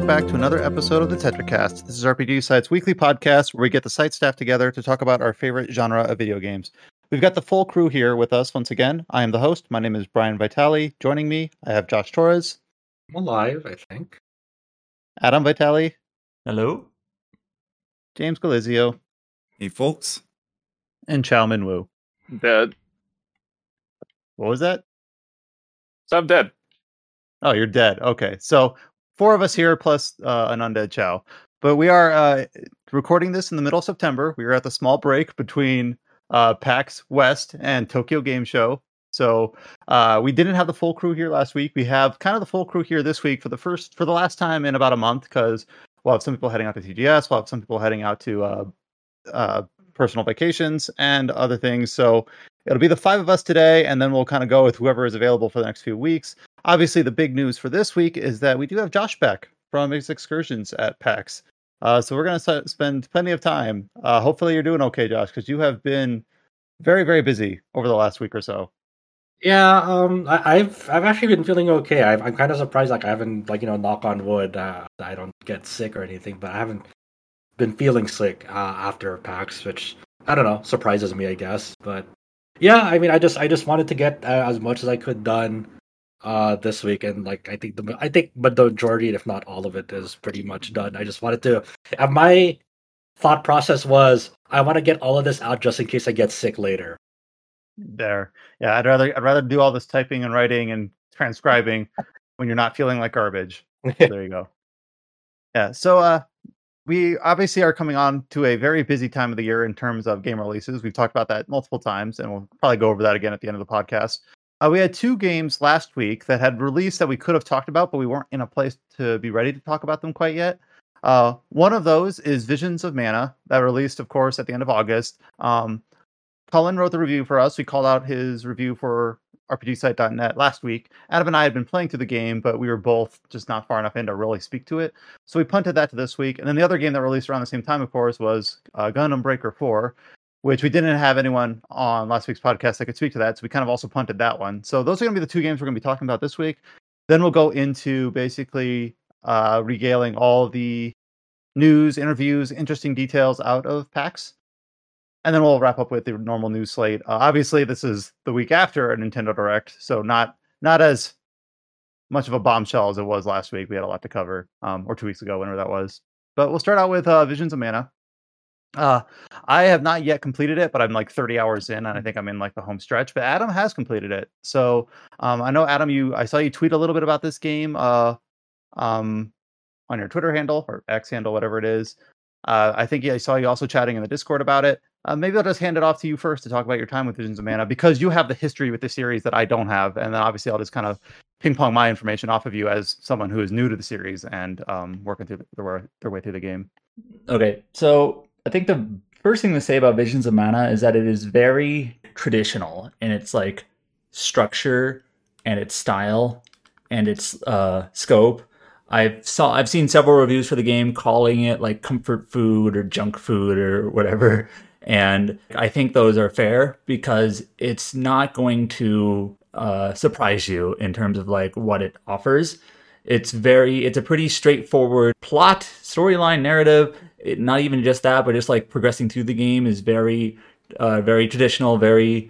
welcome back to another episode of the TetraCast. This is RPG Site's weekly podcast where we get the site staff together to talk about our favorite genre of video games. We've got the full crew here with us once again. I am the host. My name is Brian Vitale. Joining me, I have Josh Torres. I'm alive, I think. Adam Vitale. Hello. James Galizio. Hey, folks. And Chow Min Woo. Dead. What was that? So I'm dead. Oh, you're dead. Okay. So 4 of us here plus an undead Chow. But we are recording this in the middle of September. We are at the small break between PAX West and Tokyo Game Show. So we didn't have the full crew here last week. We have kind of the full crew here this week for the last time in about a month, because we'll have some people heading out to TGS. We'll have some people heading out to personal vacations and other things. So it'll be the 5 of us today, and then we'll kind of go with whoever is available for the next few weeks. Obviously, the big news for this week is that we do have Josh back from his excursions at PAX. So we're going to spend plenty of time. Hopefully you're doing okay, Josh, because you have been very, very busy over the last week or so. Yeah, I've actually been feeling okay. I'm kind of surprised, like I haven't, knock on wood, I don't get sick or anything, but I haven't been feeling sick after PAX, which I don't know, surprises me, I guess. But yeah, I mean, I just wanted to get as much as I could done this week, and I think the majority, if not all of it, is pretty much done. I just wanted to. My thought process was I want to get all of this out just in case I get sick later. There, yeah, I'd rather do all this typing and writing and transcribing when you're not feeling like garbage. There you go. Yeah, so we obviously are coming on to a very busy time of the year in terms of game releases. We've talked about that multiple times, and we'll probably go over that again at the end of the podcast. We had 2 games last week that had released that we could have talked about, but we weren't in a place to be ready to talk about them quite yet. One of those is Visions of Mana, that released, of course, at the end of August. Cullen wrote the review for us. We called out his review for RPGsite.net last week. Adam and I had been playing through the game, but we were both just not far enough in to really speak to it. So we punted that to this week. And then the other game that released around the same time, of course, was Gundam Breaker 4, which we didn't have anyone on last week's podcast that could speak to that. So we kind of also punted that one. So those are going to be the 2 games we're going to be talking about this week. Then we'll go into basically regaling all the news, interviews, interesting details out of PAX. And then we'll wrap up with the normal news slate. Obviously, this is the week after a Nintendo Direct, so not as much of a bombshell as it was last week. We had a lot to cover, or 2 weeks ago, whenever that was. But we'll start out with Visions of Mana. I have not yet completed it, but I'm like 30 hours in, and I think I'm in like the home stretch. But Adam has completed it. So I know, Adam, I saw you tweet a little bit about this game on your Twitter handle, or X handle, whatever it is. I think I saw you also chatting in the Discord about it. Maybe I'll just hand it off to you first to talk about your time with Visions of Mana, because you have the history with the series that I don't have. And then obviously I'll just kind of ping pong my information off of you as someone who is new to the series and working through their way through the game. Okay, so I think the first thing to say about Visions of Mana is that it is very traditional in its like structure and its style and its scope. I've seen several reviews for the game calling it like comfort food or junk food or whatever. And I think those are fair because it's not going to surprise you in terms of like what it offers. It's a pretty straightforward plot, storyline, narrative. Not even just that, but just like progressing through the game is very traditional, very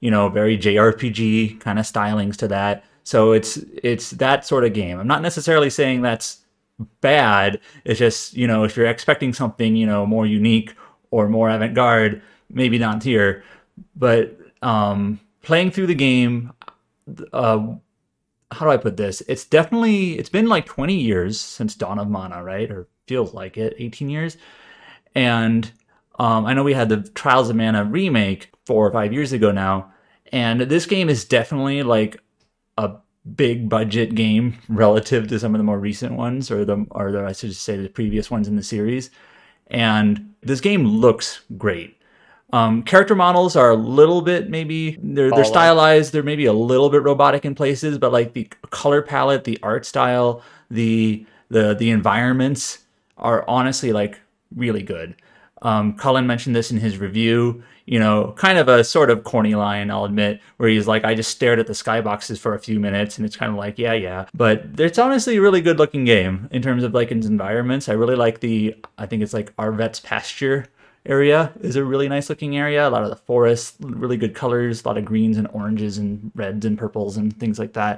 JRPG kind of stylings to that. So it's that sort of game. I'm not necessarily saying that's bad. It's just, if you're expecting something, more unique or more avant-garde, maybe not here. But playing through the game, how do I put this? It's been like 20 years since Dawn of Mana, right? Or feels like it, 18 years. And I know we had the Trials of Mana remake 4 or 5 years ago now. And this game is definitely like a big budget game relative to some of the more recent ones, or I should say the previous ones in the series. And this game looks great. Character models are a little bit, maybe they're stylized. They're maybe a little bit robotic in places, but like the color palette, the art style, the environments are honestly like really good. Cullen mentioned this in his review. Kind of a sort of corny line, I'll admit, where he's like, I just stared at the skyboxes for a few minutes, and it's kind of like, yeah. But it's honestly a really good looking game in terms of like its environments. I really like I think it's like Arvet's pasture area is a really nice looking area. A lot of the forest, really good colors, a lot of greens and oranges and reds and purples and things like that.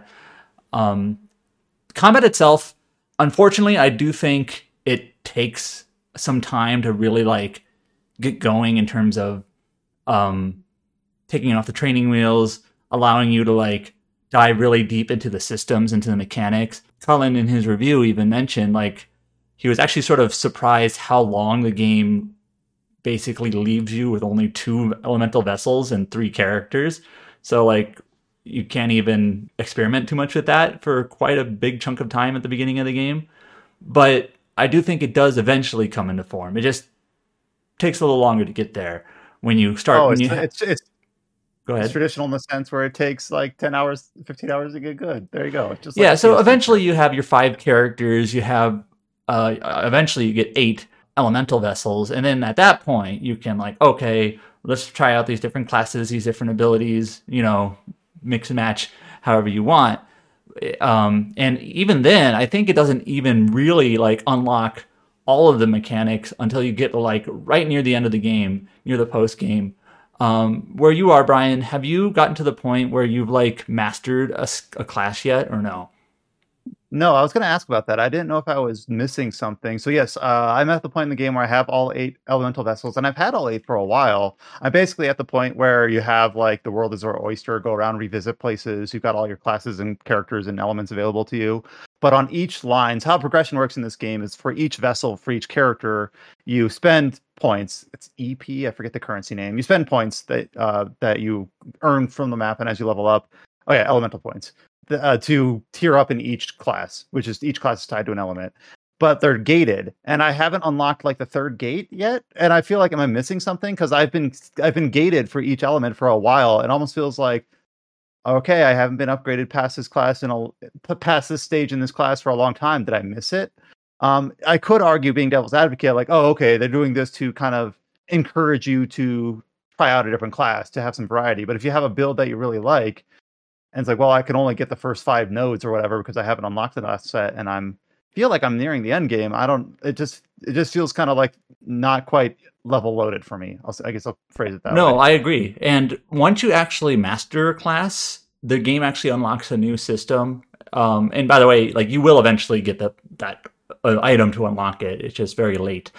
Combat itself, unfortunately, I do think it takes some time to really like get going in terms of taking off the training wheels, allowing you to like dive really deep into the systems, into the mechanics. Cullen in his review even mentioned like he was actually sort of surprised how long the game basically leaves you with only 2 elemental vessels and 3 characters. So like you can't even experiment too much with that for quite a big chunk of time at the beginning of the game. But I do think it does eventually come into form. It just takes a little longer to get there. When you start, go ahead. It's traditional in the sense where it takes like 10 hours, 15 hours to get good. There you go. It's just yeah. So eventually you have your 5 characters. You have eventually you get 8 elemental vessels, and then at that point you can like, okay, let's try out these different classes, these different abilities. Mix and match however you want. And even then, I think it doesn't even really like unlock all of the mechanics until you get to like right near the end of the game, near the post game. Where you are, Brian, have you gotten to the point where you've like mastered a class yet, or no? No, I was going to ask about that. I didn't know if I was missing something. So yes, I'm at the point in the game where I have all 8 elemental vessels, and I've had all 8 for a while. I'm basically at the point where you have like the world is your oyster, go around, revisit places. You've got all your classes and characters and elements available to you. But on each line, how progression works in this game is for each vessel, for each character, you spend points. It's EP, I forget the currency name. You spend points that you earn from the map, and as you level up, elemental points. To tier up in each class, which is each class is tied to an element, but they're gated, and I haven't unlocked like the 3rd gate yet, and I feel like am I missing something because I've been gated for each element for a while. It almost feels like okay, I haven't been upgraded past this class past this stage in this class for a long time. Did I miss it? I could argue, being devil's advocate, like, oh, okay, they're doing this to kind of encourage you to try out a different class to have some variety. But if you have a build that you really like, and it's like, well, I can only get the first 5 nodes or whatever because I haven't unlocked the last set, and feel like I'm nearing the end game. It just feels kind of like not quite level loaded for me. I guess I'll phrase it that way. No, I agree. And once you actually master a class, the game actually unlocks a new system. And by the way, like you will eventually get that item to unlock it. It's just very late.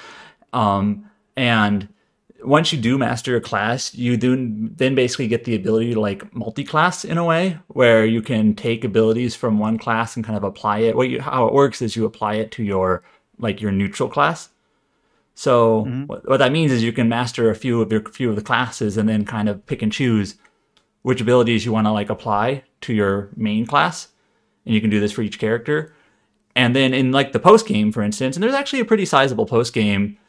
And once you do master a class, you then basically get the ability to like multi-class in a way where you can take abilities from one class and kind of apply it. How it works is you apply it to your neutral class. So what that means is you can master a few of the classes and then kind of pick and choose which abilities you want to like apply to your main class, and you can do this for each character. And then in like the post game, for instance, and there's actually a pretty sizable post game.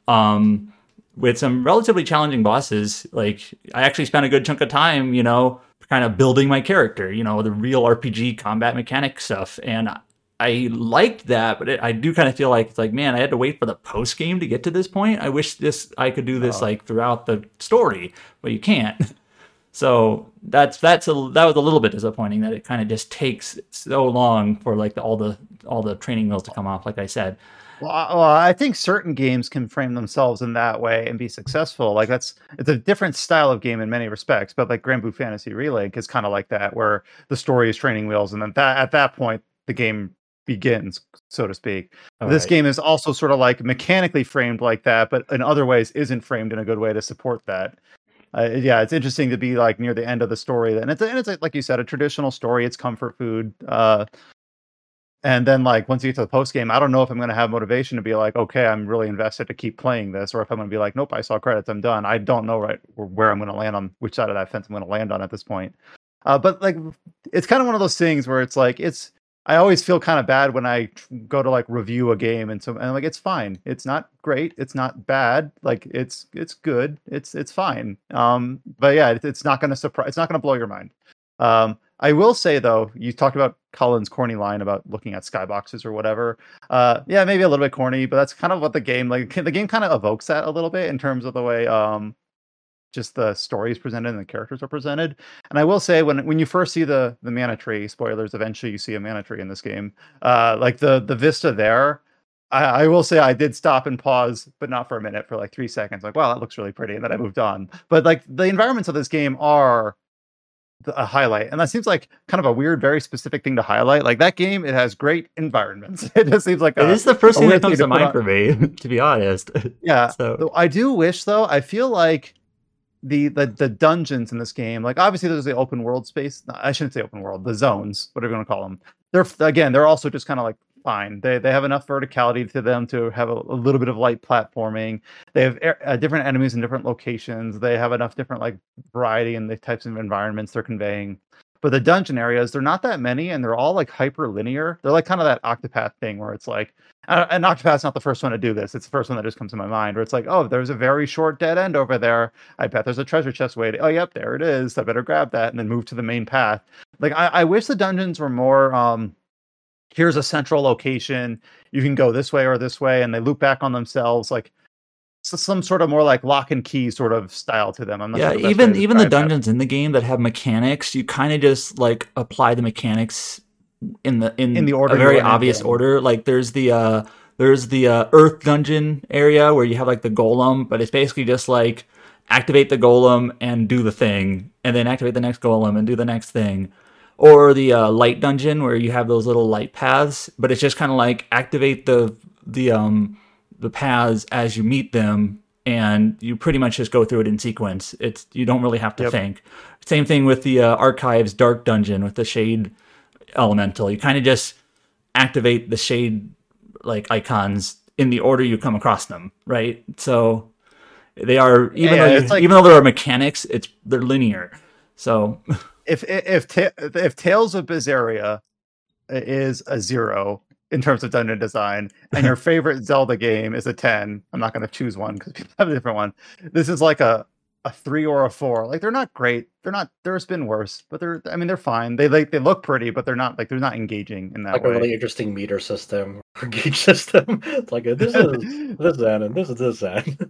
With some relatively challenging bosses. Like I actually spent a good chunk of time, kind of building my character, the real RPG combat mechanic stuff. And I liked that, but I do kind of feel like it's like, man, I had to wait for the post game to get to this point. I wish I could do this like throughout the story, but you can't. So that was a little bit disappointing that it kind of just takes so long for like all the training wheels to come off, like I said. Well, I think certain games can frame themselves in that way and be successful. Like it's a different style of game in many respects, but like Grand Blue Fantasy Relink is kind of like that, where the story is training wheels, and then at that point the game begins, so to speak. This game is also sort of like mechanically framed like that, but in other ways isn't framed in a good way to support that. It's interesting to be like near the end of the story, and it's like you said, a traditional story. It's comfort food. And then, like, once you get to the post game, I don't know if I'm going to have motivation to be like, okay, I'm really invested to keep playing this, or if I'm going to be like, nope, I saw credits, I'm done. I don't know where I'm going to land on, which side of that fence I'm going to land on at this point. But like, it's kind of one of those things where it's like, I always feel kind of bad when I go to like review a game, and like, it's fine. It's not great. It's not bad. Like it's good. It's fine. But yeah, it's not going to surprise. It's not going to blow your mind. I will say though, you talked about Colin's corny line about looking at skyboxes or whatever. Yeah, maybe a little bit corny, but that's kind of what the game the game kind of evokes that a little bit in terms of the way just the story is presented and the characters are presented. And I will say when you first see the mana tree, spoilers, eventually you see a mana tree in this game. Like the vista there, I will say I did stop and pause, but not for a minute, for like 3 seconds. Like, wow, that looks really pretty, and then I moved on. But like the environments of this game are a highlight, and that seems like kind of a weird, very specific thing to highlight. Like that game, it has great environments. It just seems like it is the first thing that comes to mind on for me, to be honest. Yeah. So I do wish though. I feel like the dungeons in this game, like obviously there's the open world space. I shouldn't say open world, the zones, whatever you want to call them. They're also just kind of like fine. They have enough verticality to them to have a little bit of light platforming. They have different enemies in different locations. They have enough different like variety in the types of environments they're conveying. But the dungeon areas, they're not that many, and they're all like hyper linear. They're like kind of that Octopath thing where it's like, and Octopath's not the first one to do this. It's the first one that just comes to my mind, where it's like, oh, there's a very short dead end over there. I bet there's a treasure chest waiting. Oh, yep, there it is. I better grab that and then move to the main path. Like I wish the dungeons were more. Here's a central location. You can go this way or this way, and they loop back on themselves. Like some sort of more like lock and key sort of style to them. I'm not sure even the dungeons in the game that have mechanics, you kind of just like apply the mechanics in the order, a very obvious order. Like there's the Earth dungeon area where you have like the golem, but it's basically just like activate the golem and do the thing, and then activate the next golem and do the next thing. Or the light dungeon where you have those little light paths, but it's just kind of like activate the paths as you meet them, and you pretty much just go through it in sequence. You don't really have to think. Same thing with the Archives Dark Dungeon with the Shade Elemental. You kind of just activate the Shade like icons in the order you come across them, right? So they are even though there are mechanics, they're linear. So if Tales of Berseria is a 0 in terms of dungeon design, and your favorite Zelda game is a 10, I'm not going to choose one because people have a different one. This is like a 3 or a 4. Like they're not great. There's been worse, but they're fine. They look pretty, but they're not engaging in that like way. A really interesting meter system or gauge system. It's like this is this end and this is this end.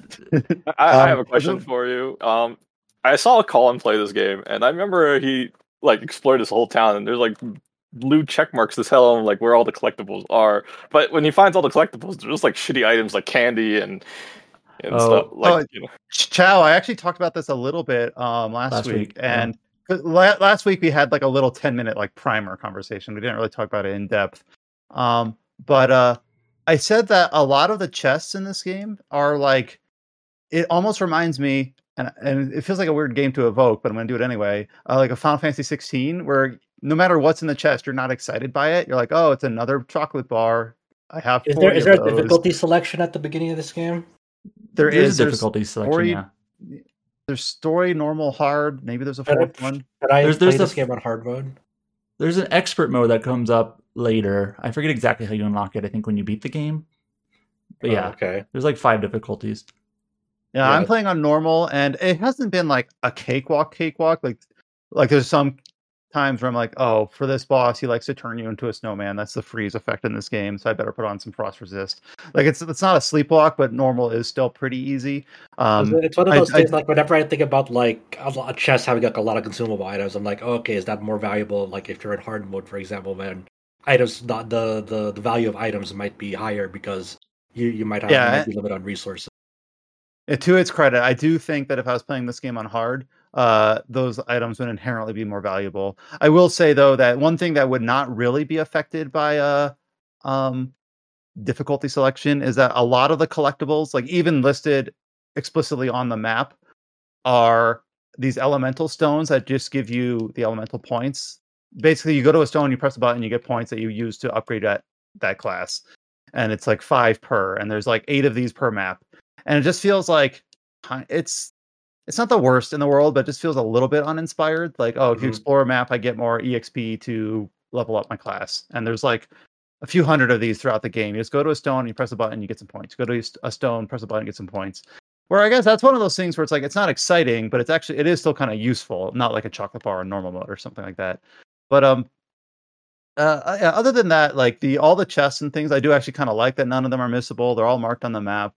I have a question for you. I saw Colin play this game, and I remember he like explored this whole town, and there's like blue check marks to tell him like where all the collectibles are. But when he finds all the collectibles, there's just like shitty items like candy and stuff. Like Chow, I actually talked about this a little bit last week. And last week we had like a little 10-minute like primer conversation. We didn't really talk about it in depth. But I said that a lot of the chests in this game are like, it almost reminds me, and it feels like a weird game to evoke, but I'm going to do it anyway. Like a Final Fantasy 16, where no matter what's in the chest, you're not excited by it. You're like, oh, it's another chocolate bar. I have. Is there a difficulty selection at the beginning of this game? There is difficulty selection. There's story, normal, hard. Maybe there's a fourth one. There's this game on hard mode. There's an expert mode that comes up later. I forget exactly how you unlock it. I think when you beat the game. But there's like 5 difficulties. Yeah, I'm playing on normal, and it hasn't been like a cakewalk. Like there's some times where I'm like, oh, for this boss, he likes to turn you into a snowman. That's the freeze effect in this game, so I better put on some frost resist. Like it's not a sleepwalk, but normal is still pretty easy. It's one of those things. Like whenever I think about like a chest having like a lot of consumable items, I'm like, oh, okay, is that more valuable? Like if you're in hard mode, for example, then items, the value of items might be higher because you might have a limit on resources. To its credit, I do think that if I was playing this game on hard, those items would inherently be more valuable. I will say though that one thing that would not really be affected by difficulty selection is that a lot of the collectibles, like even listed explicitly on the map, are these elemental stones that just give you the elemental points. Basically, you go to a stone, you press a button, you get points that you use to upgrade that class, and it's like 5 per, and there's like 8 of these per map. And it just feels like it's not the worst in the world, but it just feels a little bit uninspired. Like, if you explore a map, I get more EXP to level up my class. And there's like a few hundred of these throughout the game. You just go to a stone, you press a button, you get some points. Go to a stone, press a button, get some points. Where I guess that's one of those things where it's like it's not exciting, but it is still kind of useful, not like a chocolate bar in normal mode or something like that. But yeah, other than that, like all the chests and things, I do actually kind of like that none of them are missable. They're all marked on the map.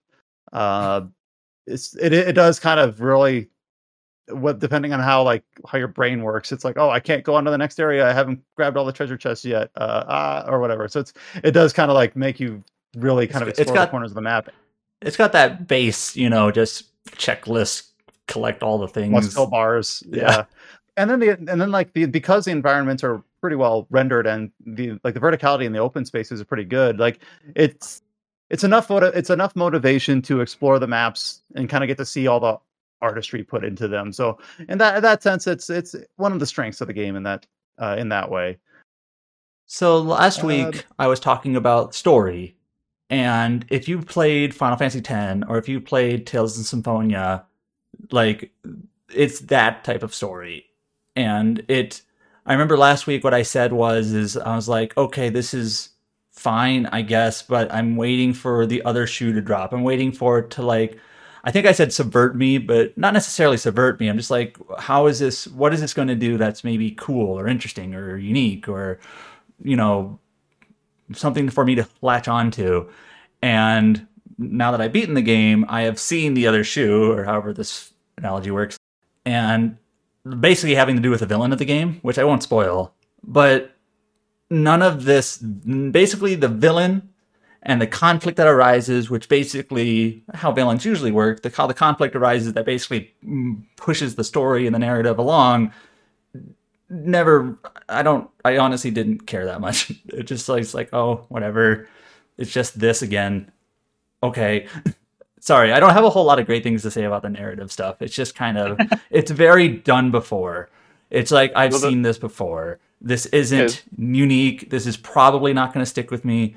It does kind of really, depending on how your brain works, it's like, oh, I can't go on to the next area. I haven't grabbed all the treasure chests yet, or whatever. So it does kind of like make you really kind of explore the corners of the map. It's got that base, just checklist, collect all the things. Must fill bars, yeah. And then because the environments are pretty well rendered and the verticality in the open spaces is pretty good. Like it's enough motivation to explore the maps and kind of get to see all the artistry put into them. So in that sense, it's one of the strengths of the game in that way. So last week I was talking about story, and if you played Final Fantasy X or if you played Tales of Symphonia, like it's that type of story. And I remember last week what I said was I was like, okay, this is fine, I guess, but I'm waiting for the other shoe to drop. I'm waiting for it to I think I said subvert me, but not necessarily subvert me. I'm just like, what is this going to do that's maybe cool or interesting or unique or, something for me to latch onto. And now that I've beaten the game, I have seen the other shoe, or however this analogy works, and basically having to do with the villain of the game, which I won't spoil. But none of this, basically the villain and the conflict that arises, which basically how villains usually work, how the conflict arises that basically pushes the story and the narrative along, I honestly didn't care that much. It just it's like, oh, whatever. It's just this again. Okay. Sorry, I don't have a whole lot of great things to say about the narrative stuff. It's just kind of, it's very done before. It's like, I've seen this before. This isn't unique. This is probably not going to stick with me.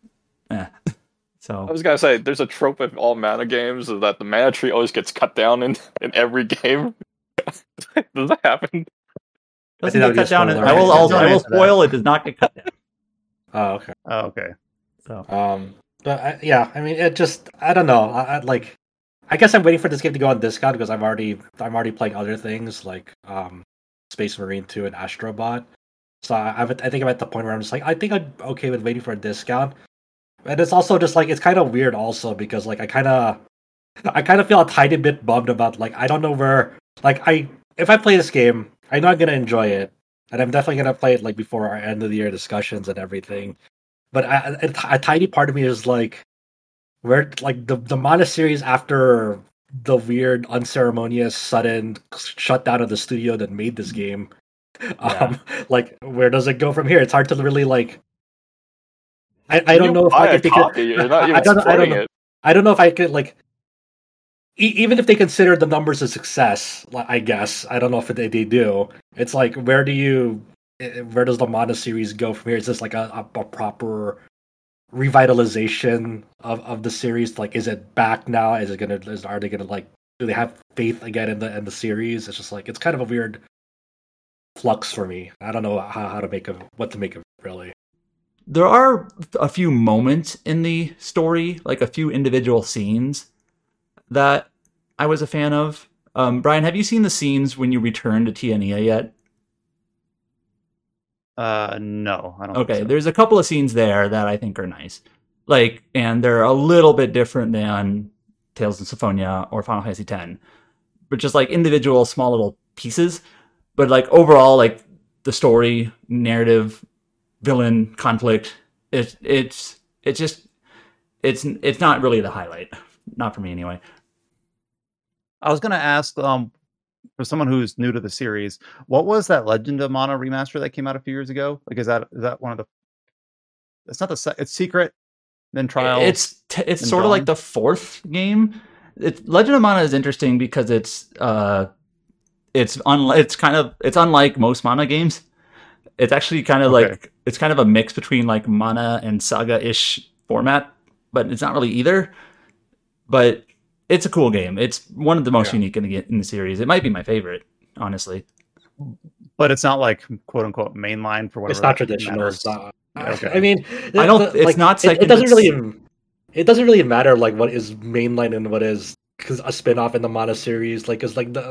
So I was going to say, there's a trope of all mana games that the mana tree always gets cut down in every game. Does that happen? Doesn't get cut down. I will spoil it. Does not get cut down. Oh, okay. Oh, okay. So, but I mean, it just, I don't know. I guess I'm waiting for this game to go on discount because I'm already playing other things like Space Marine 2 and Astrobot. So I think I'm at the point where I'm just like, I think I'm okay with waiting for a discount. And it's also just like, it's kind of weird also because like I kind of feel a tiny bit bummed about I don't know where, if I play this game, I know I'm gonna enjoy it, and I'm definitely gonna play it before our end of the year discussions and everything. But a tiny part of me is where the Mana series, after the weird, unceremonious, sudden shutdown of the studio that made this game, where does it go from here? It's hard to really I don't know if I don't know if I could even if they consider the numbers a success. I guess I don't know if they do. It's where does the Mana series go from here? Is this a proper revitalization of the series? Is it back now? Are they gonna do they have faith again in the series? It's just it's kind of a weird flux for me. I don't know what to make of it, really. There are a few moments in the story, a few individual scenes that I was a fan of. Brian, have you seen the scenes when you return to Tiania yet? No, I don't. Okay, think so. There's a couple of scenes there that I think are nice. And they're a little bit different than Tales of Symphonia or Final Fantasy X. But just individual small little pieces. But overall, the story, narrative, villain, conflict, it's not really the highlight. Not for me anyway. I was gonna ask, for someone who's new to the series, what was that Legend of Mana remaster that came out a few years ago? Is that one of the? It's not it's Secret, then Trial. It's sort of like the fourth game. Legend of Mana is interesting because it's unlike most Mana games. It's actually kind of it's kind of a mix between Mana and Saga-ish format, but it's not really either. But it's a cool game. It's one of the most unique in the series. It might be my favorite, honestly. But it's not quote unquote mainline for whatever. It's not traditional. It's not, okay. I mean, I don't. It's not. It doesn't really. It doesn't really matter what is mainline and what is a spin-off in the Mana series. Like, it's like I'm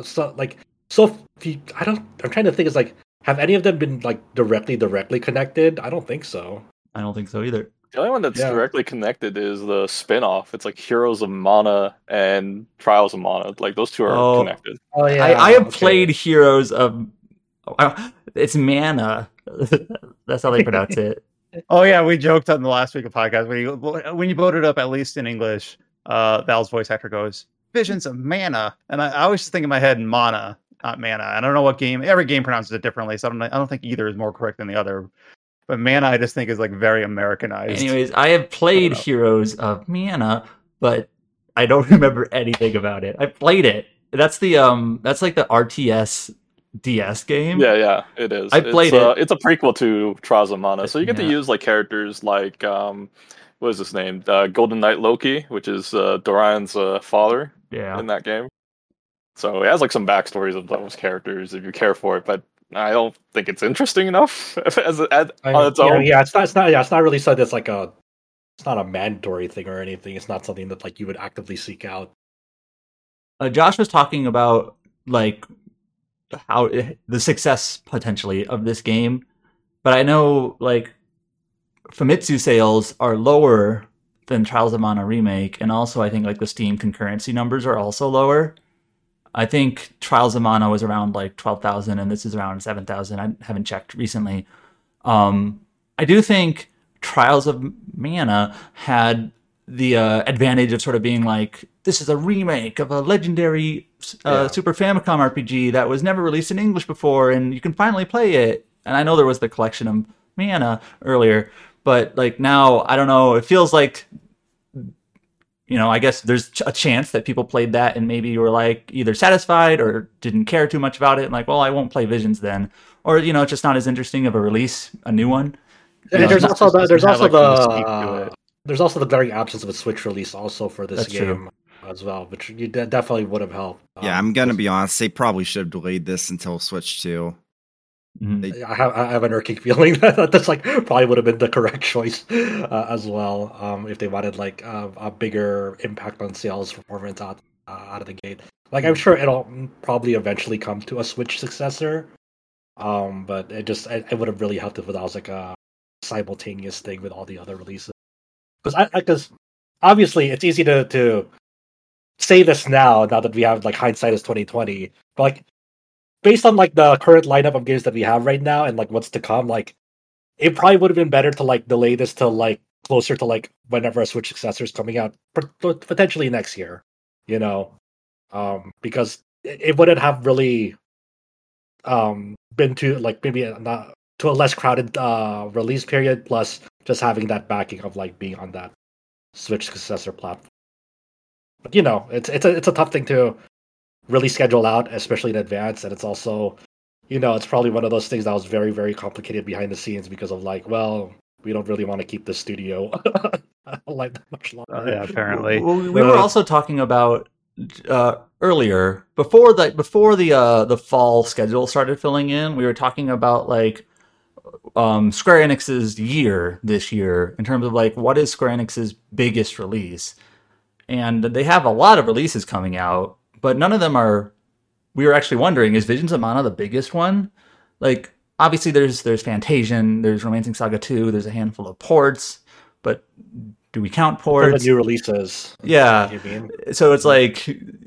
trying to think. It's like, have any of them been like directly connected? I don't think so. I don't think so either. The only one that's directly connected is the spin-off. It's like Heroes of Mana and Trials of Mana. Like those two are connected. Oh yeah, I have played Heroes of. It's Mana. That's how they pronounce it. Oh yeah, we joked on the last week of podcast when you voted up, at least in English, Val's voice actor goes, "Visions of Mana," and I always think in my head Mana, not Mana. I don't know what game. Every game pronounces it differently, so I don't think either is more correct than the other. But Mana, I just think is like very Americanized. Anyways, I have played Heroes of Mana, but I don't remember anything about it. I played it. That's the that's like the RTS DS game. Yeah, it is. I played it. It's a prequel to Trials of Mana, so you get to use like characters like what is his name? Golden Knight Loki, which is Doran's father. Yeah. In that game. So it has like some backstories of those characters if you care for it, but I don't think it's interesting enough on its own. Yeah, it's not really something that's like it's not a mandatory thing or anything. It's not something that like you would actively seek out. Josh was talking about like how the success potentially of this game, but I know like Famitsu sales are lower than Trials of Mana Remake, and also I think like the Steam concurrency numbers are also lower. I think Trials of Mana was around like 12,000 and this is around 7,000. I haven't checked recently. I do think Trials of Mana had the advantage of sort of being like, this is a remake of a legendary Super Famicom RPG that was never released in English before, and you can finally play it. And I know there was the collection of Mana earlier, but like now, I don't know, it feels like, I guess there's a chance that people played that and maybe were like either satisfied or didn't care too much about it. And like, well, I won't play Visions then. Or, it's just not as interesting of a release, a new one. And there's also the very absence of a Switch release also for this game as well, which you definitely would have helped. Yeah, I'm going to be honest. They probably should have delayed this until Switch 2. Mm-hmm. I have an irking feeling that this like probably would have been the correct choice as well if they wanted like a bigger impact on sales performance out of the gate. Like I'm sure it'll probably eventually come to a Switch successor, but it would have really helped if it was like a simultaneous thing with all the other releases. Because obviously it's easy to say this now that we have like hindsight is 2020, but like, based on like the current lineup of games that we have right now and like what's to come, like it probably would have been better to like delay this to like closer to like whenever a Switch successor is coming out, potentially next year, because it wouldn't have really been to like maybe not to a less crowded release period, plus just having that backing of like being on that Switch successor platform. But it's a tough thing to really schedule out, especially in advance, and it's also, it's probably one of those things that was very, very complicated behind the scenes because of like, well, we don't really want to keep the studio alive that much longer. Yeah, apparently. Well, we were also talking about earlier before the fall schedule started filling in. We were talking about like Square Enix's year this year in terms of like what is Square Enix's biggest release, and they have a lot of releases coming out. But none of them are. We were actually wondering: is Visions of Mana the biggest one? Like, obviously, there's Fantasian, there's Romancing Saga 2, there's a handful of ports. But do we count ports? The new releases. Yeah. So it's like,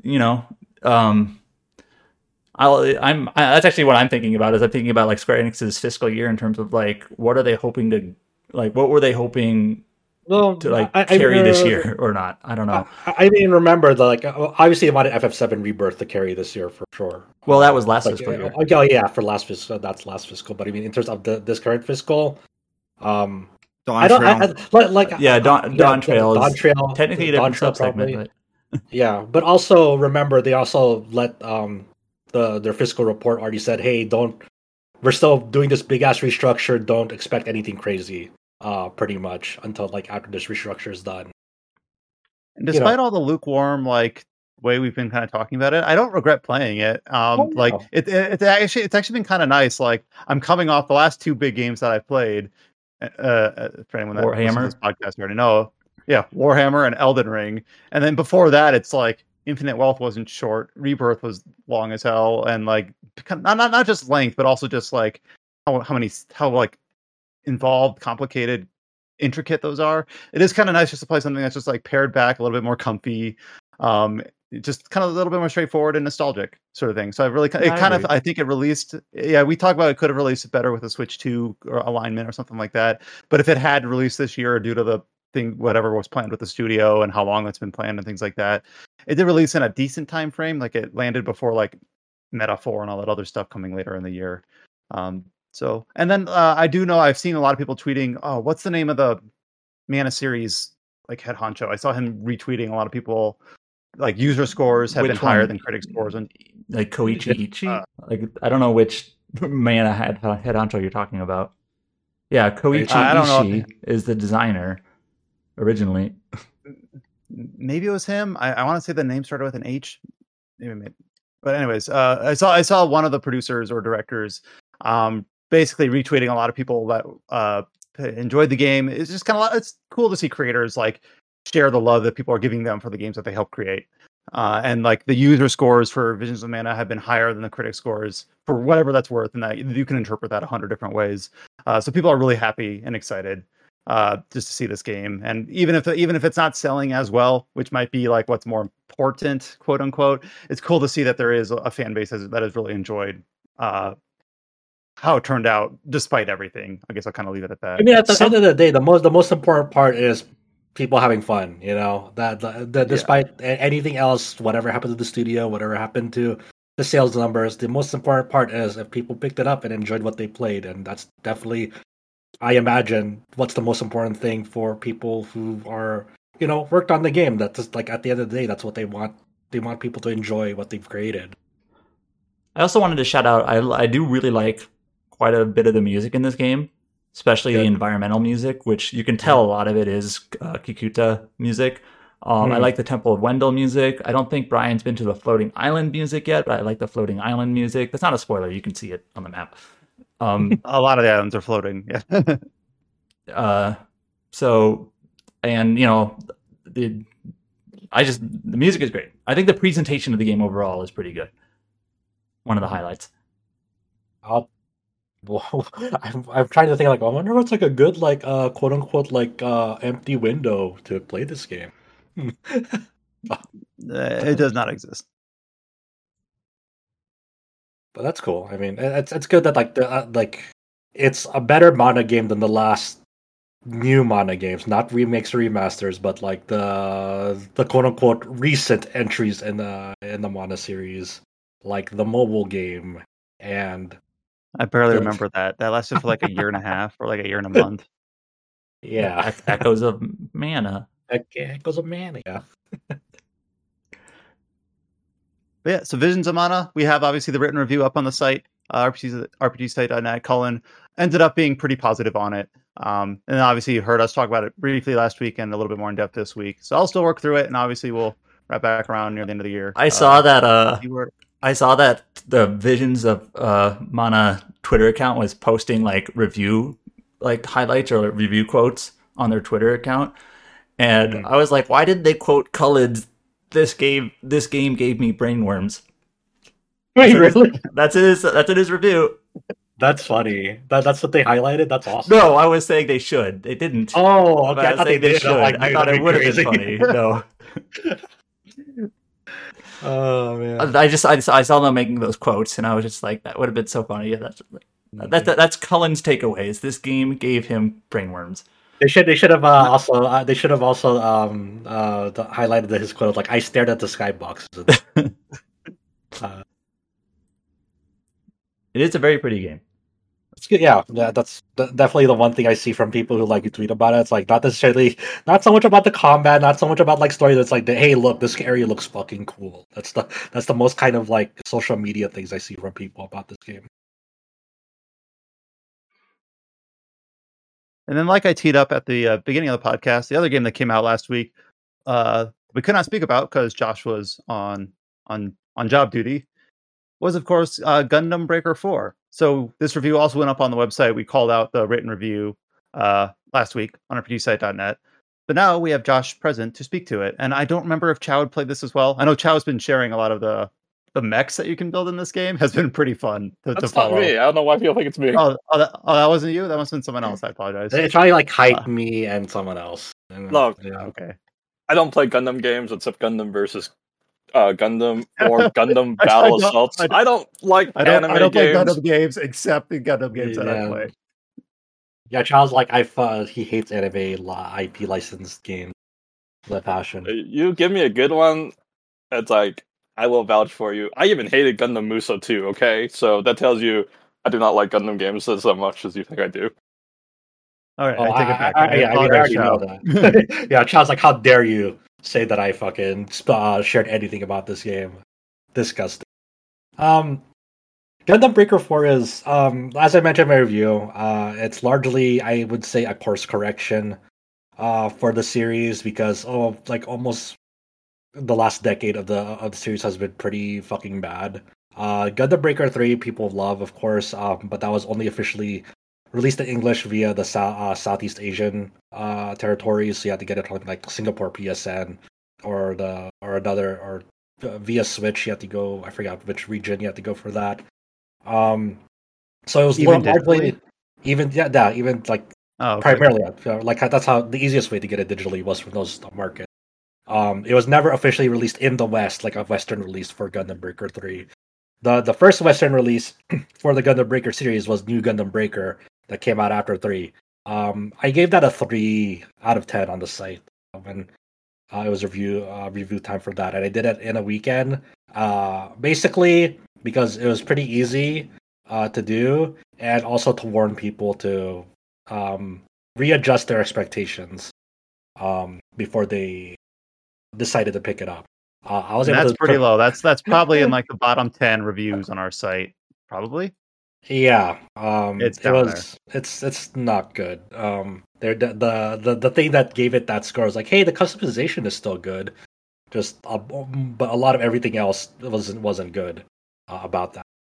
that's actually what I'm thinking about. Is I'm thinking about like Square Enix's fiscal year in terms of like what are they hoping to like? What were they hoping? To carry this year or not? I don't know. I mean, remember obviously they wanted FF7 Rebirth to carry this year for sure. Well, that was last fiscal year. Oh yeah, for last fiscal, that's last fiscal. But I mean, in terms of this current fiscal, Dawn Trail. Dawn Trail. Dawn Trail. Technically a different subsegment, but yeah. But also remember, they also let their fiscal report already said, hey, we're still doing this big ass restructure. Don't expect anything crazy. Pretty much until like after this restructure is done. And despite all the lukewarm like way we've been kind of talking about it, I don't regret playing it. It's actually been kind of nice. Like I'm coming off the last two big games that I played. For anyone that listens to this podcast already know, yeah, Warhammer and Elden Ring. And then before that, it's like Infinite Wealth wasn't short. Rebirth was long as hell, and like not just length, but also just like how like involved, complicated, intricate those are. It is kind of nice just to play something that's just like pared back, a little bit more comfy, just kind of a little bit more straightforward and nostalgic sort of thing. So I think it released. Yeah, we talked about it could have released it better with a Switch 2 or alignment or something like that. But if it had released this year due to the thing, whatever was planned with the studio and how long it's been planned and things like that, it did release in a decent time frame. Like it landed before like Metaphor and all that other stuff coming later in the year. So, and then I do know I've seen a lot of people tweeting, oh, what's the name of the Mana series like head honcho? I saw him retweeting a lot of people, like user scores have been higher than critic scores. And like Koichi Ichi? Like, I don't know which Mana head honcho you're talking about. Yeah, Koichi Ishii is the designer originally. Maybe it was him. I want to say the name started with an H. Maybe. But anyways, I saw one of the producers or directors basically retweeting a lot of people that enjoyed the game. It's just it's cool to see creators like share the love that people are giving them for the games that they help create. And like the user scores for Visions of Mana have been higher than the critic scores for whatever that's worth, and that you can interpret that 100 different ways. So people are really happy and excited just to see this game. And even if it's not selling as well, which might be like what's more important, quote unquote, it's cool to see that there is a fan base that has really enjoyed how it turned out despite everything. I guess I'll kind of leave it at that. I mean, at the end of the day, the most important part is people having fun. You know, that despite anything else, whatever happened to the studio, whatever happened to the sales numbers, the most important part is if people picked it up and enjoyed what they played, and that's definitely, I imagine, what's the most important thing for people who are, you know, worked on the game. That's just, like, at the end of the day, that's what they want. They want people to enjoy what they've created. I also wanted to shout out, I do really like quite a bit of the music in this game, especially the environmental music, which you can tell a lot of it is Kikuta music. I like the Temple of Wendell music. I don't think Brian's been to the Floating Island music yet, but I like the Floating Island music. That's not a spoiler. You can see it on the map. A lot of the islands are floating. Yeah. So, and you know, the music is great. I think the presentation of the game overall is pretty good. One of the highlights. I'm trying to think, like, I wonder what's like a good, like, quote unquote, like, empty window to play this game. It does not exist. But that's cool. I mean, it's good that like it's a better Mana game than the last new Mana games, not remakes or remasters, but like the quote unquote recent entries in the Mana series, like the mobile game. And I barely remember that. That lasted for like a year and a half, or like a year and a month. Yeah, Echoes of Mana. Echoes of Mana. Yeah. But yeah, so Visions of Mana, we have obviously the written review up on the site, rpgsite.net. Cullen ended up being pretty positive on it. And obviously you heard us talk about it briefly last week and a little bit more in depth this week. So I'll still work through it, and obviously we'll wrap back around near the end of the year. I saw that the Visions of Mana Twitter account was posting like review like highlights or review quotes on their Twitter account. And I was like, why did they quote Cullen's this game gave me brainworms? Wait, really? That's in his review. That's funny. That's what they highlighted. That's awesome. No, I was saying they should. They didn't. Oh, okay. I thought they should. I thought it would have been funny. No. Oh man. I saw them making those quotes, and I was just like, that would have been so funny. That's Cullen's takeaways. This game gave him brainworms. They should have also highlighted his quote, like, I stared at the skybox. It is a very pretty game. It's good. Yeah, that's definitely the one thing I see from people who like to tweet about it. It's like not so much about the combat, not so much about like story. That's like, hey, look, this area looks fucking cool. That's the most kind of like social media things I see from people about this game. And then, like I teed up at the beginning of the podcast, the other game that came out last week, we could not speak about because Josh was on job duty, was of course Gundam Breaker 4. So this review also went up on the website. We called out the written review last week on rpgsite.net. But now we have Josh present to speak to it, and I don't remember if Chow had played this as well. I know Chow's been sharing a lot of the mechs that you can build in this game. Has been pretty fun to That's follow. not me. I don't know why people think it's me. That wasn't you. That must have been someone else. I apologize. It's probably like Hype Me and someone else. Look, Okay. I don't play Gundam games except Gundam versus Gundam or Gundam Battle Assaults. I don't like anime I don't play games. Gundam games except the Gundam games that I play. Yeah, Child's like he hates anime IP licensed games. That passion. You give me a good one, it's like I will vouch for you. I even hated Gundam Muso too. Okay, so that tells you I do not like Gundam games as much as you think I do. All right, I take it back. I already know that. Yeah, Child's like, how dare you say that I fucking shared anything about this game? Disgusting. Gundam Breaker 4 is, as I mentioned in my review, it's largely, I would say, a course correction for the series because almost the last decade of the series has been pretty fucking bad. Gundam Breaker 3 people love, of course, but that was only officially released in English via the Southeast Asian territories, so you had to get it on like Singapore PSN or via Switch. You had to go, I forgot which region you had to go for that. So it was largely even like primarily like that's how the easiest way to get it digitally was from those markets. It was never officially released in the West, like a Western release for Gundam Breaker 3. The first Western release for the Gundam Breaker series was New Gundam Breaker that came out after 3. I gave that a 3 out of 10 on the site when it was review time for that, and I did it in a weekend. Basically because it was pretty easy to do, and also to warn people to readjust their expectations before they decided to pick it up. That's pretty low. That's probably in like the bottom 10 reviews on our site, probably. Yeah, it's not good. The thing that gave it that score was like, hey, the customization is still good, just but a lot of everything else wasn't good about that.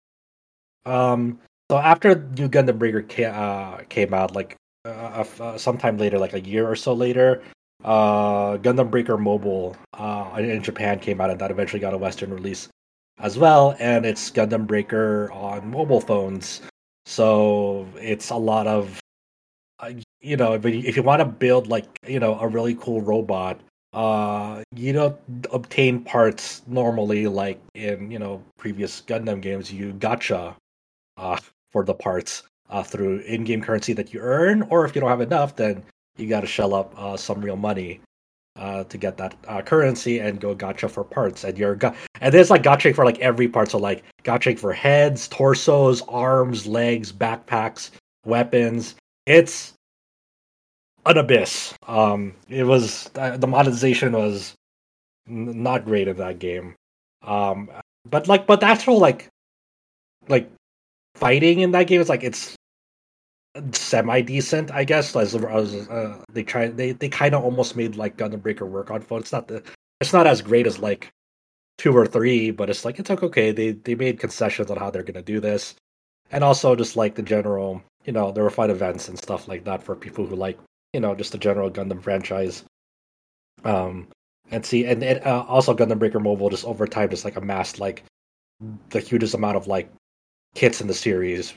So after New Gundam Breaker came out, like sometime later, like a year or so later, Gundam Breaker Mobile in Japan came out, and that eventually got a Western release as well. And it's Gundam Breaker on mobile phones, so it's a lot of if you want to build like a really cool robot, you don't obtain parts normally like in previous Gundam games. You gacha for the parts through in-game currency that you earn, or if you don't have enough, then you got to shell up some real money to get that currency and go gacha for parts. And and there's like gacha for like every part. So like gacha for heads, torsos, arms, legs, backpacks, weapons. It's an abyss. It was the monetization was not great in that game. But the actual like fighting in that game is like it's semi decent, I guess. They kind of almost made like Gundam Breaker work on phone. It's not as great as like 2 or 3, but it's like it's like okay. They made concessions on how they're gonna do this, and also just like the general, there were fun events and stuff like that for people who like just the general Gundam franchise. And also Gundam Breaker Mobile just over time just like amassed like the hugest amount of like hits in the series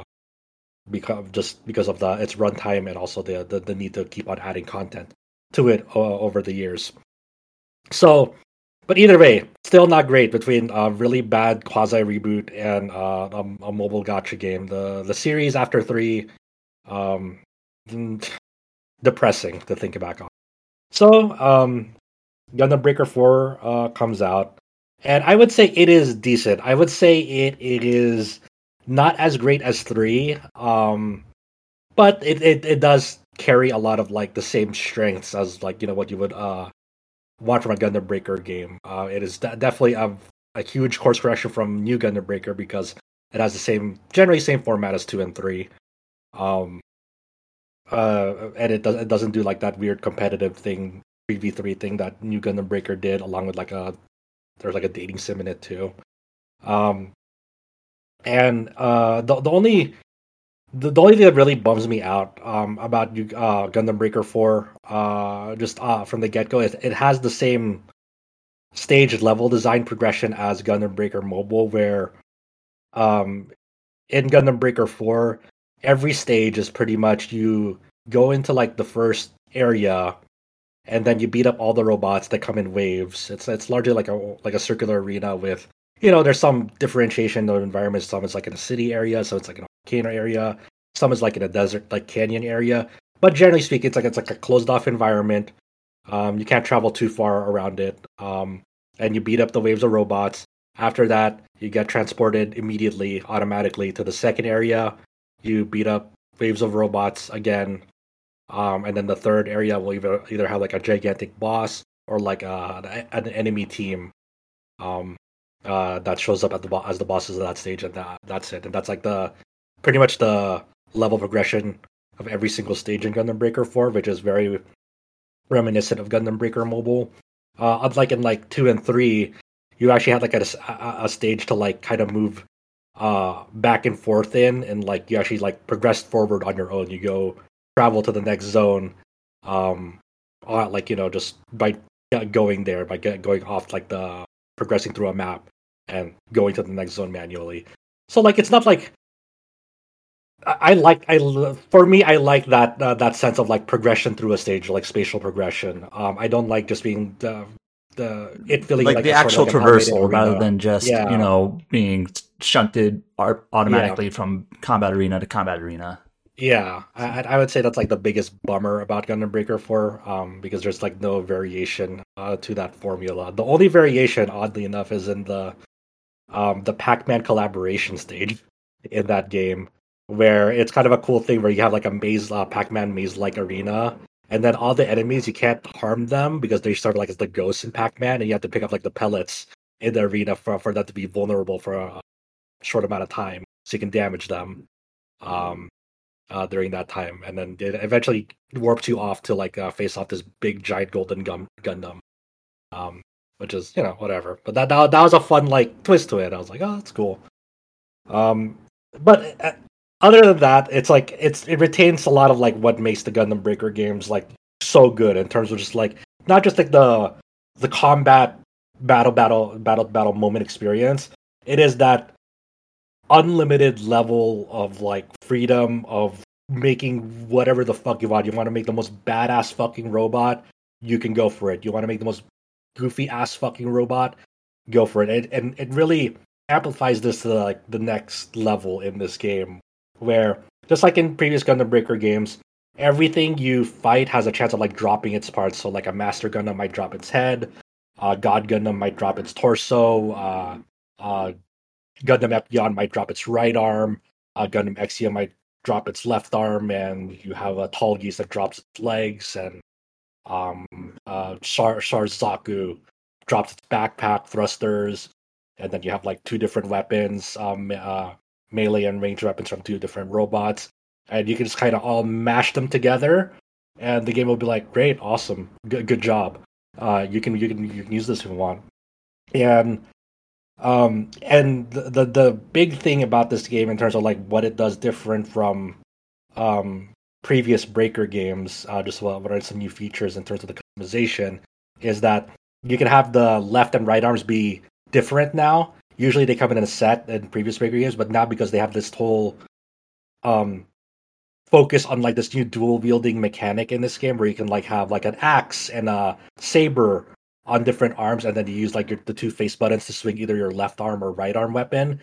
because of its runtime and also the need to keep on adding content to it over the years. So, but either way, still not great between a really bad quasi reboot and a mobile gacha game. The series after 3, depressing to think back on. So, Gundam Breaker 4 comes out, and I would say it is decent. I would say it is not as great as 3, but it does carry a lot of like the same strengths as like what you would want from a Gundam Breaker game. It is definitely a huge course correction from New Gundam Breaker because it has the generally same format as 2 and 3. And it doesn't do like that weird competitive thing, 3v3 thing that New Gundam Breaker did, along with there's like a dating sim in it too. And the the only thing that really bums me out about Gundam Breaker 4 just from the get-go is it has the same stage level design progression as Gundam Breaker Mobile, where in Gundam Breaker 4 every stage is pretty much you go into like the first area and then you beat up all the robots that come in waves. It's largely like a circular arena with, there's some differentiation of environments. Some is like in a city area, so it's like an volcano area. Some is like in a desert, like canyon area. But generally speaking, it's like a closed off environment. You can't travel too far around it. And you beat up the waves of robots. After that, you get transported immediately, automatically to the second area. You beat up waves of robots again. And then the third area will either have like a gigantic boss or like an enemy team that shows up as the bosses of that stage, and that's it. And that's like pretty much the level progression of every single stage in Gundam Breaker 4, which is very reminiscent of Gundam Breaker Mobile. Unlike in like 2 and 3, you actually had like a stage to like kind of move back and forth in, and like you actually like progress forward on your own. You go travel to the next zone, just by going there, by going off like the progressing through a map and going to the next zone manually. So like it's not like for me I like that sense of like progression through a stage, like spatial progression. I don't like just being it feeling like the actual sort of traversal rather than just being shunted automatically Yeah. from combat arena to combat arena. Yeah, I would say that's like the biggest bummer about Gundam Breaker 4, because there's like no variation to that formula. The only variation, oddly enough, is in the Pac-Man collaboration stage in that game, where it's kind of a cool thing where you have like a maze, Pac-Man maze-like arena, and then all the enemies, you can't harm them because they start like as the ghosts in Pac-Man, and you have to pick up like the pellets in the arena for them to be vulnerable for a short amount of time, so you can damage them. During that time, and then it eventually warps you off to like face off this big giant golden Gundam, which is whatever. But that was a fun like twist to it. I was like, oh, that's cool. But other than that, it's like it retains a lot of like what makes the Gundam Breaker games like so good in terms of just like not just like the combat battle moment experience. It is that unlimited level of like freedom of making whatever the fuck you want. You want to make the most badass fucking robot, you can go for it. You want to make the most goofy ass fucking robot, go for it. And it really amplifies this to like the next level in this game, where just like in previous Gundam Breaker games, everything you fight has a chance of like dropping its parts. So like a Master Gundam might drop its head, God Gundam might drop its torso, Gundam Epyon might drop its right arm, Gundam Exia might drop its left arm, and you have a Tallgeese that drops its legs, and Zaku drops its backpack thrusters, and then you have like two different weapons, melee and ranged weapons from two different robots, and you can just kind of all mash them together, and the game will be like, great, awesome, good job. You can use this if you want, and the big thing about this game in terms of like what it does different from previous Breaker games, just what are some new features in terms of the customization, is that you can have the left and right arms be different now. Usually they come in a set in previous Breaker games, but now because they have this whole focus on like this new dual wielding mechanic in this game, where you can like have like an axe and a saber on different arms, and then you use like the two face buttons to swing either your left arm or right arm weapon.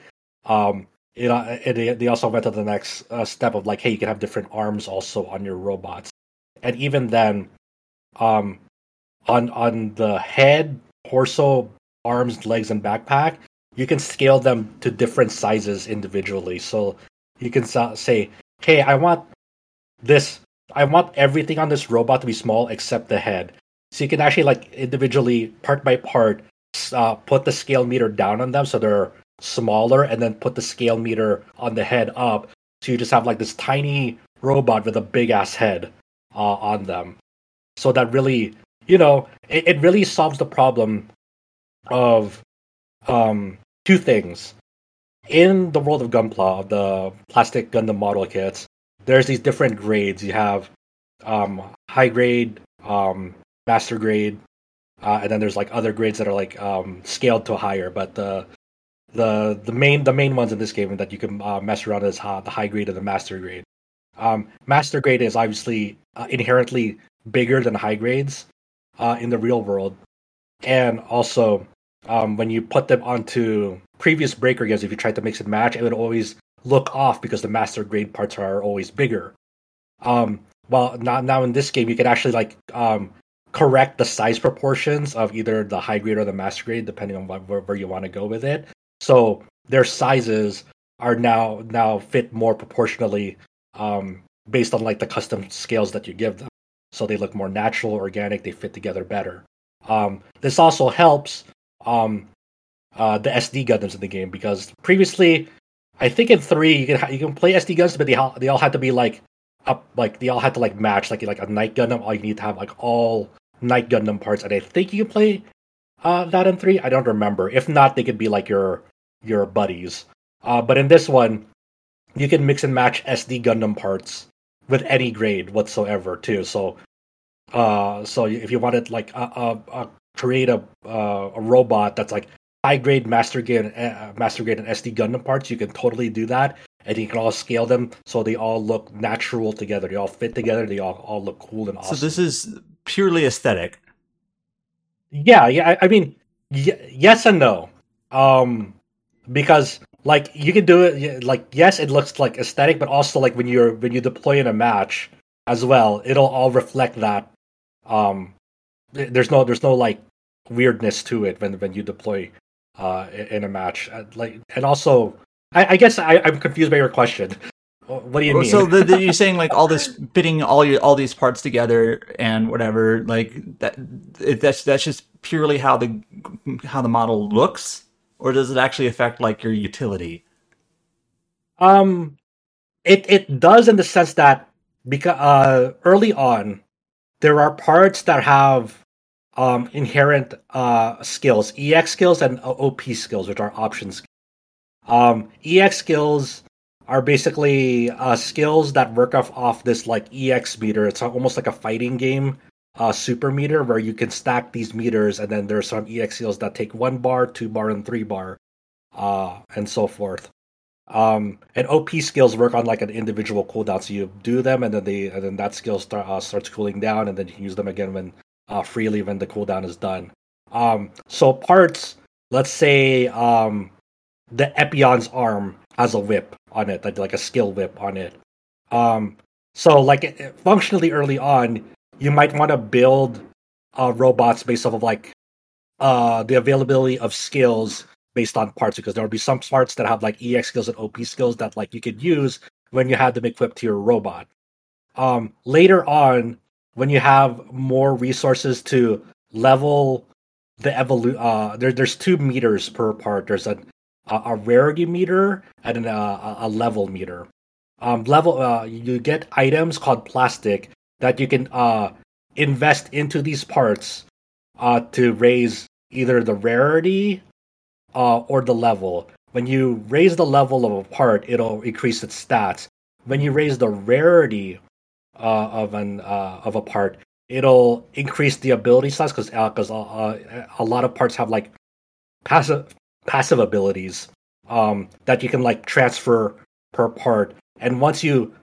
They also went to the next step of like, hey, you can have different arms also on your robots, and even then, on the head, torso, arms, legs, and backpack, you can scale them to different sizes individually. So you can say, hey, I want everything on this robot to be small except the head. So you can actually like individually, part by part, put the scale meter down on them so they're smaller, and then put the scale meter on the head up. So you just have like this tiny robot with a big ass head on them. So that really, it really solves the problem of two things. in the world of Gunpla, the plastic Gundam model kits, there's these different grades. You have high grade, master grade, and then there's like other grades that are like scaled to higher. But the main ones in this game that you can mess around is the high grade and the master grade. Master grade is obviously inherently bigger than high grades in the real world, and also when you put them onto previous breaker games, if you tried to mix and match, it would always look off because the master grade parts are always bigger. Well, now in this game, you can actually like correct the size proportions of either the high grade or the master grade, depending on where you want to go with it. So their sizes are now fit more proportionally based on like the custom scales that you give them. So they look more natural, organic. They fit together better. This also helps the SD Gundams in the game, because previously, I think in 3 you can play SD Gundams, but they all had to be like up, like they all had to like match, like a Night Gundam. All you need to have like all Night Gundam parts, and I think you can play that in 3. I don't remember. If not, they could be like your buddies. But in this one, you can mix and match SD Gundam parts with any grade whatsoever too. So if you wanted like create a robot that's like high grade, master grade, and SD Gundam parts, you can totally do that, and you can all scale them so they all look natural together. They all fit together. They all look cool and awesome. So this is purely aesthetic. Yeah. I mean, yes and no. Because like you can do it. Like yes, it looks like aesthetic, but also like when you deploy in a match as well, it'll all reflect that. There's no like weirdness to it when you deploy in a match. And also, I guess I'm confused by your question. What do you mean? So you're saying like all this fitting all these parts together and whatever, like that's just purely how the model looks, or does it actually affect like your utility? It does, in the sense that because early on there are parts that have inherent skills, EX skills and OP skills, which are options. EX skills are basically skills that work off this like EX meter. It's almost like a fighting game super meter, where you can stack these meters, and then there's some EX skills that take 1 bar, 2 bar, and 3 bar, and so forth. And OP skills work on like an individual cooldown, so you do them, and then that skill starts cooling down, and then you can use them again when freely when the cooldown is done. So parts, let's say the Epion's arm has a whip on it, like a skill whip on it. So like functionally early on, you might want to build robots based off of like the availability of skills based on parts, because there will be some parts that have like EX skills and OP skills that like you could use when you have them equipped to your robot. Later on, when you have more resources to level the there's 2 meters per part. There's a rarity meter and a level meter. You get items called plastic that you can invest into these parts to raise either the rarity or the level. When you raise the level of a part, it'll increase its stats. When you raise the rarity of a part, it'll increase the ability stats, because a lot of parts have like passive abilities that you can like transfer per part. And once you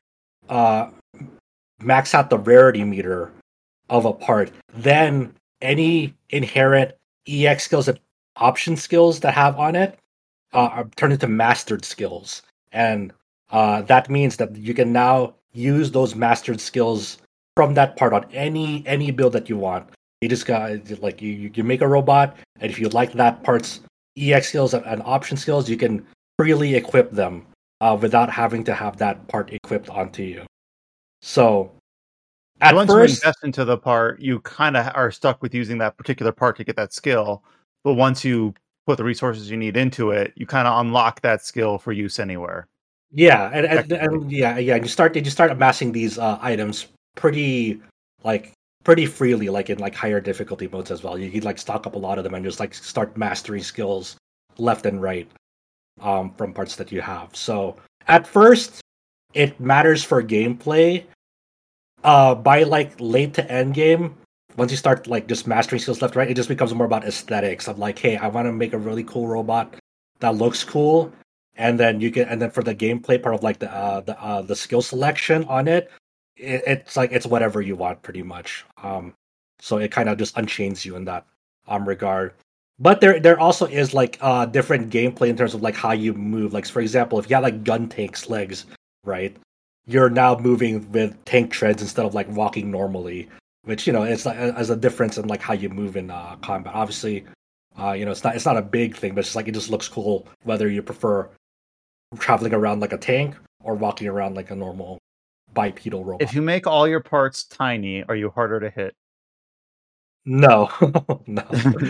max out the rarity meter of a part, then any inherent EX skills and option skills that have on it are turned into mastered skills, and that means that you can now use those mastered skills from that part on any build that you want. You just got like you make a robot, and if you like that part's EX skills and option skills, you can freely equip them without having to have that part equipped onto you. So at once first, you invest into the part, you kind of are stuck with using that particular part to get that skill. But once you put the resources you need into it, you kind of unlock that skill for use anywhere. Yeah, and you start amassing these items pretty freely, like in like higher difficulty modes as well. You can like stock up a lot of them and just like start mastering skills left and right. from parts that you have. So at first, it matters for gameplay. By like late to end game, once you start like just mastering skills left right, it just becomes more about aesthetics of like, hey, I want to make a really cool robot that looks cool, and then for the gameplay part of like the skill selection on it, it's like it's whatever you want pretty much. So it kind of just unchains you in that regard. But there also is like different gameplay in terms of like how you move. Like for example, if you have like gun tanks legs, right? You're now moving with tank treads instead of like walking normally, which it's like as a difference in like how you move in combat. Obviously, it's not a big thing, but it's like it just looks cool whether you prefer traveling around like a tank or walking around like a normal bipedal robot. If you make all your parts tiny, are you harder to hit? No, no.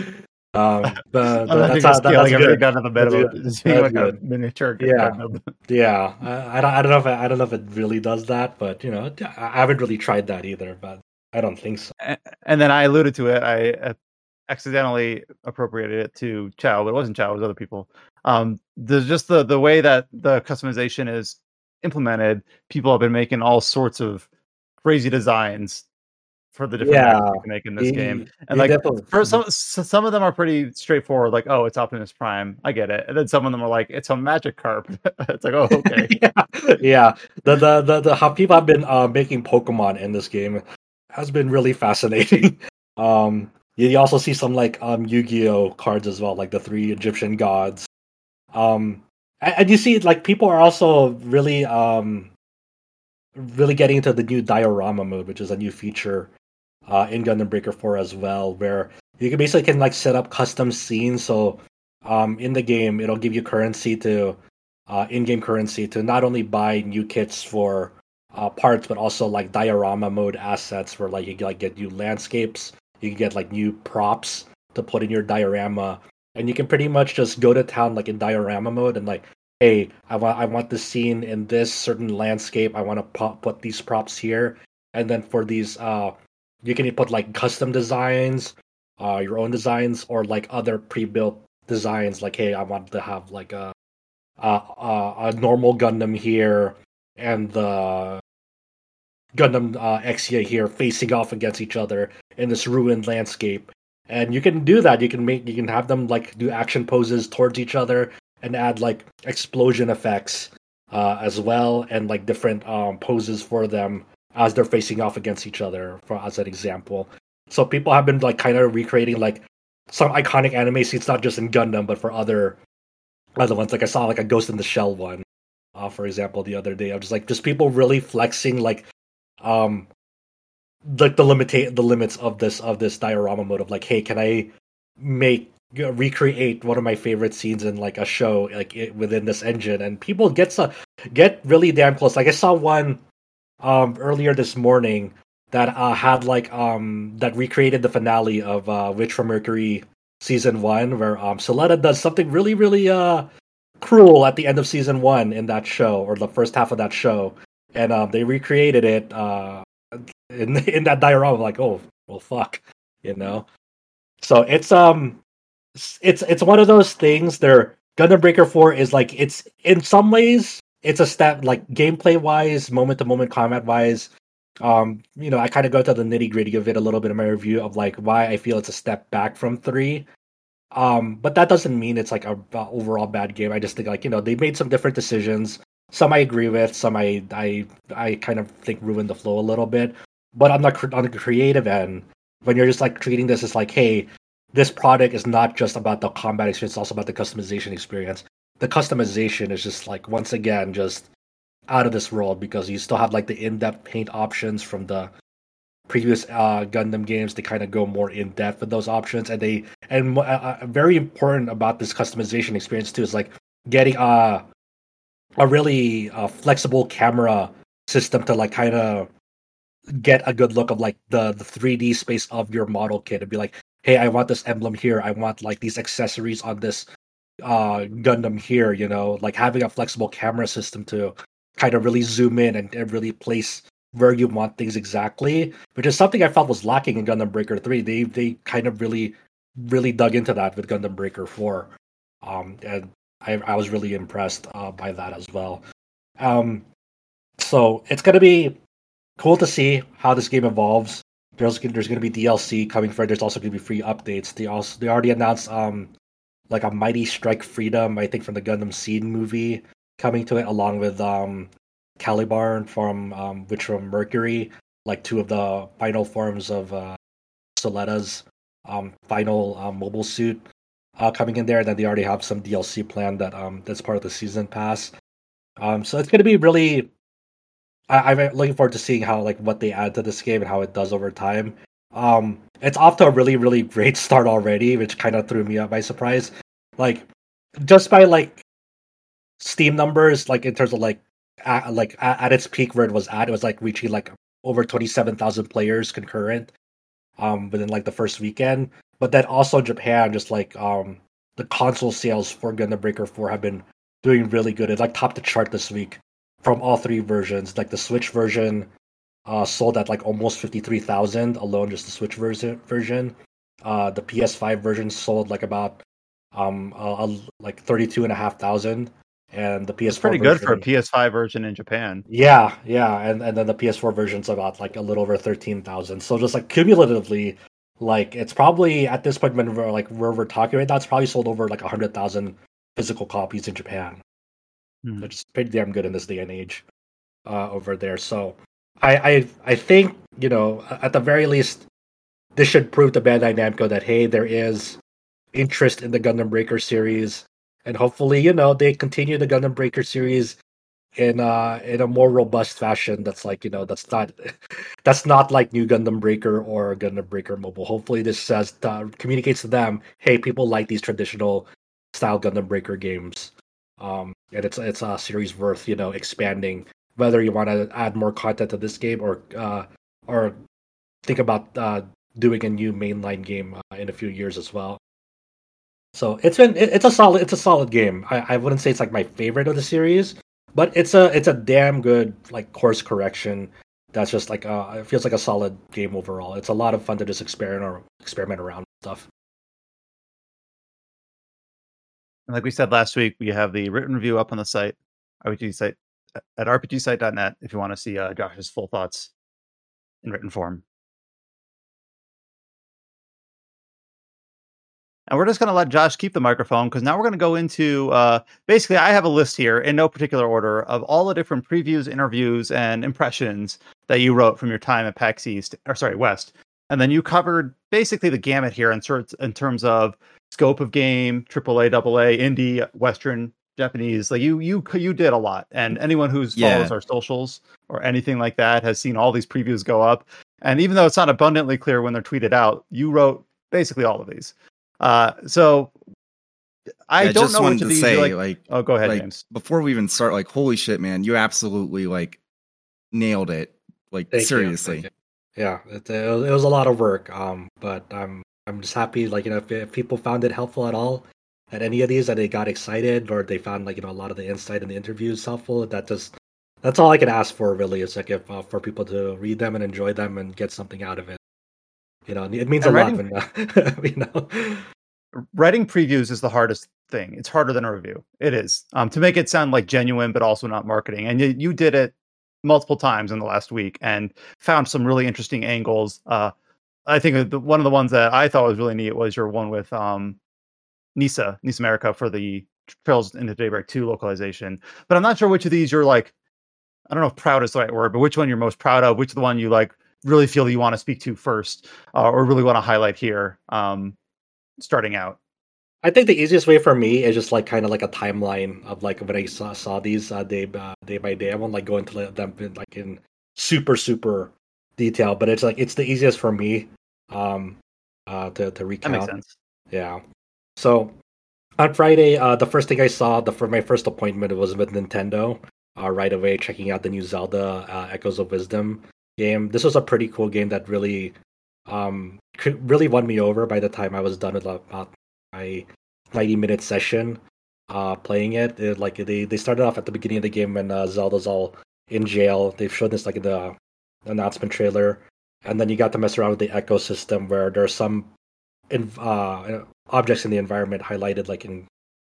That's scaling everything good. down to the bed of just being like good. a miniature. Yeah. Gundam. Yeah. I don't know if it really does that, but I haven't really tried that either. But I don't think so. And then I alluded to it. I accidentally appropriated it to Chow, but it wasn't Chow. It was other people. There's just the way that the customization is implemented. People have been making all sorts of crazy designs for the different mechs you can make in this game, and like for some of them are pretty straightforward. Like, oh, it's Optimus Prime, I get it. And then some of them are like, it's a Magikarp. It's like, oh, okay. Yeah. The how people have been making Pokemon in this game has been really fascinating. You also see some like Yu-Gi-Oh cards as well, like the 3 Egyptian gods. And you see like people are also really getting into the new diorama mode, which is a new feature in Gundam Breaker 4 as well, where you can like set up custom scenes. So in the game, it'll give you currency to in-game currency to not only buy new kits for parts, but also like diorama mode assets where like you can like get new landscapes, you can get like new props to put in your diorama, and you can pretty much just go to town like in diorama mode and like, hey, I want this scene in this certain landscape. I want to put these props here, and then for these you can put like custom designs, your own designs, or like other pre-built designs. Like, hey, I want to have like a normal Gundam here and the Gundam Exia here facing off against each other in this ruined landscape. And you can do that. You can have them like do action poses towards each other and add like explosion effects as well, and like different poses for them as they're facing off against each other, for as an example. So people have been like kind of recreating like some iconic anime scenes, not just in Gundam, but for other ones. Like I saw like a Ghost in the Shell one, for example, the other day. I was like, just people really flexing like the limits of this diorama mode of like, hey, can I recreate one of my favorite scenes in like a show like within this engine? And people get really damn close. Like I saw one earlier this morning that had like that recreated the finale of Witch from Mercury season 1, where Soletta does something really really cruel at the end of season 1 in that show, or the first half of that show, and they recreated it in that diorama. Like, oh well, fuck, So it's one of those things. Gundam Breaker 4 is like, it's in some ways it's a step like gameplay wise, moment to moment combat wise. I kind of go to the nitty gritty of it a little bit in my review of like why I feel it's a step back from 3. But that doesn't mean it's like a overall bad game. I just think like they made some different decisions. Some I agree with, some I kind of think ruined the flow a little bit. But on the creative end, when you're just like treating this as like, hey, this product is not just about the combat experience, it's also about the customization experience. The customization is just like, once again, just out of this world, because you still have like the in-depth paint options from the previous Gundam games. They kind of go more in depth with those options, and very important about this customization experience too is like getting a really flexible camera system to like kind of get a good look of like the 3D space of your model kit and be like, hey, I want this emblem here, I want like these accessories on this Gundam here, like having a flexible camera system to kind of really zoom in and really place where you want things exactly, which is something I felt was lacking in Gundam Breaker 3. They kind of really dug into that with Gundam Breaker 4. And I was really impressed by that as well. So it's gonna be cool to see how this game evolves. There's gonna be DLC coming for it. There's also gonna be free updates. They already announced like a Mighty Strike Freedom, I think from the Gundam Seed movie coming to it, along with Caliban from Mercury, like two of the final forms of Soletta's final mobile suit coming in there. And then they already have some DLC planned that's part of the season pass. So it's gonna be really. I'm looking forward to seeing how what they add to this game and how it does over time. It's off to a really really great start already, which kind of threw me up by surprise. Like just by Steam numbers, in terms of at its peak where it was reaching over 27,000 players concurrent within the first weekend. But then also Japan, just the console sales for Gundam Breaker 4 have been doing really good. It topped the chart this week from all three versions. The Switch version sold at almost 53,000 alone, just the Switch version. The PS5 version sold about 32,500, and the PS4 It's pretty good for a PS5 version in Japan. Yeah, and then the PS4 version's about a little over 13,000. So just cumulatively, it's probably at this point when we're where we're talking right now, it's probably sold over 100,000 physical copies in Japan, which is pretty damn good in this day and age over there. So I think at the very least this should prove to Bandai Namco that hey, there is interest in the Gundam Breaker series, and hopefully they continue the Gundam Breaker series in a more robust fashion. That's that's not like New Gundam Breaker or Gundam Breaker Mobile. Hopefully this communicates to them, hey, people like these traditional style Gundam Breaker games, and it's a series worth expanding. Whether you want to add more content to this game or think about doing a new mainline game in a few years as well. So it's a solid game. I wouldn't say it's my favorite of the series, but it's a damn good course correction. That's just it feels like a solid game overall. It's a lot of fun to just experiment around with stuff. And like we said last week, we have the written review up on the site, RPG site at rpgsite.net if you want to see Josh's full thoughts in written form. And we're just going to let Josh keep the microphone because now we're going to go into basically I have a list here in no particular order of all the different previews, interviews, and impressions that you wrote from your time at PAX West. And then you covered basically the gamut here in terms of scope of game, AAA, AA, indie, Western, Japanese. You did a lot. And anyone who follows our socials or anything like that has seen all these previews go up. And even though it's not abundantly clear when they're tweeted out, you wrote basically all of these. So I don't know what to say. Oh, go ahead, James. Before we even start, holy shit, man, you absolutely nailed it. Seriously. Yeah, it was a lot of work. But I'm just happy, if people found it helpful at all at any of these, that they got excited or they found a lot of the insight in the interviews helpful. That's all I can ask for, really. It's if for people to read them and enjoy them and get something out of it. It means a lot when writing previews is the hardest thing. It's harder than a review. It is to make it sound genuine, but also not marketing. And you did it multiple times in the last week and found some really interesting angles. I think one of the ones that I thought was really neat was your one with NISA America for the Trails into Daybreak 2 localization. But I'm not sure which of these you're I don't know if proud is the right word, but which one you're most proud of, which of the one you really feel you want to speak to first, or really want to highlight here, starting out. I think the easiest way for me is just kind of a timeline of when I saw these day by day. I won't go into them in super detail, but it's it's the easiest for me to recount. That makes sense. Yeah. So on Friday, the first thing I saw for my first appointment was with Nintendo. Right away, checking out the new Zelda Echoes of Wisdom game. This was a pretty cool game that really won me over by the time I was done with about my 90-minute session playing it. They started off at the beginning of the game when Zelda's all in jail. They've shown this in the announcement trailer, and then you got to mess around with the ecosystem where there are some objects in the environment highlighted in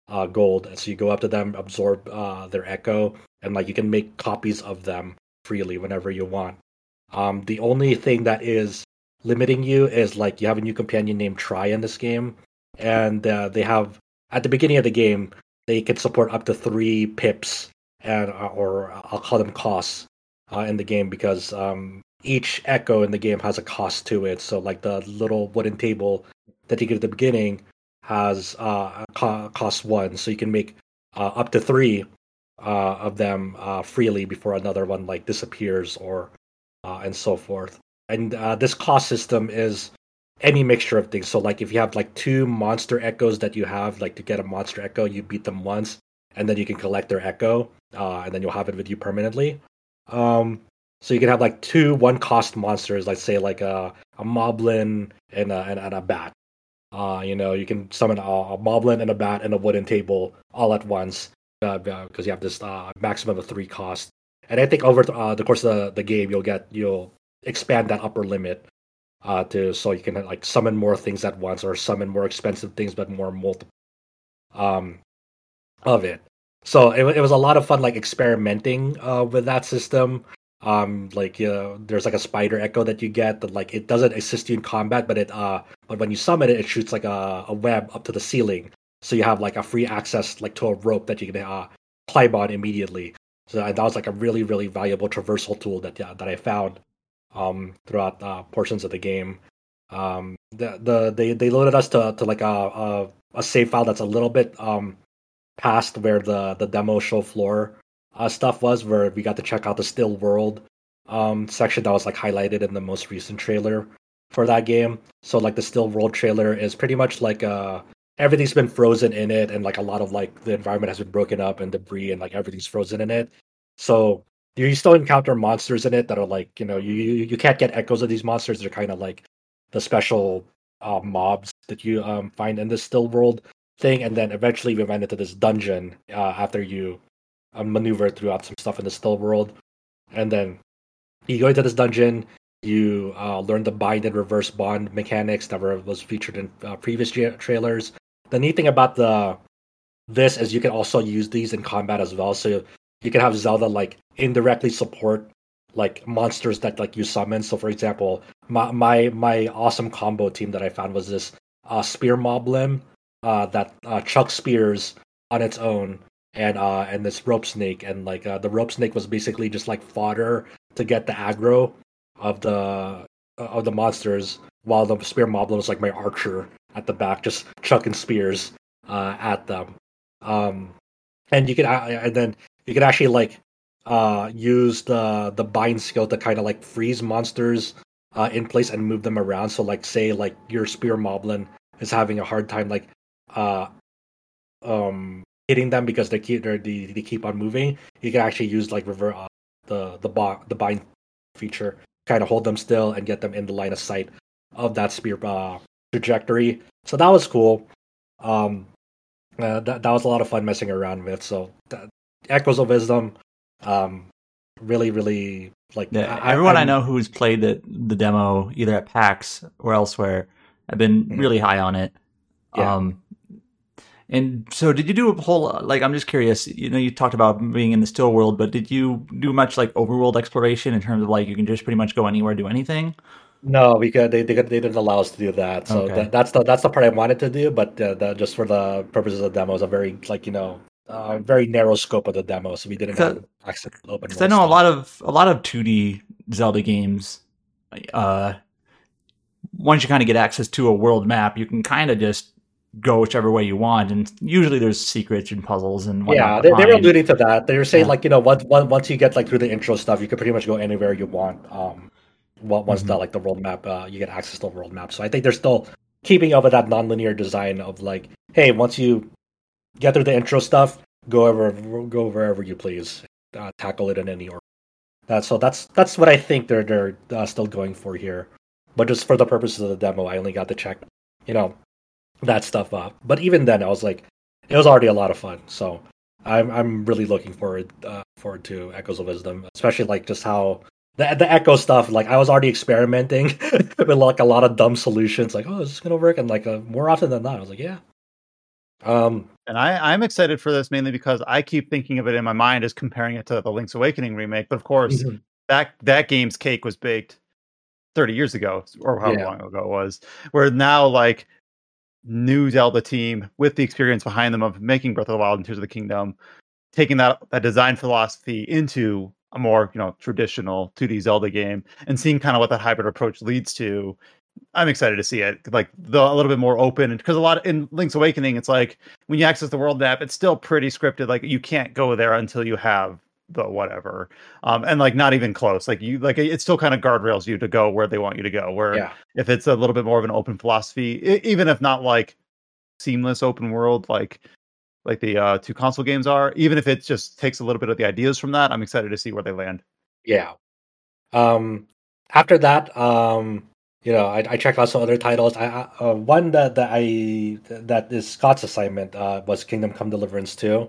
gold. And so you go up to them, absorb their echo, and like you can make copies of them freely whenever you want. The only thing that is limiting you is like you have a new companion named Try in this game, and they have at the beginning of the game they can support up to 3 pips and or I'll call them costs in the game because each echo in the game has a cost to it. So like the little wooden table that you get at the beginning has cost 1, so you can make up to 3 of them freely before another one like disappears or and so forth. And this cost system is any mixture of things. So like if you have like 2 monster echoes that you have, like to get a monster echo, you beat them once, and then you can collect their echo, and then you'll have it with you permanently. So you can have like 2 1-cost monsters, let's say like a moblin and a bat. You can summon a moblin and a bat and a wooden table all at once because you have this maximum of 3 cost. And I think over the course of the game, you'll expand that upper limit so you can like summon more things at once or summon more expensive things but more multiple of it. So it was a lot of fun like experimenting with that system. There's like a spider echo that you get that like it doesn't assist you in combat, but when you summon it, it shoots like a web up to the ceiling. So you have like a free access like to a rope that you can climb on immediately. So that was like a really, really valuable traversal tool that I found throughout portions of the game. They loaded us to like a save file that's a little bit past where the demo show floor stuff was, where we got to check out the still world section that was like highlighted in the most recent trailer for that game. So like the still world trailer is pretty much like everything's been frozen in it, and like a lot of like the environment has been broken up and debris and like everything's frozen in it. So you still encounter monsters in it that are like, you can't get echoes of these monsters. They're kind of like the special mobs that you find in this still world thing. And then eventually we went into this dungeon after you maneuver throughout some stuff in the still world. And then you go into this dungeon, you learn the bind and reverse bond mechanics that was featured in previous trailers. The neat thing about this is you can also use these in combat as well. So you can have Zelda like indirectly support like monsters that like you summon. So for example, my awesome combo team that I found was this spear moblin that chucks spears on its own, and this rope snake, and like the rope snake was basically just like fodder to get the aggro of the monsters, while the spear moblin was like my archer at the back, just chucking spears at them. And you can and then you can actually like use the bind skill to kind of like freeze monsters in place and move them around. So like say like your spear moblin is having a hard time like hitting them because they keep on moving. You can actually use like the bind feature, kind of hold them still and get them in the line of sight of that spear trajectory. So that was cool. That was a lot of fun messing around with. So Echoes of Wisdom, really, really like. Yeah, everyone I know who's played the demo either at PAX or elsewhere have been really high on it. Yeah. And so, did you do a whole like? I'm just curious. You talked about being in the still world, but did you do much like overworld exploration in terms of like you can just pretty much go anywhere, do anything? No, because they didn't allow us to do that. So Okay. that's the part I wanted to do, but just for the purposes of the demo, it's a very like very narrow scope of the demo, so we didn't have access to open. Because I know a lot of 2D Zelda games. Once you kind of get access to a world map, you can kind of just go whichever way you want, and usually there's secrets and puzzles and whatnot. Yeah, they were alluding to that. They were saying like once you get like through the intro stuff, you can pretty much go anywhere you want. Once the world map, you get access to the world map. So I think they're still keeping up with that non-linear design of like, hey, once you get through the intro stuff, go wherever you please, tackle it in any order. That's what I think they're still going for here. But just for the purposes of the demo, I only got to check, that stuff up. But even then, I was like, it was already a lot of fun. So I'm really looking forward to Echoes of Wisdom, especially like just how the echo stuff. Like I was already experimenting with like a lot of dumb solutions, like, oh, is this gonna work? And like more often than not, I was like, yeah. And I'm excited for this mainly because I keep thinking of it in my mind as comparing it to the Link's Awakening remake. But of course, Mhm. that game's cake was baked 30 years ago, or however Yeah. long ago it was. Where now, like, new Zelda team with the experience behind them of making Breath of the Wild and Tears of the Kingdom, taking that design philosophy into a more traditional 2D Zelda game, and seeing kind of what that hybrid approach leads to. I'm excited to see it, like a little bit more open, because a lot in Link's Awakening, it's like when you access the world map, it's still pretty scripted. Like you can't go there until you have the whatever, and like not even close. Like it still kind of guardrails you to go where they want you to go. Where Yeah. if it's a little bit more of an open philosophy, even if not like seamless open world, like the two console games are, even if it just takes a little bit of the ideas from that, I'm excited to see where they land. Yeah. After that, I checked out some other titles. One that is Scott's assignment was Kingdom Come Deliverance 2.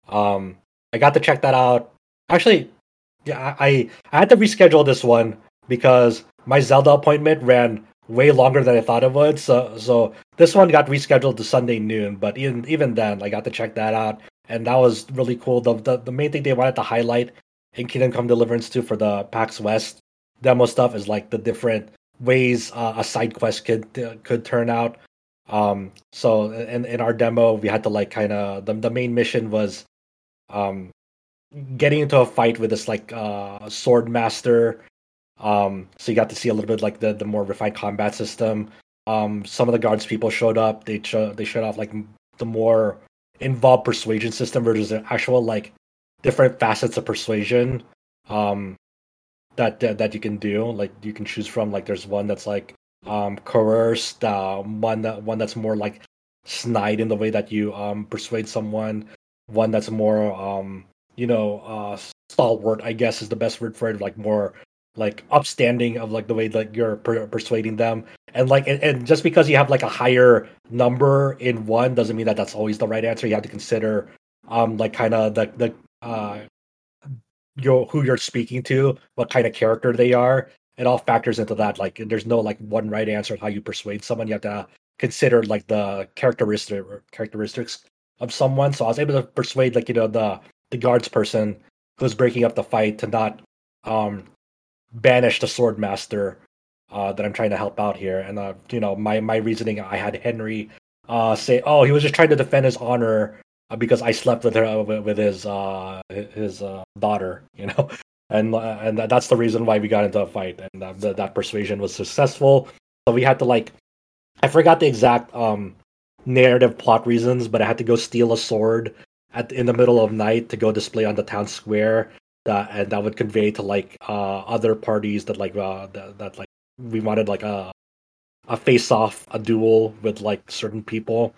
I got to check that out. Actually, yeah, I had to reschedule this one because my Zelda appointment ran way longer than I thought it would. So this one got rescheduled to Sunday noon. But even then, I got to check that out, and that was really cool. The main thing they wanted to highlight in Kingdom Come Deliverance 2 for the PAX West demo stuff is like the different ways a side quest could turn out. So in our demo, we had to like kind of the main mission was getting into a fight with this like sword master. So you got to see a little bit like the more refined combat system. Some of the guards people showed up. They showed off like the more involved persuasion system versus the actual like different facets of persuasion. That you can do. Like you can choose from. Like there's one that's like coerced. One that's more like snide in the way that you persuade someone. One that's more stalwart, I guess is the best word for it. Like more like upstanding of like the way that you're persuading them. And like and just because you have like a higher number in one doesn't mean that that's always the right answer. You have to consider like kind of the who you're speaking to, what kind of character they are. It all factors into that. Like there's no like one right answer on how you persuade someone. You have to consider like the characteristics of someone. So I was able to persuade like the guards person who's breaking up the fight to not banish the sword master that I'm trying to help out here. And my reasoning, I had Henry say, oh, he was just trying to defend his honor because I slept with her with his daughter, and that's the reason why we got into a fight, and that persuasion was successful. So we had to like, I forgot the exact narrative plot reasons, but I had to go steal a sword in the middle of night to go display on the town square. And that would convey to like other parties that like that like we wanted like a face off, a duel with like certain people.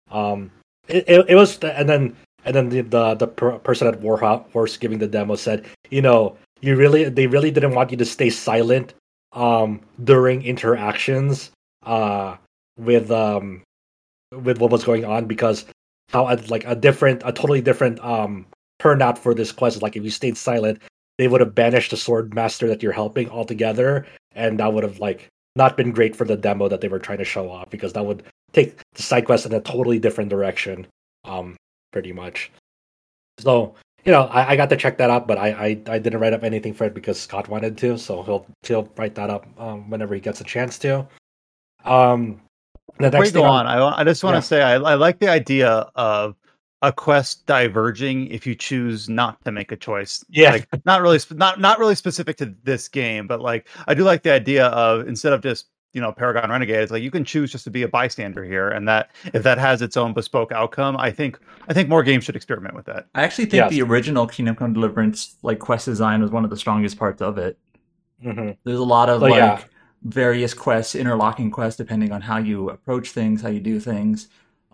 It was, and then the person at Warhorse giving the demo said, they really didn't want you to stay silent during interactions with what was going on, because how a totally different turnout for this quest is like if you stayed silent, they would have banished the sword master that you're helping altogether, and that would have like not been great for the demo that they were trying to show off, because that would take the side quest in a totally different direction, pretty much. So I got to check that out, but I didn't write up anything for it because Scott wanted to, so he'll write that up whenever he gets a chance to. The next Before you thing go on, I just want to say I like the idea of a quest diverging if you choose not to make a choice. Yeah. Like not really specific to this game, but like I do like the idea of, instead of just Paragon Renegade, it's like you can choose just to be a bystander here, and that if that has its own bespoke outcome, I think more games should experiment with that. I actually think the original Kingdom Come Deliverance like quest design was one of the strongest parts of it. Mm-hmm. There's a lot of various quests, interlocking quests, depending on how you approach things, how you do things.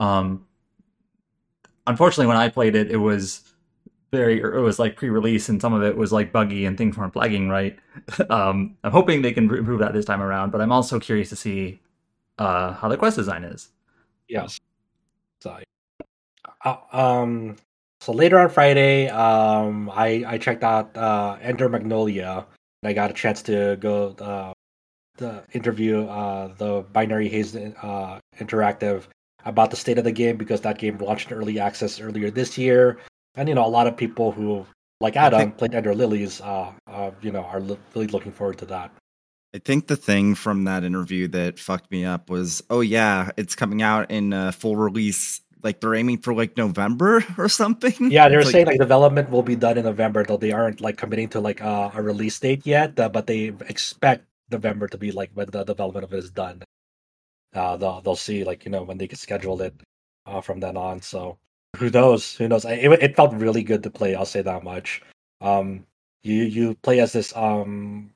Unfortunately, when I played it, it was like pre-release, and some of it was like buggy and things weren't flagging right. I'm hoping they can improve that this time around, but I'm also curious to see how the quest design is. Yes. So later on Friday, I checked out Enter Magnolia, and I got a chance to go the interview the Binary Haze Interactive about the state of the game because that game launched in early access earlier this year, and a lot of people who like Adam played Ender Lilies, are really looking forward to that. I think the thing from that interview that fucked me up was, oh yeah, it's coming out in full release. Like they're aiming for like November or something. Yeah, they're saying like development will be done in November, though they aren't like committing to like a release date yet. But they expect November to be like when the development of it is done. They'll see like when they can schedule it from then on. So who knows? Who knows? It felt really good to play. I'll say that much. You play as this new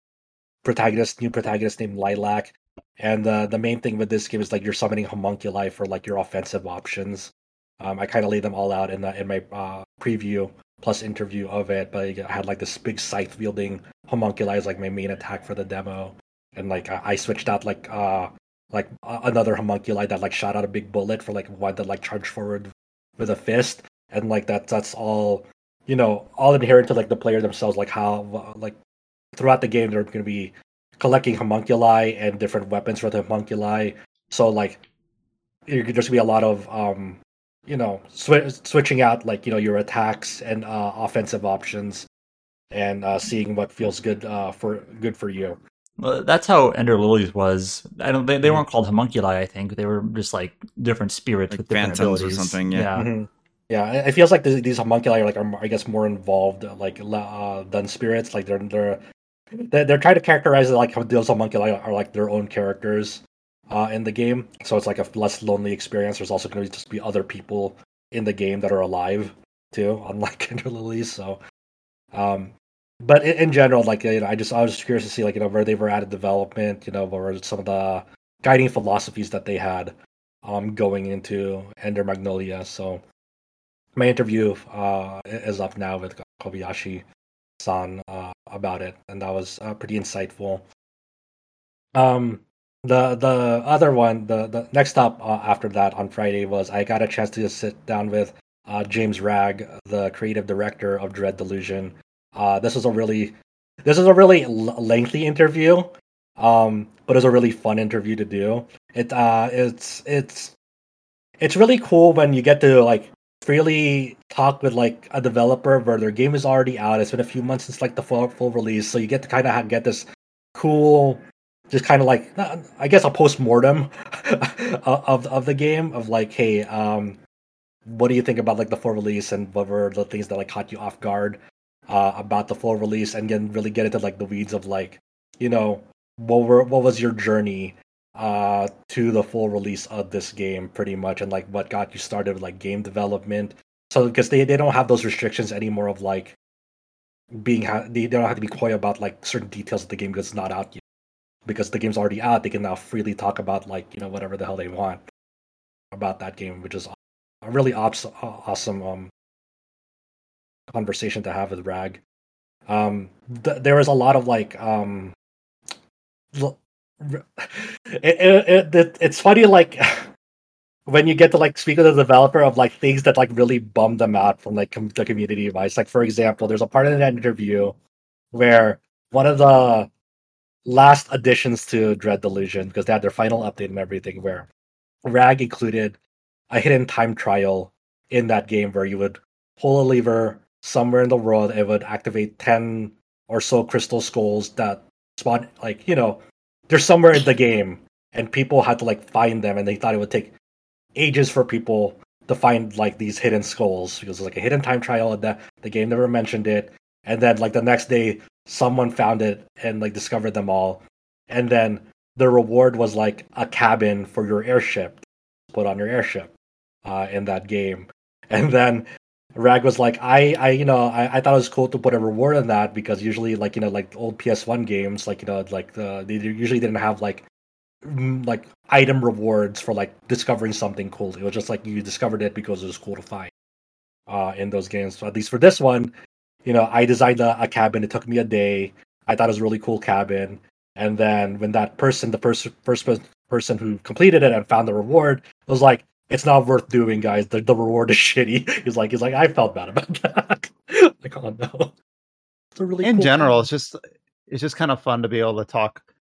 protagonist named Lilac, and the main thing with this game is like you're summoning homunculi for like your offensive options. I kind of laid them all out in my preview plus interview of it, but I had like this big scythe wielding homunculi as like my main attack for the demo, and like I switched out like another homunculi that like shot out a big bullet for like one that like charged forward with a fist, and like that's all all inherent to like the player themselves, like how like throughout the game they're going to be collecting homunculi and different weapons for the homunculi. So like there's going to be a lot of switching out like your attacks and offensive options, and seeing what feels good for you. Well, that's how Ender Lilies was. I don't. They weren't called homunculi. I think they were just like different spirits like with different phantoms abilities or something. Yeah. Mm-hmm. Yeah, it feels like these homunculi are I guess more involved like than spirits. Like they're trying to characterize it like how those homunculi are like their own characters in the game. So it's like a less lonely experience. There's also going to just be other people in the game that are alive too, unlike Ender Lilies. So, but in general, like I was curious to see like where they were at in development. What were some of the guiding philosophies that they had going into Ender Magnolia. So my interview is up now with Kobayashi-san about it, and that was pretty insightful. The other one, the next up after that on Friday was I got a chance to sit down with James Ragg, the creative director of Dread Delusion. This was a really lengthy interview, but it was a really fun interview to do. It's really cool when you get to like freely talk with like a developer where their game is already out. It's been a few months since like the full release, so you get to kind of get this cool, just kind of like I guess a post-mortem of the game of like, hey, what do you think about like the full release, and what were the things that like caught you off guard about the full release, and then really get into like the weeds of like what was your journey to the full release of this game, pretty much, and like what got you started with like game development. So because they don't have those restrictions anymore of like they don't have to be coy about like certain details of the game because it's not out yet. Because the game's already out, they can now freely talk about like whatever the hell they want about that game, which is a really awesome conversation to have with Ragg. There was a lot of like it's funny like when you get to like speak with the developer of like things that like really bum them out from like the community advice. Like for example, there's a part in that interview where one of the last additions to Dread Delusion, because they had their final update and everything, where Ragg included a hidden time trial in that game where you would pull a lever somewhere in the world, it would activate 10 or so crystal skulls that spawn like they're somewhere in the game, and people had to like find them, and they thought it would take ages for people to find like these hidden skulls because it was like a hidden time trial, and the game never mentioned it. And then like the next day someone found it and like discovered them all, and then the reward was like a cabin for your airship, put on your airship in that game. And then Ragg was like, I thought it was cool to put a reward on that, because usually like like old PS1 games like they usually didn't have like item rewards for like discovering something cool. It was just like you discovered it because it was cool to find in those games. So at least for this one, I designed a cabin. It took me a day. I thought it was a really cool cabin. And then when that person, the first person who completed it and found the reward, was like, it's not worth doing, guys. The reward is shitty. He's like, I felt bad about that. Like, oh no. It's a really in cool general, cabin. it's just kind of fun to be able to talk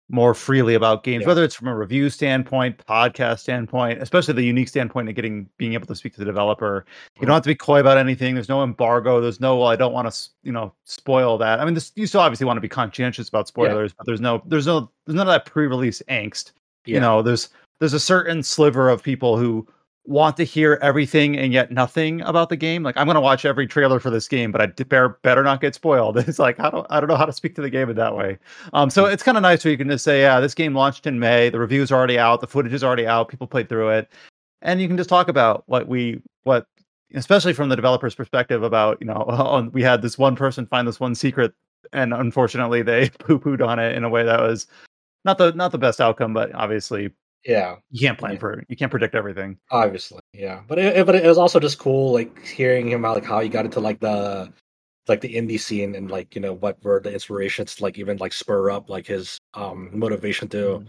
more freely about games, Yeah. whether it's from a review standpoint, podcast standpoint, especially the unique standpoint of being able to speak to the developer. You don't have to be coy about anything. There's no embargo. There's no, well, I don't want to, spoil that. I mean, you still obviously want to be conscientious about spoilers, but there's none of that pre-release angst. Yeah. There's a certain sliver of people who want to hear everything and yet nothing about the game. Like, I'm going to watch every trailer for this game, but I better not get spoiled. It's like, I don't know how to speak to the game in that way. So it's kind of nice where you can just say, yeah, this game launched in May. The reviews are already out. The footage is already out. People played through it. And you can just talk about what especially from the developer's perspective about, we had this one person find this one secret, and unfortunately they poo-pooed on it in a way that was not the best outcome, but obviously, yeah, you can't you can't predict everything. Obviously, yeah. But it was also just cool, like hearing him about like how he got into like the indie scene and like what were the inspirations to like even like spur up like his motivation to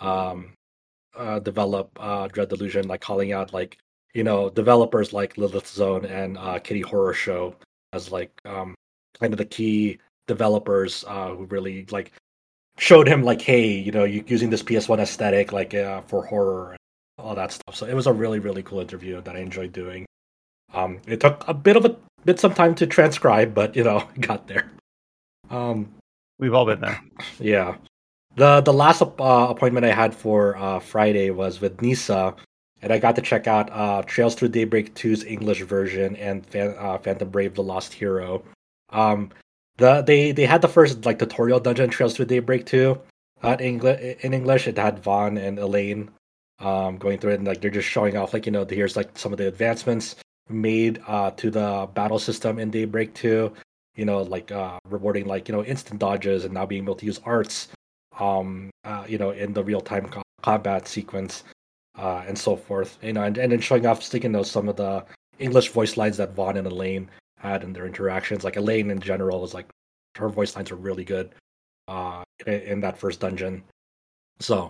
develop Dread Delusion, like calling out like developers like Lilith Zone and Kitty Horror Show as like kind of the key developers who really like showed him like, hey, using this PS1 aesthetic like for horror and all that stuff. So it was a really, really cool interview that I enjoyed doing. It took a bit some time to transcribe, but got there. We've all been there. Yeah. The last appointment I had for Friday was with Nisa, and I got to check out Trails Through Daybreak 2's English version and Phantom Brave: The Lost Hero. They had the first like tutorial dungeon, Trails Through Daybreak 2 in English. It had Vaughn and Elaine going through it, and like they're just showing off like here's like some of the advancements made to the battle system in Daybreak 2. Like rewarding like instant dodges and now being able to use arts in the real-time combat sequence and so forth. And then showing off some of the English voice lines that Vaughn and Elaine had in their interactions. Like Elaine in general was like her voice lines are really good in that first dungeon. So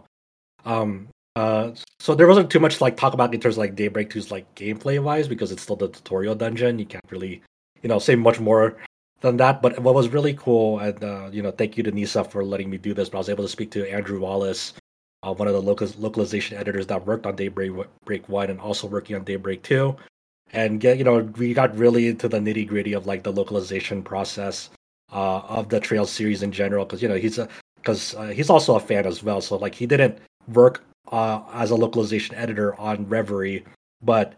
so there wasn't too much like talk about in terms of like Daybreak 2's like gameplay wise, because it's still the tutorial dungeon. You can't really say much more than that. But what was really cool, and thank you to Nisa for letting me do this, but I was able to speak to Andrew Wallace, one of the localization editors that worked on Daybreak 1 and also working on Daybreak 2. And we got really into the nitty gritty of like the localization process of the Trails series in general, because he's also a fan as well. So like he didn't work as a localization editor on Reverie, but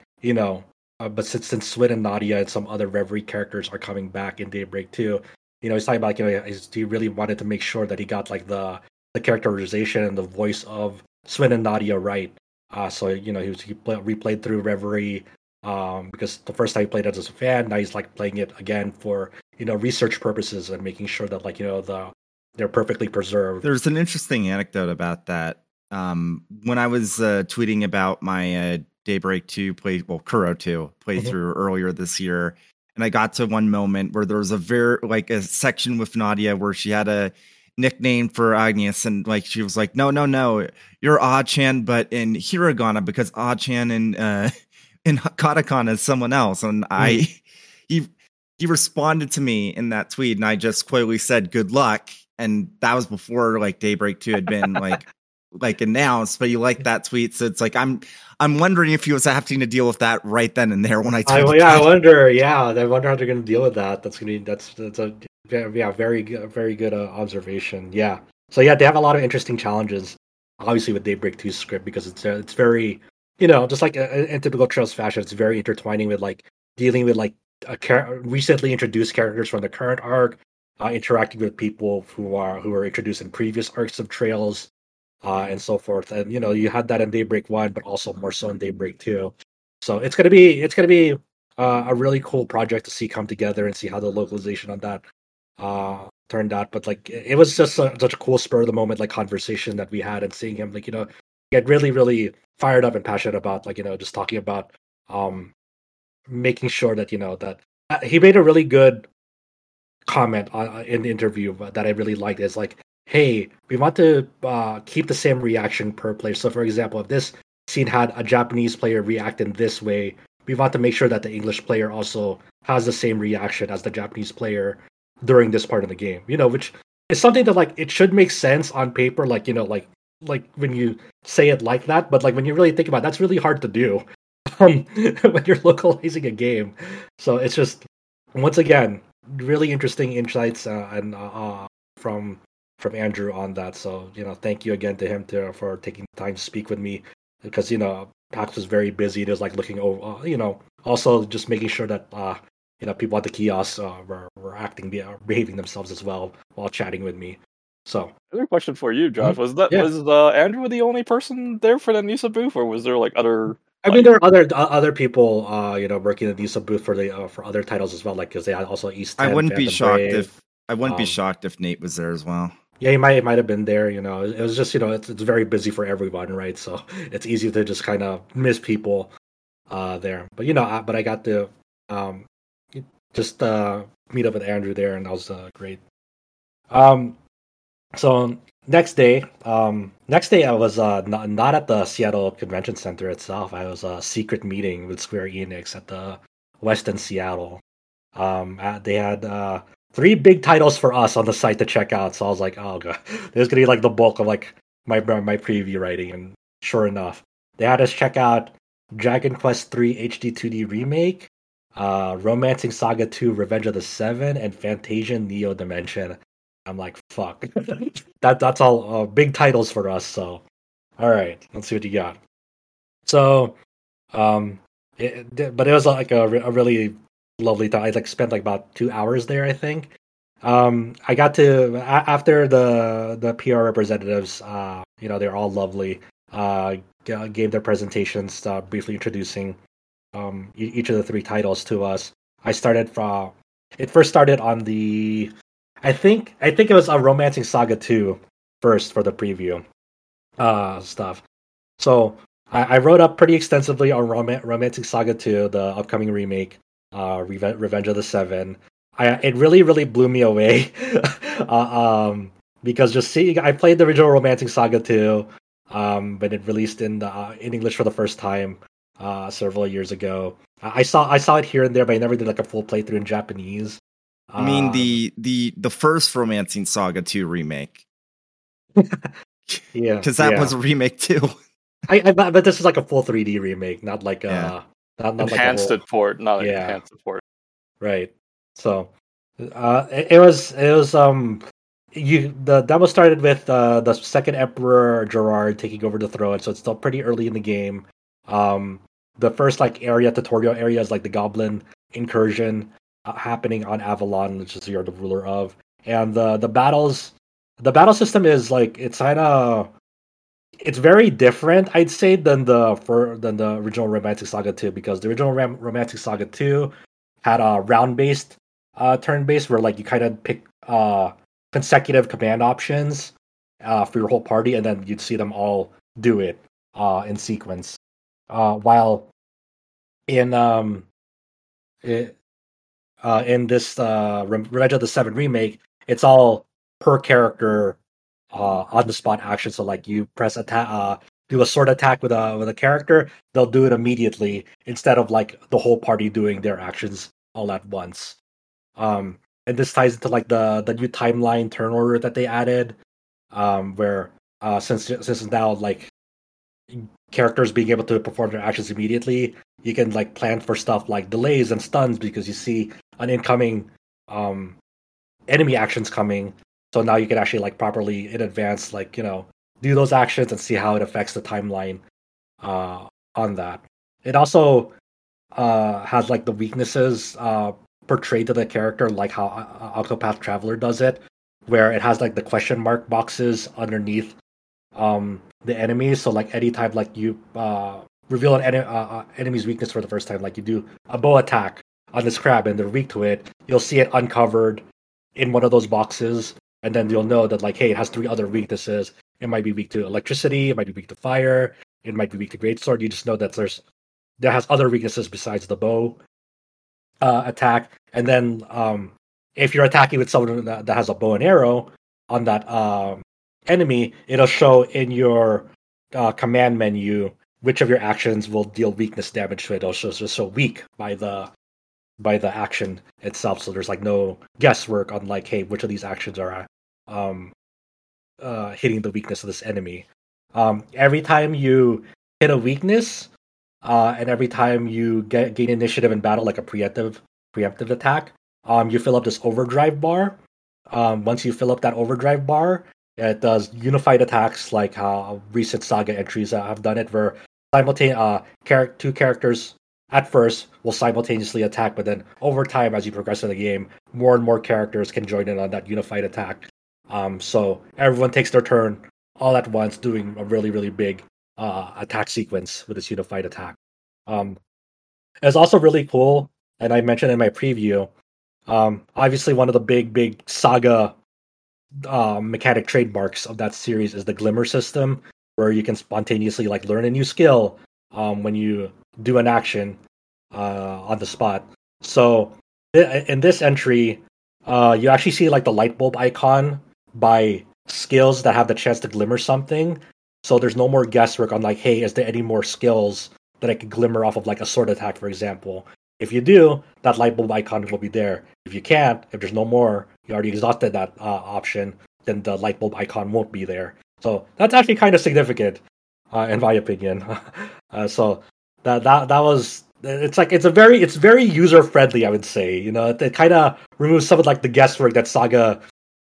but since Swin and Nadia and some other Reverie characters are coming back in Daybreak 2, he's talking about he really wanted to make sure that he got like the characterization and the voice of Swin and Nadia right. So he replayed through Reverie. Because the first time he played it as a fan, now he's like playing it again for research purposes and making sure that they're perfectly preserved. There's an interesting anecdote about that. When I was tweeting about my Daybreak 2 Kuro 2 playthrough earlier this year, and I got to one moment where there was a section with Nadia where she had a nickname for Agnes, and like she was like, no, you're Ah-chan, but in Hiragana, because Ah-chan in Katakana is someone else. And he responded to me in that tweet, and I just quickly said good luck, and that was before like Daybreak 2 had been like announced. But you liked that tweet, so it's like I'm wondering if he was having to deal with that right then and there when I tweeted. I wonder how they're going to deal with that. That's a very good observation. Yeah, so yeah, they have a lot of interesting challenges obviously with Daybreak 2's script, because it's very just like in typical Trails fashion, it's very intertwining with like dealing with like recently introduced characters from the current arc, interacting with people who were introduced in previous arcs of Trails, and so forth. And you had that in Daybreak 1, but also more so in Daybreak 2. So it's gonna be a really cool project to see come together and see how the localization on that turned out. But like it was just such a cool spur of the moment like conversation that we had, and seeing him like get really, really fired up and passionate about like just talking about making sure that that he made a really good comment in the interview that I really liked. Is like, hey, we want to keep the same reaction per player. So for example, if this scene had a Japanese player react in this way, we want to make sure that the English player also has the same reaction as the Japanese player during this part of the game. Which it's something that like it should make sense on paper, like like when you say it like that, but like when you really think about it, that's really hard to do when you're localizing a game. So it's just once again really interesting insights and from Andrew on that. So thank you again to him for taking the time to speak with me, because PAX was very busy. There's like looking over, also just making sure that people at the kiosks were behaving themselves as well while chatting with me. So, another question for you, Josh: was Andrew the only person there for the NISA booth, or was there like other? I mean, there are other people, working at the NISA booth for other titles as well, like because they had also East 10, I wouldn't be Phantom shocked if Nate was there as well. Yeah, he might have been there. It was just it's very busy for everyone, right? So it's easy to just kind of miss people there. But but I got to just meet up with Andrew there, and that was great. So next day I was not at the Seattle Convention Center itself. I was a secret meeting with Square Enix at the West in Seattle. They had 3 big titles for us on the site to check out. So I was like, oh god, there's gonna be like the bulk of like my preview writing. And sure enough, they had us check out Dragon Quest III HD 2D Remake, Romancing Saga 2 Revenge of the Seven, and Fantasian Neo Dimension. I'm like, fuck. That's all big titles for us. So, all right, let's see what you got. So, but it was like a really lovely time. I like spent like about 2 hours there, I think. I got to after the PR representatives, they're all lovely. Gave their presentations, briefly introducing each of the 3 titles to us. It first started on the I think it was a Romancing Saga 2 first for the preview stuff. So I wrote up pretty extensively on Romancing Saga 2, the upcoming remake, Revenge of the Seven. It really, really blew me away because just seeing, I played the original Romancing Saga 2, but it released in English for the first time several years ago. I saw it here and there, but I never did like a full playthrough in Japanese. I mean the first Romancing Saga 2 remake. Yeah, because that was a remake too. But this is like a full 3D remake, not like not enhanced like port, not like enhanced port. Right. So it was the demo started with the second Emperor Gerard taking over the throne, so it's still pretty early in the game. The first like tutorial area is like the Goblin incursion happening on Avalon, which is you're the ruler of, and the battle system is like it's very different, I'd say, than the original Romancing Saga 2, because the original Romancing Saga 2 had a round-based turn-based where like you kind of pick consecutive command options for your whole party, and then you'd see them all do it in sequence. While in this Revenge of the Seven remake, it's all per character on the spot action. So like you press attack, do a sword attack with a character, they'll do it immediately instead of like the whole party doing their actions all at once. And this ties into like the new timeline turn order that they added, where since now like characters being able to perform their actions immediately, you can like plan for stuff like delays and stuns because you see an incoming enemy actions coming. So now you can actually like properly in advance like do those actions and see how it affects the timeline on that. It also has like the weaknesses portrayed to the character, like how Octopath Traveler does it, where it has like the question mark boxes underneath the enemies. So like anytime like you reveal an enemy's weakness for the first time, like you do a bow attack on this crab and they're weak to it, you'll see it uncovered in one of those boxes, and then you'll know that like, hey, it has 3 other weaknesses. It might be weak to electricity, it might be weak to fire, it might be weak to greatsword. You just know that there has other weaknesses besides the bow attack. And then if you're attacking with someone that has a bow and arrow on that enemy, it'll show in your command menu which of your actions will deal weakness damage to it. It'll show weak by the action itself. So there's like no guesswork on like, hey, which of these actions are hitting the weakness of this enemy. Every time you hit a weakness, and every time you gain initiative in battle, like a preemptive attack, you fill up this overdrive bar. Once you fill up that overdrive bar, it does unified attacks like how recent Saga entries have done it, where two characters at first will simultaneously attack, but then over time, as you progress in the game, more and more characters can join in on that unified attack. So everyone takes their turn all at once, doing a really, really big attack sequence with this unified attack. It's also really cool, and I mentioned in my preview, obviously one of the big Saga mechanic trademarks of that series is the Glimmer system, where you can spontaneously like learn a new skill when you do an action on the spot. So in this entry, you actually see like the light bulb icon by skills that have the chance to glimmer something. So there's no more guesswork on like, hey, is there any more skills that I could glimmer off of, like a sword attack, for example? If you do, that light bulb icon will be there. If you can't, if there's no more, you already exhausted that option, then the light bulb icon won't be there. So that's actually kind of significant, in my opinion. So that was, it's very user friendly, I would say. You know, it kind of removes some of like the guesswork that Saga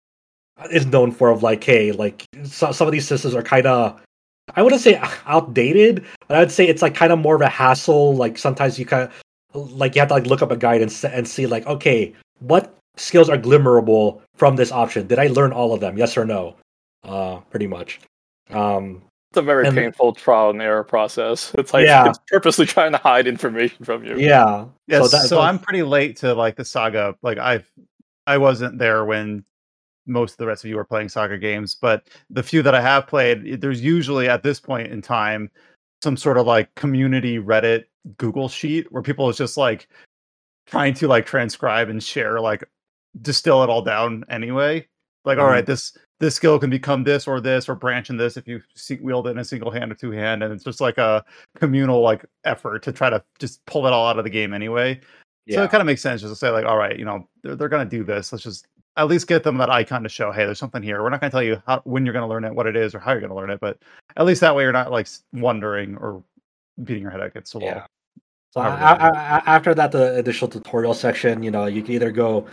is known for, of like, hey, like some of these systems are kind of, I wouldn't say outdated, but I'd say it's like kind of more of a hassle. Like sometimes you kind of like you have to like look up a guide and see like, okay, what skills are glimmerable from this option? Did I learn all of them? Yes or no? Pretty much. It's a very painful trial and error process. It's like it's purposely trying to hide information from you. Yeah. So I'm pretty late to like the Saga. Like I wasn't there when most of the rest of you are playing Saga games, but the few that I have played, there's usually at this point in time some sort of like community Reddit Google sheet where people is just like trying to like transcribe and share, like distill it all down anyway. Like, all right, this skill can become this or branch in this if you wield it in a single hand or two hand, and it's just like a communal like effort to try to just pull it all out of the game anyway. Yeah. So it kind of makes sense just to say like, all right, you know, they're going to do this. Let's just at least get them that icon to show, hey, there's something here. We're not going to tell you when you're going to learn it, what it is, or how you're going to learn it, but at least that way you're not like wondering or beating your head against the wall. Yeah. So after that, the initial tutorial section, you know, you can either go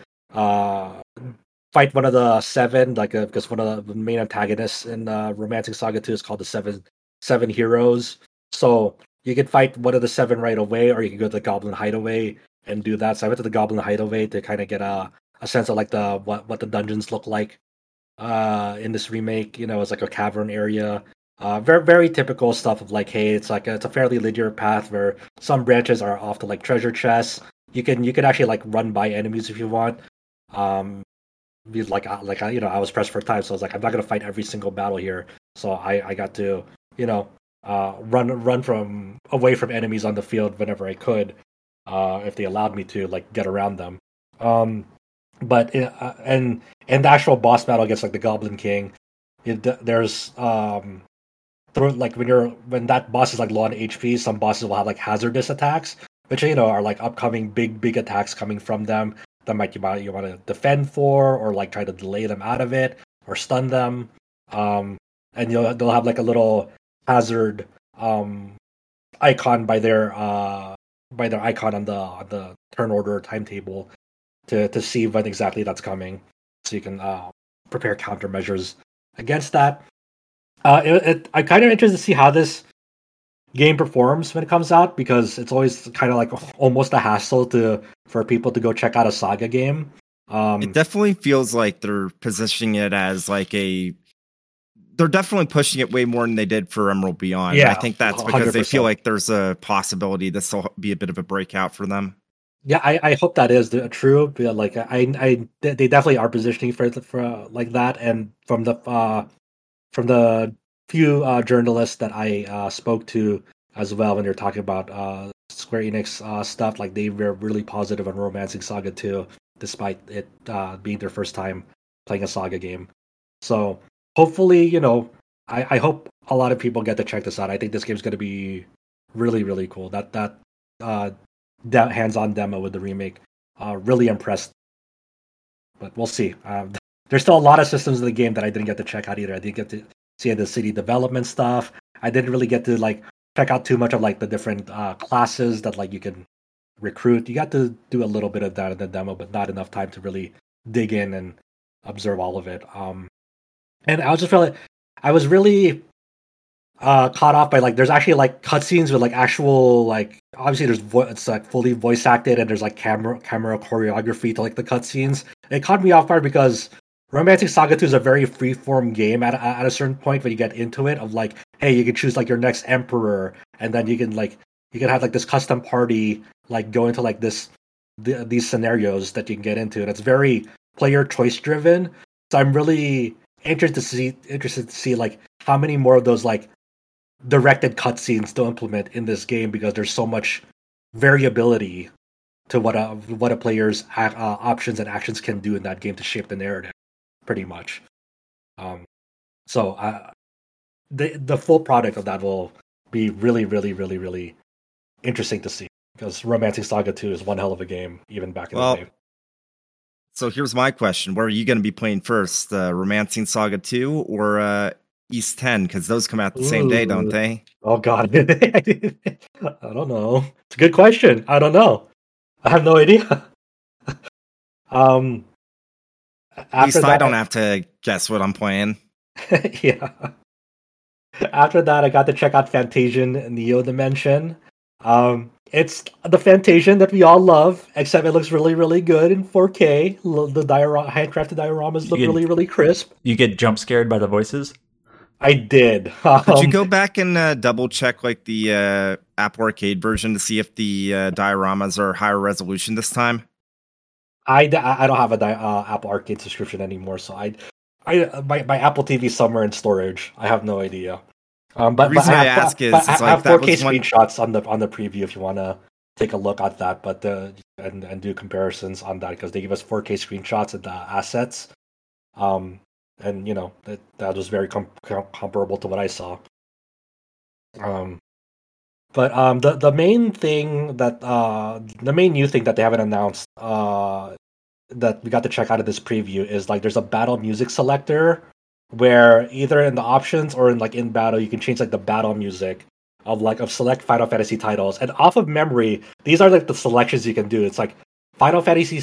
fight one of the seven, like because one of the main antagonists in Romancing Saga 2 is called the seven heroes. So you can fight one of the seven right away, or you can go to the Goblin Hideaway and do that. So I went to the Goblin Hideaway to kind of get a sense of like what the dungeons look like in this remake. You know, it's like a cavern area. Very, very typical stuff of like, hey, it's a fairly linear path where some branches are off to like treasure chests. You can actually like run by enemies if you want. You know, I was pressed for time, so I was like, I'm not gonna fight every single battle here. So I got to, you know, run from away from enemies on the field whenever I could, if they allowed me to, like get around them. But and the actual boss battle against like the Goblin King, there's like when that boss is like low on HP, some bosses will have like hazardous attacks, which, you know, are like upcoming big attacks coming from them that you want to defend for, or like try to delay them out of it or stun them. And they'll have like a little hazard icon by their icon on the turn order timetable to see when exactly that's coming, so you can prepare countermeasures against that. I'm kind of interested to see how this game performs when it comes out, because it's always kind of like almost a hassle for people to go check out a Saga game. It definitely feels like they're positioning it as like they're definitely pushing it way more than they did for Emerald Beyond. Yeah, I think that's because 100%. They feel like there's a possibility this will be a bit of a breakout for them. Yeah, I hope that is true. Like they definitely are positioning for like that, and from the few journalists that I spoke to as well when they're talking about Square Enix stuff, like they were really positive on Romancing Saga 2, despite it being their first time playing a Saga game. So hopefully, you know, I hope a lot of people get to check this out. I think this game's going to be really, really cool. That hands-on demo with the remake really impressed. But we'll see. there's still a lot of systems in the game that I didn't get to check out either. I didn't get to see the city development stuff. I didn't really get to like check out too much of like the different classes that like you can recruit. You got to do a little bit of that in the demo, but not enough time to really dig in and observe all of it. And I was just I was really caught off by like there's actually like cutscenes with like actual like obviously it's like fully voice acted and there's like camera choreography to like the cutscenes. It caught me off guard because Romantic Saga 2 is a very freeform game at a certain point when you get into it of like, hey, you can choose like your next emperor and then you can have like this custom party like go into like these scenarios that you can get into, and it's very player choice driven. So I'm really interested to see like how many more of those like directed cutscenes to implement in this game, because there's so much variability to what a player's options and actions can do in that game to shape the narrative, pretty much. So the full product of that will be really, really, really, really interesting to see, because Romantic Saga 2 is one hell of a game, even back in the day. So here's my question: where are you going to be playing first, Romancing Saga 2 or East 10? Because those come out the same day, don't they? Oh God, I don't know. It's a good question. I don't know. I have no idea. At least I don't have to guess what I'm playing. Yeah. After that, I got to check out Fantasian Neo Dimension. It's the Fantasian that we all love, except it looks really, really good in 4K. The handcrafted dioramas look really, really crisp. You get jump scared by the voices? I did. Did you go back and double check like the Apple Arcade version to see if the dioramas are higher resolution this time? I don't have a Apple Arcade subscription anymore, so my Apple TV somewhere in storage. I have no idea. But the reason I ask is I have 4K screenshots on the preview if you want to take a look at that, but and do comparisons on that, because they give us 4K screenshots of the assets, and you know that was very comparable to what I saw. But the main thing that the main new thing that they haven't announced that we got to check out of this preview is like there's a battle music selector, where either in the options or in battle you can change like the battle music of select Final Fantasy titles, and off of memory these are like the selections you can do. It's like Final Fantasy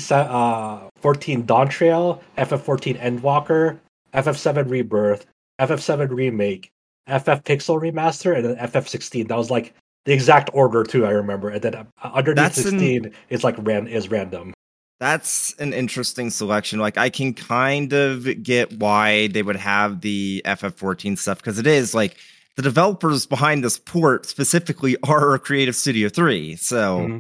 14 Dawntrail, FF14 Endwalker, FF7 Rebirth, FF7 Remake, FF Pixel Remaster, and then FF16. That was like the exact order too, I remember. And then underneath 16 is like random. That's an interesting selection. Like, I can kind of get why they would have the FF14 stuff, because it is like the developers behind this port specifically are Creative Studio 3. So,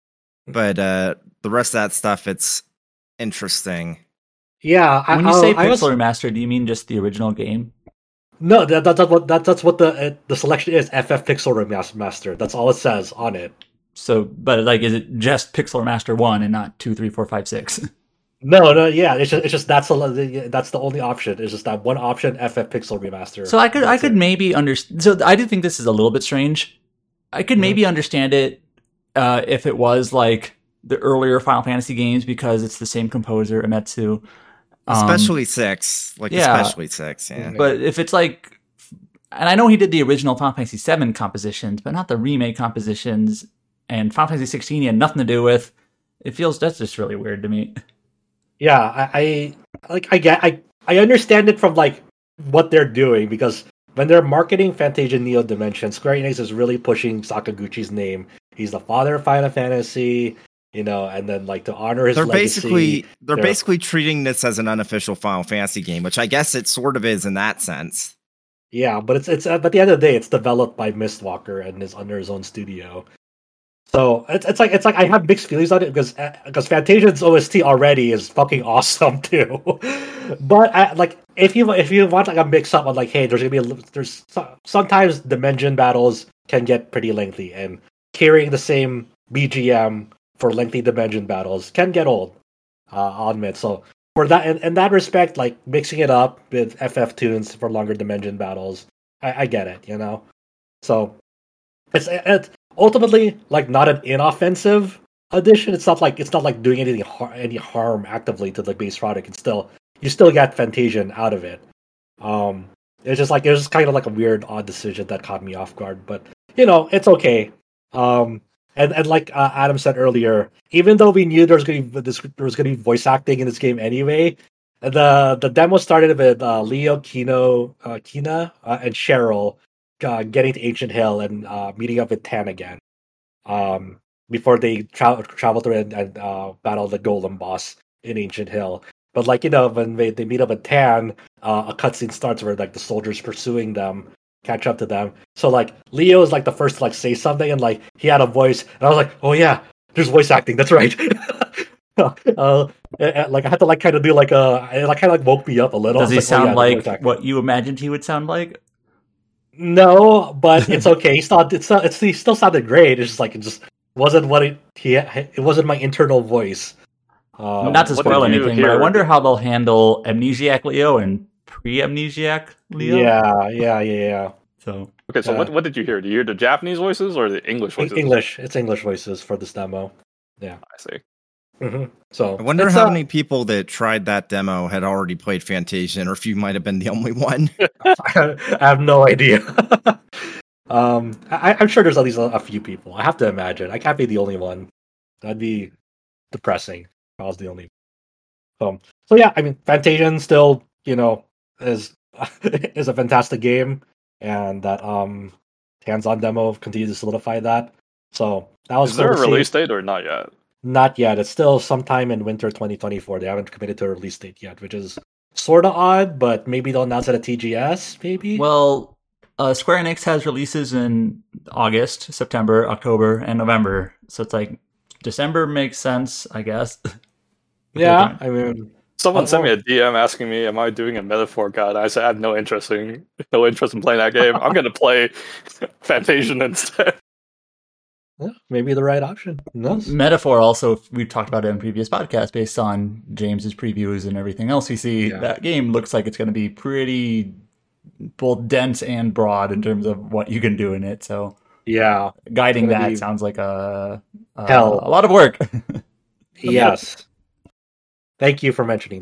but the rest of that stuff, it's interesting. Yeah. When you say Pixel Remaster, do you mean just the original game? No, that's what the selection is. FF Pixel Remaster. That's all it says on it. So, but like, is it just Pixel Remaster 1 and not 2, 3, 4, 5, 6? No, yeah. It's just that's the only option. It's just that one option, FF Pixel Remaster. So I could maybe understand. So I do think this is a little bit strange. I could maybe understand it if it was like the earlier Final Fantasy games, because it's the same composer, Uematsu. Especially 6. Especially 6, yeah. But if it's like, and I know he did the original Final Fantasy 7 compositions, but not the remake compositions. And Final Fantasy 16 he had nothing to do with. That's just really weird to me. Yeah, I understand it from like what they're doing, because when they're marketing Fantasian Neo Dimension, Square Enix is really pushing Sakaguchi's name. He's the father of Final Fantasy, and then like to honor his legacy. They're basically treating this as an unofficial Final Fantasy game, which I guess it sort of is in that sense. Yeah, but it's at the end of the day, it's developed by Mistwalker and is under his own studio. So it's like I have mixed feelings on it, because Fantasian's OST already is fucking awesome too. But like if you want like a mix up on like, hey, there's sometimes dimension battles can get pretty lengthy, and carrying the same BGM for lengthy dimension battles can get old. I'll admit. So for that, in that respect, like mixing it up with FF tunes for longer dimension battles, I get it. So it's ultimately like not an inoffensive addition. It's not like doing any harm actively to the base product. It's still you still get Fantasian out of it. It's just like it was kind of like a weird, odd decision that caught me off guard, but it's okay. And like Adam said earlier, even though we knew there was going to be voice acting in this game anyway, the demo started with Leo, Kina, and Cheryl getting to Ancient Hill and meeting up with Tan again. Before they travel through and battle the Golem boss in Ancient Hill. But when they meet up with Tan, a cutscene starts where like the soldiers pursuing them catch up to them. So like Leo is like the first to like say something, and like he had a voice, and I was like, oh yeah, there's voice acting. That's right. Like I had to like kind of do like it like kind of like woke me up a little. Does he sound like what you imagined he would sound like? No, but it's okay. He still sounded great. It's just like it just wasn't what it wasn't my internal voice. Not to spoil anything, but I wonder how they'll handle Amnesiac Leo and pre-Amnesiac Leo. Yeah. So what did you hear? Did you hear the Japanese voices or the English voices? English. It's English voices for this demo. Yeah, I see. Mm-hmm. So I wonder how many people that tried that demo had already played Fantasian, or if you might have been the only one. I have no idea. I'm sure there's at least a few people. I have to imagine. I can't be the only one. That'd be depressing if I was the only one. So yeah, I mean, Fantasian still, is a fantastic game, and that hands-on demo continues to solidify that. So that was. Is there a release date or not yet? Not yet. It's still sometime in winter 2024. They haven't committed to a release date yet, which is sort of odd, but maybe they'll announce it at TGS, maybe? Well, Square Enix has releases in August, September, October, and November. So it's like December makes sense, I guess. Yeah, I mean... Someone sent me a DM asking me, am I doing a Metaphor guide? I said I have no interest in playing that game. I'm going to play Fantasian instead. Yeah, maybe the right option. Who knows? Metaphor also, we've talked about it in previous podcasts, based on James's previews and everything else we see. Yeah. That game looks like it's going to be pretty both dense and broad in terms of what you can do in it. So yeah, guiding that sounds like a lot of work. Yes. Thank you for mentioning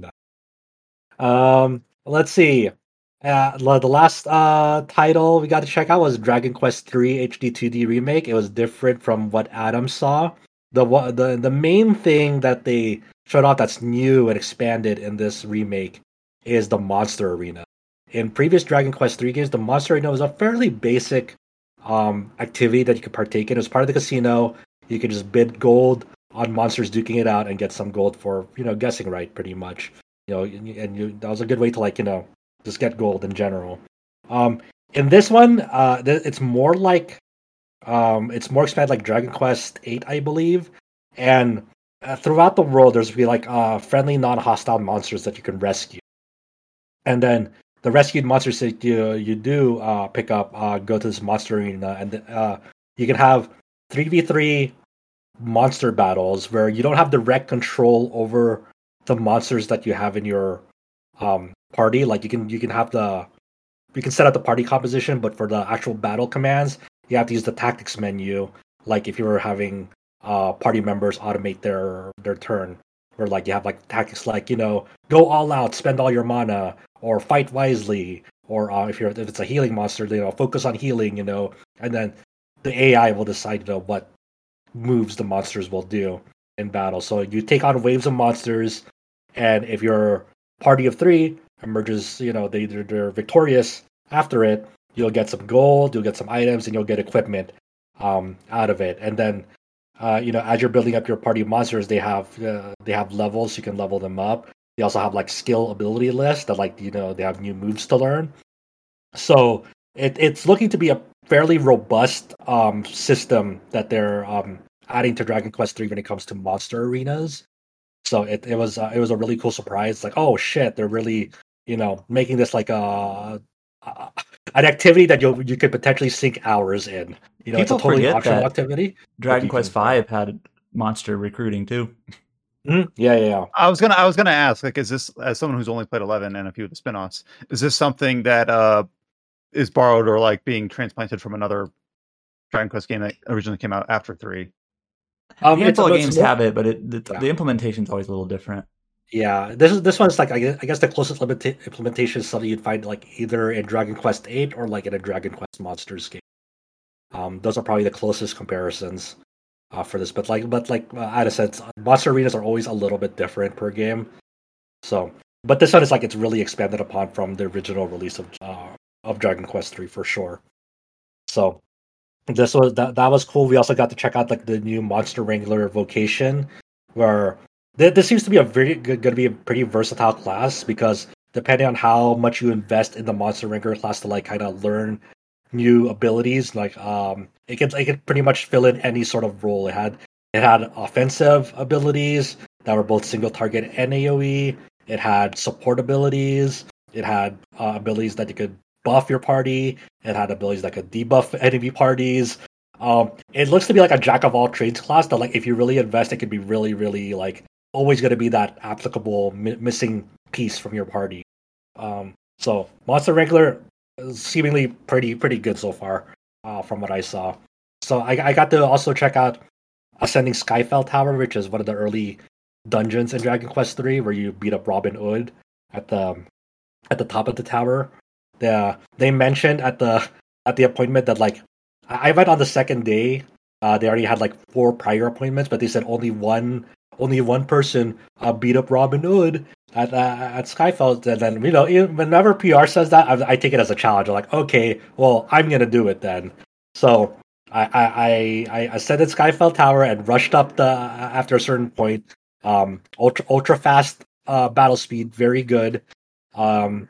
that. Let's see. The last title we got to check out was Dragon Quest III HD 2D Remake. It was different from what Adam saw. The main thing that they showed off that's new and expanded in this remake is the Monster Arena. In previous Dragon Quest III games, the Monster Arena was a fairly basic activity that you could partake in. It was part of the casino. You could just bid gold on monsters duking it out and get some gold for guessing right, pretty much. That was a good way to just get gold in general. In this one, it's more like it's more expanded like Dragon Quest VIII, I believe. And throughout the world, there's friendly, non-hostile monsters that you can rescue. And then the rescued monsters that you do pick up go to this monster arena, and you can have 3v3 monster battles where you don't have direct control over the monsters that you have in your party. Like you can set up the party composition, but for the actual battle commands, you have to use the tactics menu. Like if you were having party members automate their turn, where like you have like tactics like go all out, spend all your mana, or fight wisely, or if it's a healing monster, focus on healing, and then the AI will decide what moves the monsters will do in battle. So you take on waves of monsters, and if your party of 3 emerges, they're victorious after it, you'll get some gold, you'll get some items, and you'll get equipment out of it. And then as you're building up your party of monsters, they have levels, you can level them up. They also have like skill ability lists that they have new moves to learn. So it's looking to be a fairly robust system that they're adding to Dragon Quest III when it comes to monster arenas. So it was a really cool surprise. Like, oh shit, they're really making this like an activity that you could potentially sink hours in. People it's a totally optional activity. Dragon Quest V had monster recruiting too. Mm-hmm. Yeah. I was gonna ask, like, is this, as someone who's only played 11 and a few of the spin-offs, is this something that is borrowed or like being transplanted from another Dragon Quest game that originally came out after 3? Handful of games have it, but the implementation's always a little different. Yeah, this one's like I guess the closest implementation is something you'd find like either in Dragon Quest VIII or like in a Dragon Quest Monsters game. Those are probably the closest comparisons for this. But Ada said, monster arenas are always a little bit different per game. So, but this one is like it's really expanded upon from the original release of Dragon Quest III for sure. So this was that was cool. We also got to check out like the new Monster Wrangler vocation, where this seems to be a very going to be a pretty versatile class because depending on how much you invest in the Monster Wrangler class to like kind of learn new abilities, like it can pretty much fill in any sort of role. It had offensive abilities that were both single target and AoE. It had support abilities. It had abilities that you could buff your party. It had abilities that could debuff enemy parties. It looks to be like a jack of all trades class that, like, if you really invest, it could be really, really like always going to be that applicable missing piece from your party. So Monster Wrangler is seemingly pretty good so far, from what I saw. So I got to also check out Ascending Skyfell Tower, which is one of the early dungeons in Dragon Quest III, where you beat up Robin Hood at the top of the tower. They mentioned at the appointment that like I went on the second day. They already had like 4 prior appointments, but they said only one person beat up Robin Hood at Skyfell. And then whenever PR says that, I take it as a challenge. I'm like, okay, well, I'm gonna do it then. So I ascended Skyfell Tower and rushed up after a certain point. Ultra fast battle speed, very good. And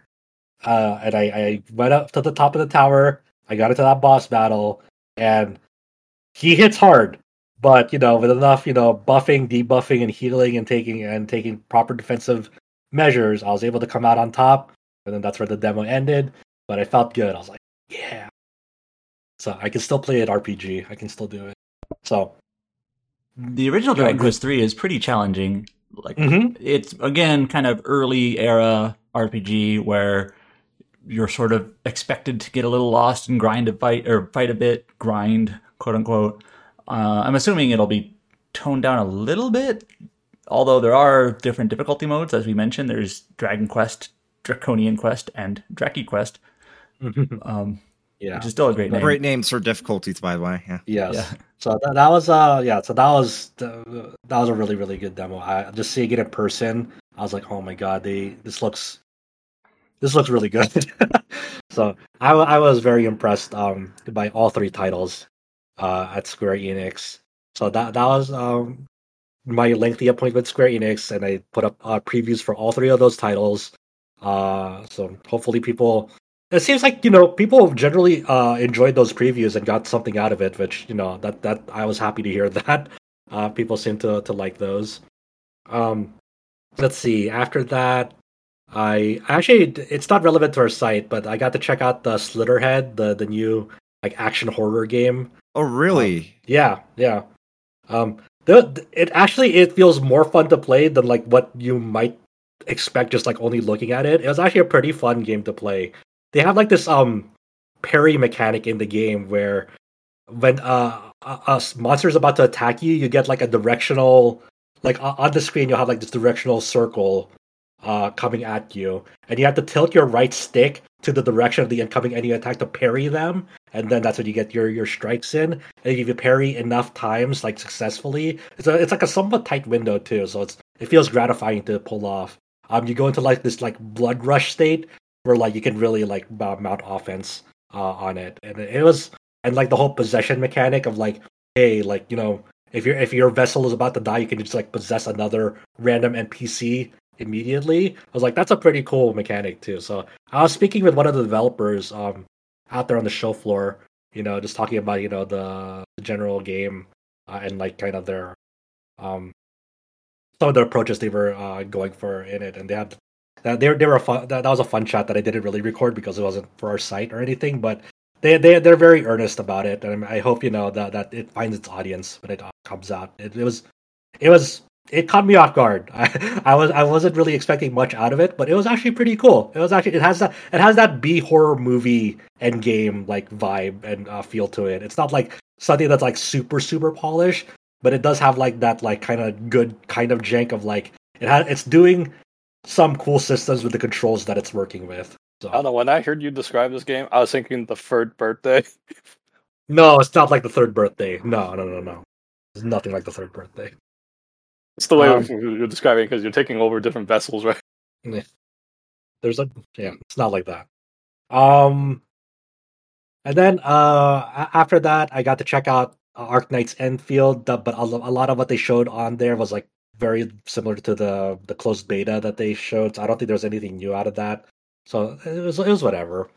I went up to the top of the tower. I got into that boss battle, and he hits hard. But with enough buffing, debuffing, and healing, and taking proper defensive measures, I was able to come out on top. And then that's where the demo ended. But I felt good. I was like, yeah. So I can still play it RPG. I can still do it. So the original Dragon Quest III is pretty challenging. Like It's again kind of early era RPG where you're sort of expected to get a little lost and fight a bit, quote unquote. I'm assuming it'll be toned down a little bit, although there are different difficulty modes. As we mentioned, there's Dragon Quest, Draconian Quest, and Draki Quest. Yeah, which is still a great name. Great names for difficulties, by the way. Yeah. Yes. Yeah. So that was a really, really good demo. I just seeing it in person, I was like, oh my god, this looks really good. So I was very impressed by all 3 titles at Square Enix. So that was my lengthy appointment with Square Enix, and I put up previews for all 3 of those titles. So hopefully people. It seems like people generally enjoyed those previews and got something out of it, which that I was happy to hear that. People seem to like those. Let's see. After that, it's not relevant to our site, but I got to check out the Slitterhead, the new like action horror game. Oh, really? Yeah. It feels more fun to play than like what you might expect just like only looking at it. It was actually a pretty fun game to play. They have like this parry mechanic in the game where when a monster is about to attack you, you get like a directional, like on the screen you'll have like this directional circle coming at you, and you have to tilt your right stick to the direction of the incoming enemy attack to parry them, and then that's when you get your strikes in. And if you parry enough times, like successfully, it's like a somewhat tight window too, so it feels gratifying to pull off. You go into like this like blood rush state where like you can really like mount offense on it, and like the whole possession mechanic of like, hey, like if your vessel is about to die, you can just like possess another random NPC immediately. I was like, that's a pretty cool mechanic too. So I was speaking with one of the developers out there on the show floor, just talking about the general game and like kind of their some of the approaches they were going for in it, and they had. They were fun. That was a fun chat that I didn't really record because it wasn't for our site or anything. But they're very earnest about it, and I hope that it finds its audience when it comes out. It caught me off guard. I wasn't really expecting much out of it, but it was actually pretty cool. It has that B horror movie Endgame like vibe and feel to it. It's not like something that's like super polished, but it does have like that like kind of good kind of jank of like it's doing some cool systems with the controls that it's working with. So I don't know. When I heard you describe this game, I was thinking the third birthday. no, it's not like the third birthday. No. It's nothing like the third birthday. It's the way you're describing because you're taking over different vessels, right? It's not like that. And then after that, I got to check out Arknight's Enfield, but a lot of what they showed on there was like very similar to the closed beta that they showed. So I don't think there was anything new out of that. So it was whatever.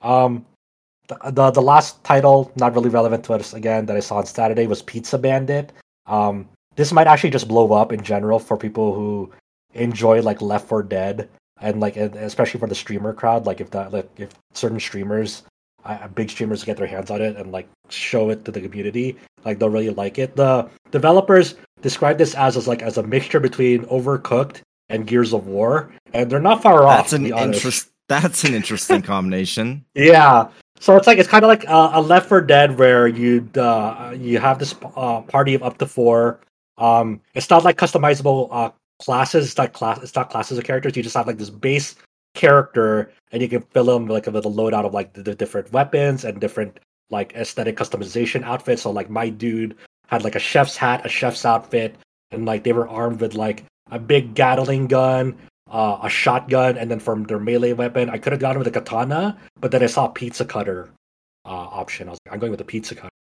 The last title, not really relevant to us again, that I saw on Saturday was Pizza Bandit. This might actually just blow up in general for people who enjoy like Left 4 Dead, and like especially for the streamer crowd. Like if certain streamers, big streamers, get their hands on it and like show it to the community, like they'll really like it. The developers describe this as a mixture between Overcooked and Gears of War, and they're not far off. That's an interesting combination. Yeah. So it's kind of like a Left 4 Dead where you have this party of up to 4. It's not like customizable classes. It's not classes of characters. You just have like this base character, and you can fill them like with a loadout of like the different weapons and different like aesthetic customization outfits. So like my dude had like a chef's hat, a chef's outfit, and like they were armed with like a big Gatling gun, a shotgun, and then from their melee weapon, I could have gone with a katana, but then I saw a pizza cutter option. I was like, I'm going with the pizza cutter.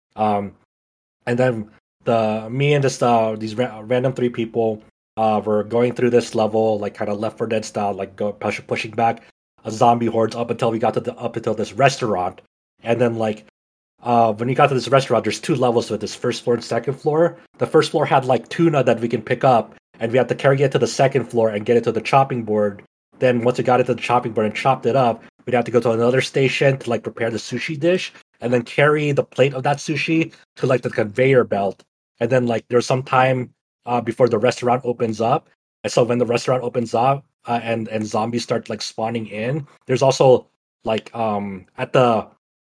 And then me and these random 3 people were going through this level, like kind of Left 4 Dead style, like pushing back a zombie hordes up until we got to this restaurant, and then like when we got to this restaurant, there's 2 levels to it. This first floor and second floor. The first floor had like tuna that we can pick up, and we had to carry it to the second floor and get it to the chopping board. Then once we got it to the chopping board and chopped it up, we'd have to go to another station to like prepare the sushi dish, and then carry the plate of that sushi to like the conveyor belt. And then like there's some time before the restaurant opens up. And so when the restaurant opens up and zombies start like spawning in, there's also like at the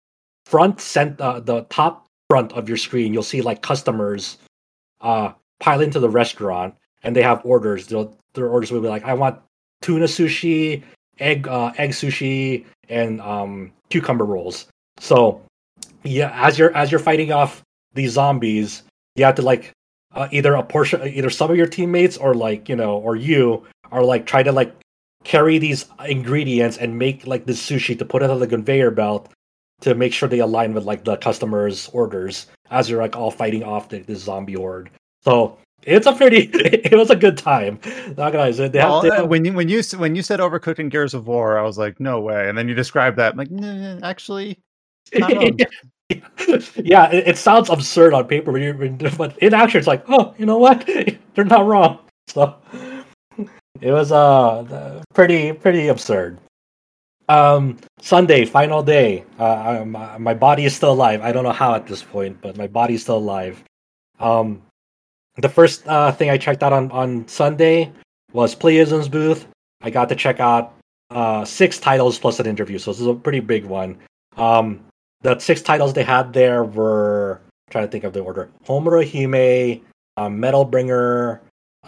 the top front of your screen, you'll see like customers pile into the restaurant, and they have orders. Their orders will be like, I want tuna sushi, egg sushi, and cucumber rolls. So yeah, as you're fighting off these zombies, you have to like either some of your teammates or like or you are like try to like carry these ingredients and make like this sushi to put it on the conveyor belt to make sure they align with like the customer's orders as you're like all fighting off this zombie horde. So it was a good time. Not gonna lie. When you said Overcooked and Gears of War, I was like, no way. And then you described that, I'm like, nah, actually, not wrong. Yeah, it sounds absurd on paper, but in action, it's like, oh, you know what? They're not wrong. So it was pretty absurd. Sunday, final day. My body is still alive. I don't know how at this point, but my body is still alive. The first thing I checked out on Sunday was Playism's booth. I got to check out 6 titles plus an interview, so this is a pretty big one. The 6 titles they had there were, I'm trying to think of the order: Homura Hime, Metal Bringer,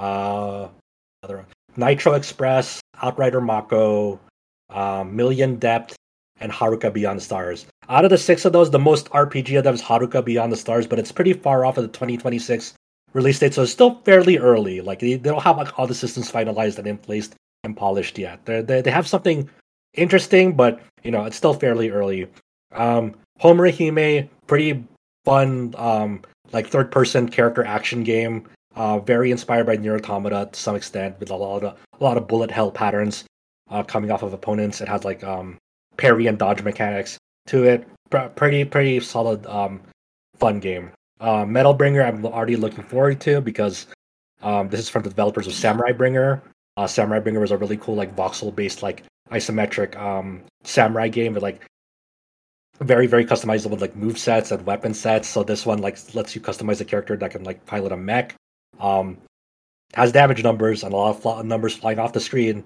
Nitro Express, Outrider Mako, Million Depth, and Haruka Beyond the Stars. Out of the 6 of those, the most RPG of them is Haruka Beyond the Stars, but it's pretty far off of the 2026 release date, so it's still fairly early. Like they don't have like all the systems finalized and in place and polished yet. They have something interesting, but it's still fairly early. Homura Hime, pretty fun, like third-person character action game. Very inspired by Nier Automata to some extent, with a lot of bullet hell patterns coming off of opponents. It has like parry and dodge mechanics to it. Pretty solid, fun game. Metal Bringer, I'm already looking forward to because this is from the developers of Samurai Bringer. Samurai Bringer was a really cool like voxel-based like isometric samurai game with like very, very customizable with like move sets and weapon sets. So this one like lets you customize a character that can like pilot a mech. Has damage numbers and a lot of numbers flying off the screen.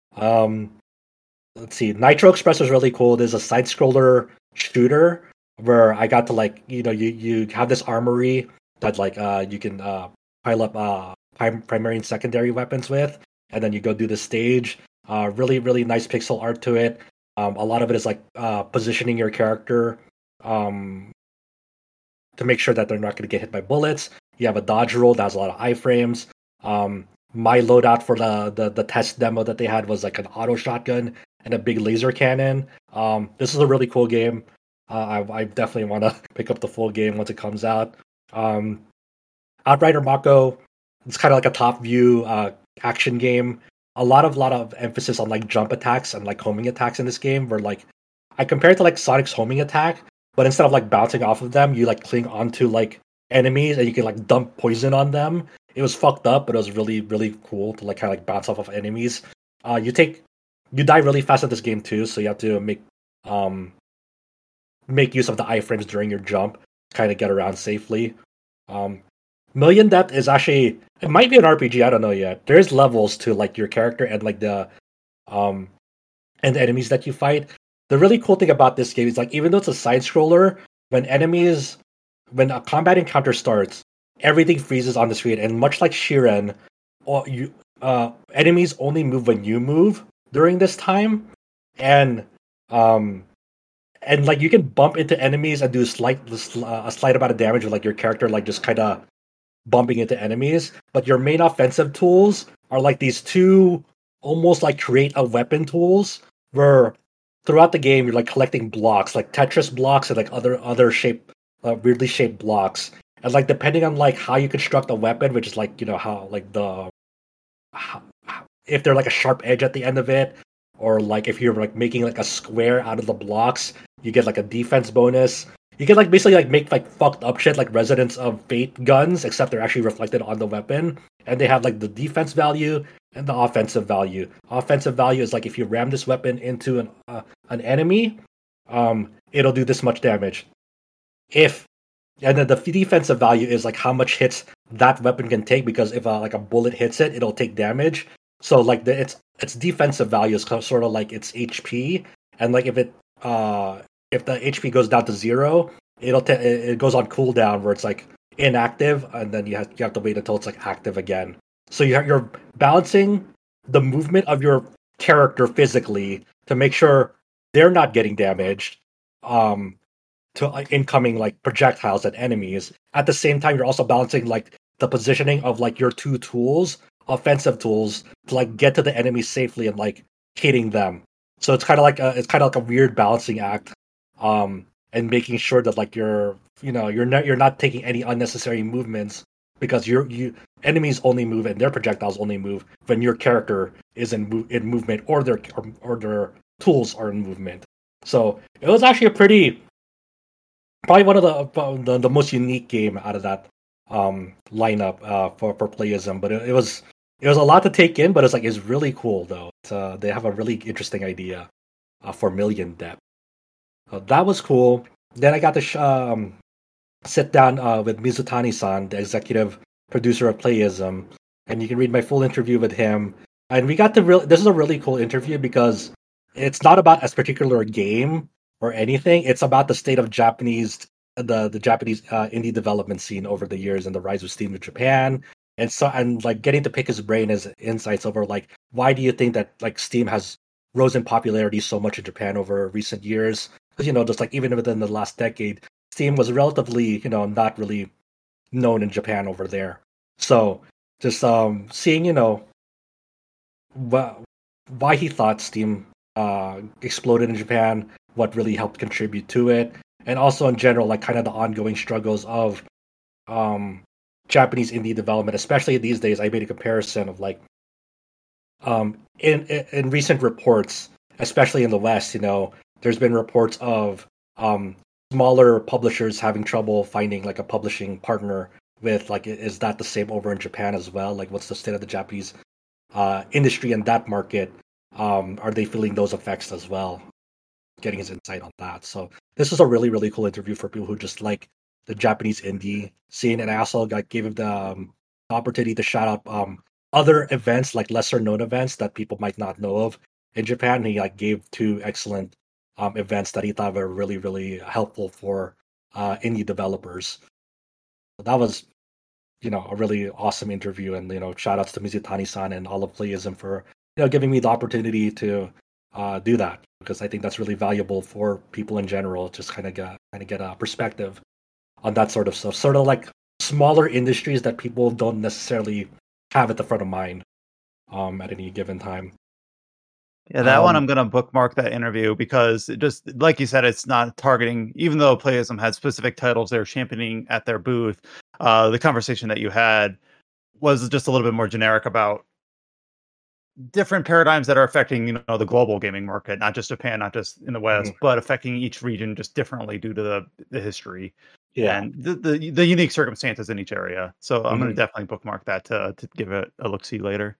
Let's see. Nitro Express was really cool. There's a side scroller shooter where I got to like you have this armory that like you can pile up primary and secondary weapons with, and then you go do the stage. Really, really nice pixel art to it. A lot of it is like positioning your character to make sure that they're not going to get hit by bullets. You have a dodge roll that has a lot of iframes. My loadout for the test demo that they had was like an auto shotgun and a big laser cannon. This is a really cool game. I definitely want to pick up the full game once it comes out. Outrider Mako, it's kind of like a top view action game. A lot of emphasis on like jump attacks and like homing attacks in this game. Where like I compare it to like Sonic's homing attack, but instead of like bouncing off of them, you like cling onto like enemies and you can like dump poison on them. It was fucked up, but it was really, really cool to like kind of like bounce off of enemies. You die really fast at this game too, so you have to make use of the iframes during your jump, kind of get around safely. Million Depth is actually, it might be an RPG, I don't know yet. There's levels to like your character and like the enemies that you fight. The really cool thing about this game is like even though it's a side scroller, when a combat encounter starts, everything freezes on the screen, and much like Shiren, enemies only move when you move during this time, and like you can bump into enemies and do a slight amount of damage with like your character like just kind of bumping into enemies. But your main offensive tools are like these two almost like create a weapon tools, where throughout the game you're like collecting blocks, like Tetris blocks and like other weirdly shaped blocks. And like depending on like how you construct a weapon, which is like, you know, how like if they're like a sharp edge at the end of it, or like if you're like making like a square out of the blocks, you get like a defense bonus. You can like basically like make like fucked up shit like Residents of Fate guns, except they're actually reflected on the weapon, and they have like the defense value and the offensive value. Offensive value is like if you ram this weapon into an enemy, it'll do this much damage. And then the defensive value is like how much hits that weapon can take, because if like a bullet hits it, it'll take damage. So like its defensive value is sort of like its HP, and like if the HP goes down to 0, it goes on cooldown where it's like inactive, and then you have to wait until it's like active again. So you're balancing the movement of your character physically to make sure they're not getting damaged to like incoming like projectiles and enemies. At the same time, you're also balancing like the positioning of like your two tools, offensive tools, to like get to the enemy safely and like hitting them. So it's kind of like a weird balancing act, and making sure that like you're not taking any unnecessary movements, because enemies only move and their projectiles only move when your character is in movement, or their tools are in movement. So it was actually probably one of the most unique game out of that lineup for Playism. But it was a lot to take in, but it's really cool though. They have a really interesting idea for Million Depth. That was cool. Then I got to sit down with Mizutani-san, the executive producer of Playism, and you can read my full interview with him. And we got to this is a really cool interview because it's not about a particular game or anything. It's about the state of the Japanese indie development scene over the years and the rise of Steam in Japan. And like getting to pick his brain as insights over like, why do you think that like Steam has rose in popularity so much in Japan over recent years? Because just like even within the last decade, Steam was relatively not really known in Japan over there. So just seeing why he thought Steam exploded in Japan, what really helped contribute to it, and also in general like kind of the ongoing struggles of Japanese indie development, especially these days. I made a comparison of like in recent reports, especially in the West, there's been reports of smaller publishers having trouble finding like a publishing partner with like, is that the same over in Japan as well? Like, what's the state of the Japanese industry in that market? Are they feeling those effects as well? Getting his insight on that. So this was a really, really cool interview for people who just like the Japanese indie scene. And I also gave him the opportunity to shout out other events, like lesser known events that people might not know of in Japan. And he like gave 2 excellent events that he thought were really, really helpful for indie developers. So that was a really awesome interview. And shout outs to Mizutani-san and all of Playism for giving me the opportunity to do that, because I think that's really valuable for people in general. Just kind of get a perspective on that sort of stuff. Sort of like smaller industries that people don't necessarily have at the front of mind at any given time. Yeah, that one I'm gonna bookmark that interview, because it just like you said, it's not targeting. Even though Playism had specific titles they're championing at their booth, the conversation that you had was just a little bit more generic about different paradigms that are affecting the global gaming market, not just Japan, not just in the West, but affecting each region just differently due to the history and the unique circumstances in each area. So I'm going to definitely bookmark that to give it a look see later.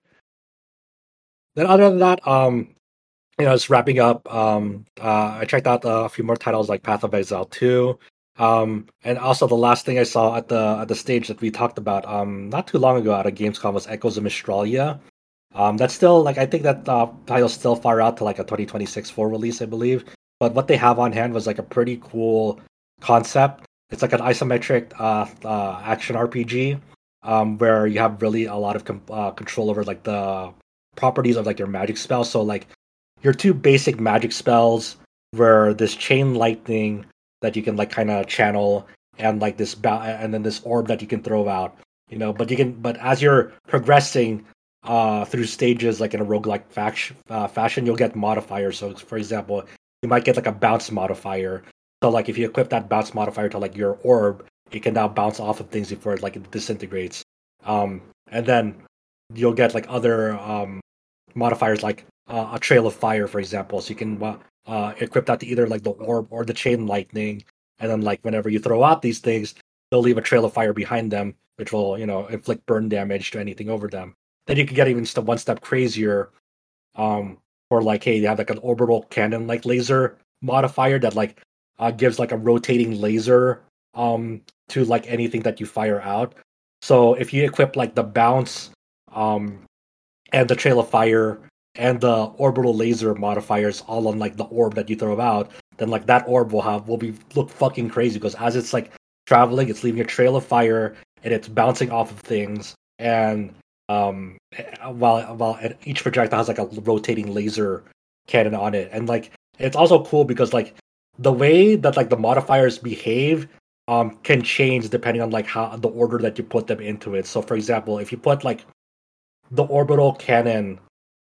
Then other than that, just wrapping up, I checked out a few more titles like Path of Exile 2. And also the last thing I saw at the stage that we talked about not too long ago at a Gamescom was Echoes of Mistralia. That's still I think that title's still far out to a 2026 full release, I believe. But what they have on hand was a pretty cool concept. It's an isometric action RPG where you have really a lot of control over the properties of your magic spells. So your two basic magic spells were this chain lightning that you can kind of channel, and this and then this orb that you can throw out. But as you're progressing through stages in a roguelike fashion, you'll get modifiers. So for example, you might get a bounce modifier. So if you equip that bounce modifier to your orb, it can now bounce off of things before it disintegrates. And then you'll get other modifiers a trail of fire, for example. So you can equip that to either the orb or the chain lightning, and then whenever you throw out these things, they'll leave a trail of fire behind them, which will inflict burn damage to anything over them. Then you can get even one step crazier, for hey, you have an orbital cannon laser modifier that gives a rotating laser to anything that you fire out. So if you equip the bounce and the trail of fire and the orbital laser modifiers all on the orb that you throw out, then that orb will look fucking crazy, because as it's traveling, it's leaving a trail of fire and it's bouncing off of things, and while each projectile has a rotating laser cannon on it. And it's also cool because the way that the modifiers behave can change depending on how the order that you put them into it. So for example, if you put the orbital cannon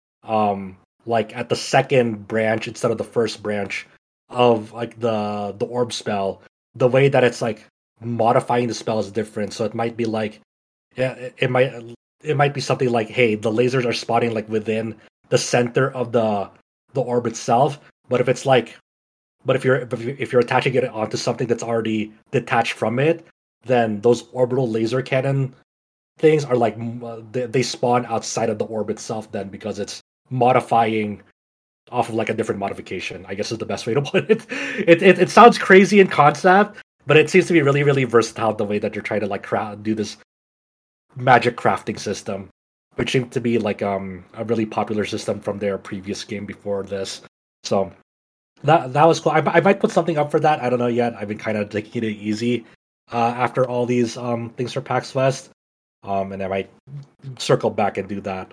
at the second branch instead of the first branch of the orb spell, the way that it's modifying the spell is different. So it might be it might be something hey, the lasers are spotting within the center of the orb itself, but if you're attaching it onto something that's already detached from it, then those orbital laser cannon things are they spawn outside of the orb itself then, because it's modifying off of a different modification, I guess is the best way to put it. It sounds crazy in concept, but it seems to be really, really versatile the way that you're trying to do this magic crafting system, which seemed to be a really popular system from their previous game before this. So that was cool. I might put something up for that. I don't know yet. I've been kind of taking it easy after all these things for PAX West, and I might circle back and do that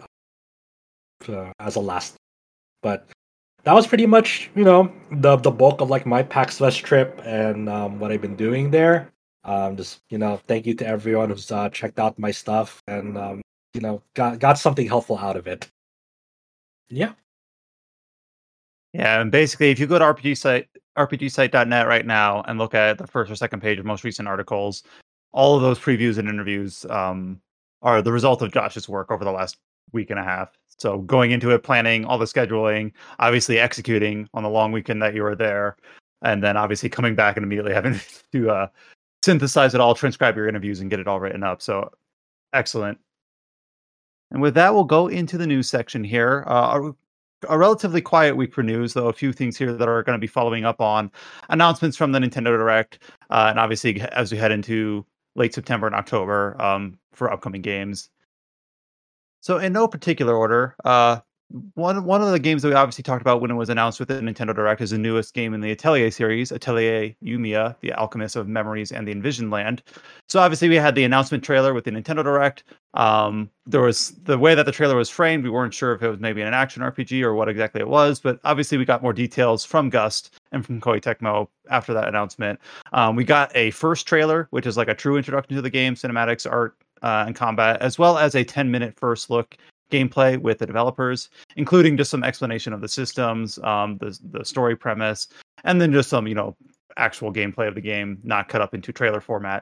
as a last. But that was pretty much the bulk of my PAX West trip and what I've been doing there. Just thank you to everyone who's checked out my stuff and got something helpful out of it. Yeah. Yeah, and basically, if you go to rpgsite.net right now and look at the first or second page of most recent articles, all of those previews and interviews are the result of Josh's work over the last week and a half. So going into it, planning all the scheduling, obviously executing on the long weekend that you were there, and then obviously coming back and immediately having to synthesize it all, transcribe your interviews, and get it all written up. So excellent. And with that, we'll go into the news section here. A relatively quiet week for news, though a few things here that are going to be following up on announcements from the Nintendo Direct, and obviously as we head into late September and October for upcoming games. So in no particular order, one of the games that we obviously talked about when it was announced with the Nintendo Direct is the newest game in the Atelier series, Atelier Yumiya, the Alchemist of Memories and the Envisioned Land. So obviously we had the announcement trailer with the Nintendo Direct. There was the way that the trailer was framed. We weren't sure if it was maybe an action RPG or what exactly it was, but obviously we got more details from Gust and from Koei Tecmo after that announcement. We got a first trailer, which is like a true introduction to the game, cinematics, art, and combat, as well as a 10-minute first look gameplay with the developers, including just some explanation of the systems, the story premise, and then just some, actual gameplay of the game, not cut up into trailer format.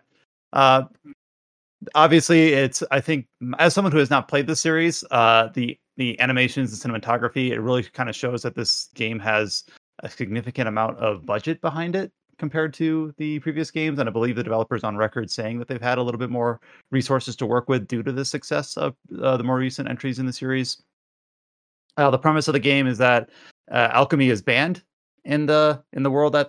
Obviously, I think, as someone who has not played the series, the animations and cinematography, it really kind of shows that this game has a significant amount of budget behind it compared to the previous games, and I believe the developers on record saying that they've had a little bit more resources to work with due to the success of the more recent entries in the series. The premise of the game is that alchemy is banned in the world that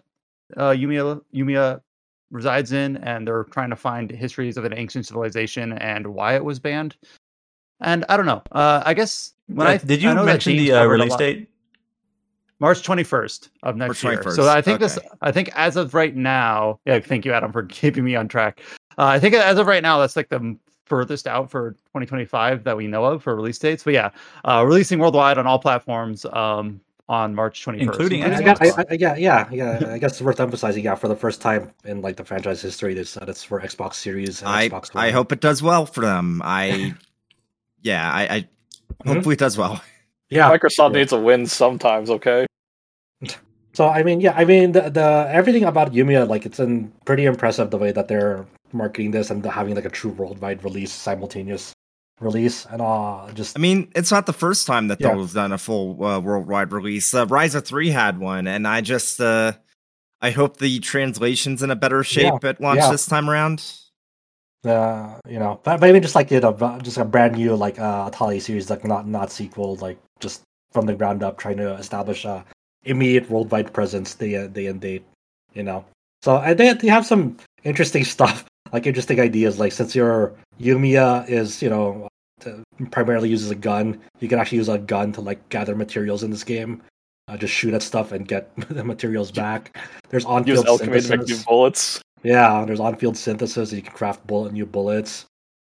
Yumiya resides in, and they're trying to find histories of an ancient civilization and why it was banned. And I don't know. I guess did you mention the release date? March 21st of next year. So I think I think as of right now, thank you, Adam, for keeping me on track. I think as of right now, that's like the furthest out for 2025 that we know of for release dates. But yeah, releasing worldwide on all platforms on March 21st. Including I guess it's worth emphasizing, for the first time in like the franchise history, it's for Xbox Series and Xbox One. I hope it does well for them. I hopefully it does well. Yeah, Microsoft needs a win sometimes, okay? So the everything about Yumiya, like, it's pretty impressive the way that they're marketing this and having like a true worldwide release, simultaneous release, and it's not the first time that they've done a full worldwide release. Ryza 3 had one, and I just I hope the translation's in a better shape at launch this time around. But maybe just like just a brand new like Atelier series, like not sequel, like just from the ground up, trying to establish a immediate worldwide presence, day and date. So they have some interesting stuff, like interesting ideas. Like, since your Yumiya is primarily uses a gun, you can actually use a gun to like gather materials in this game. Just shoot at stuff and get the materials back. There's on-field synthesis. To make new bullets. Yeah, there's on-field synthesis. You can craft new bullets.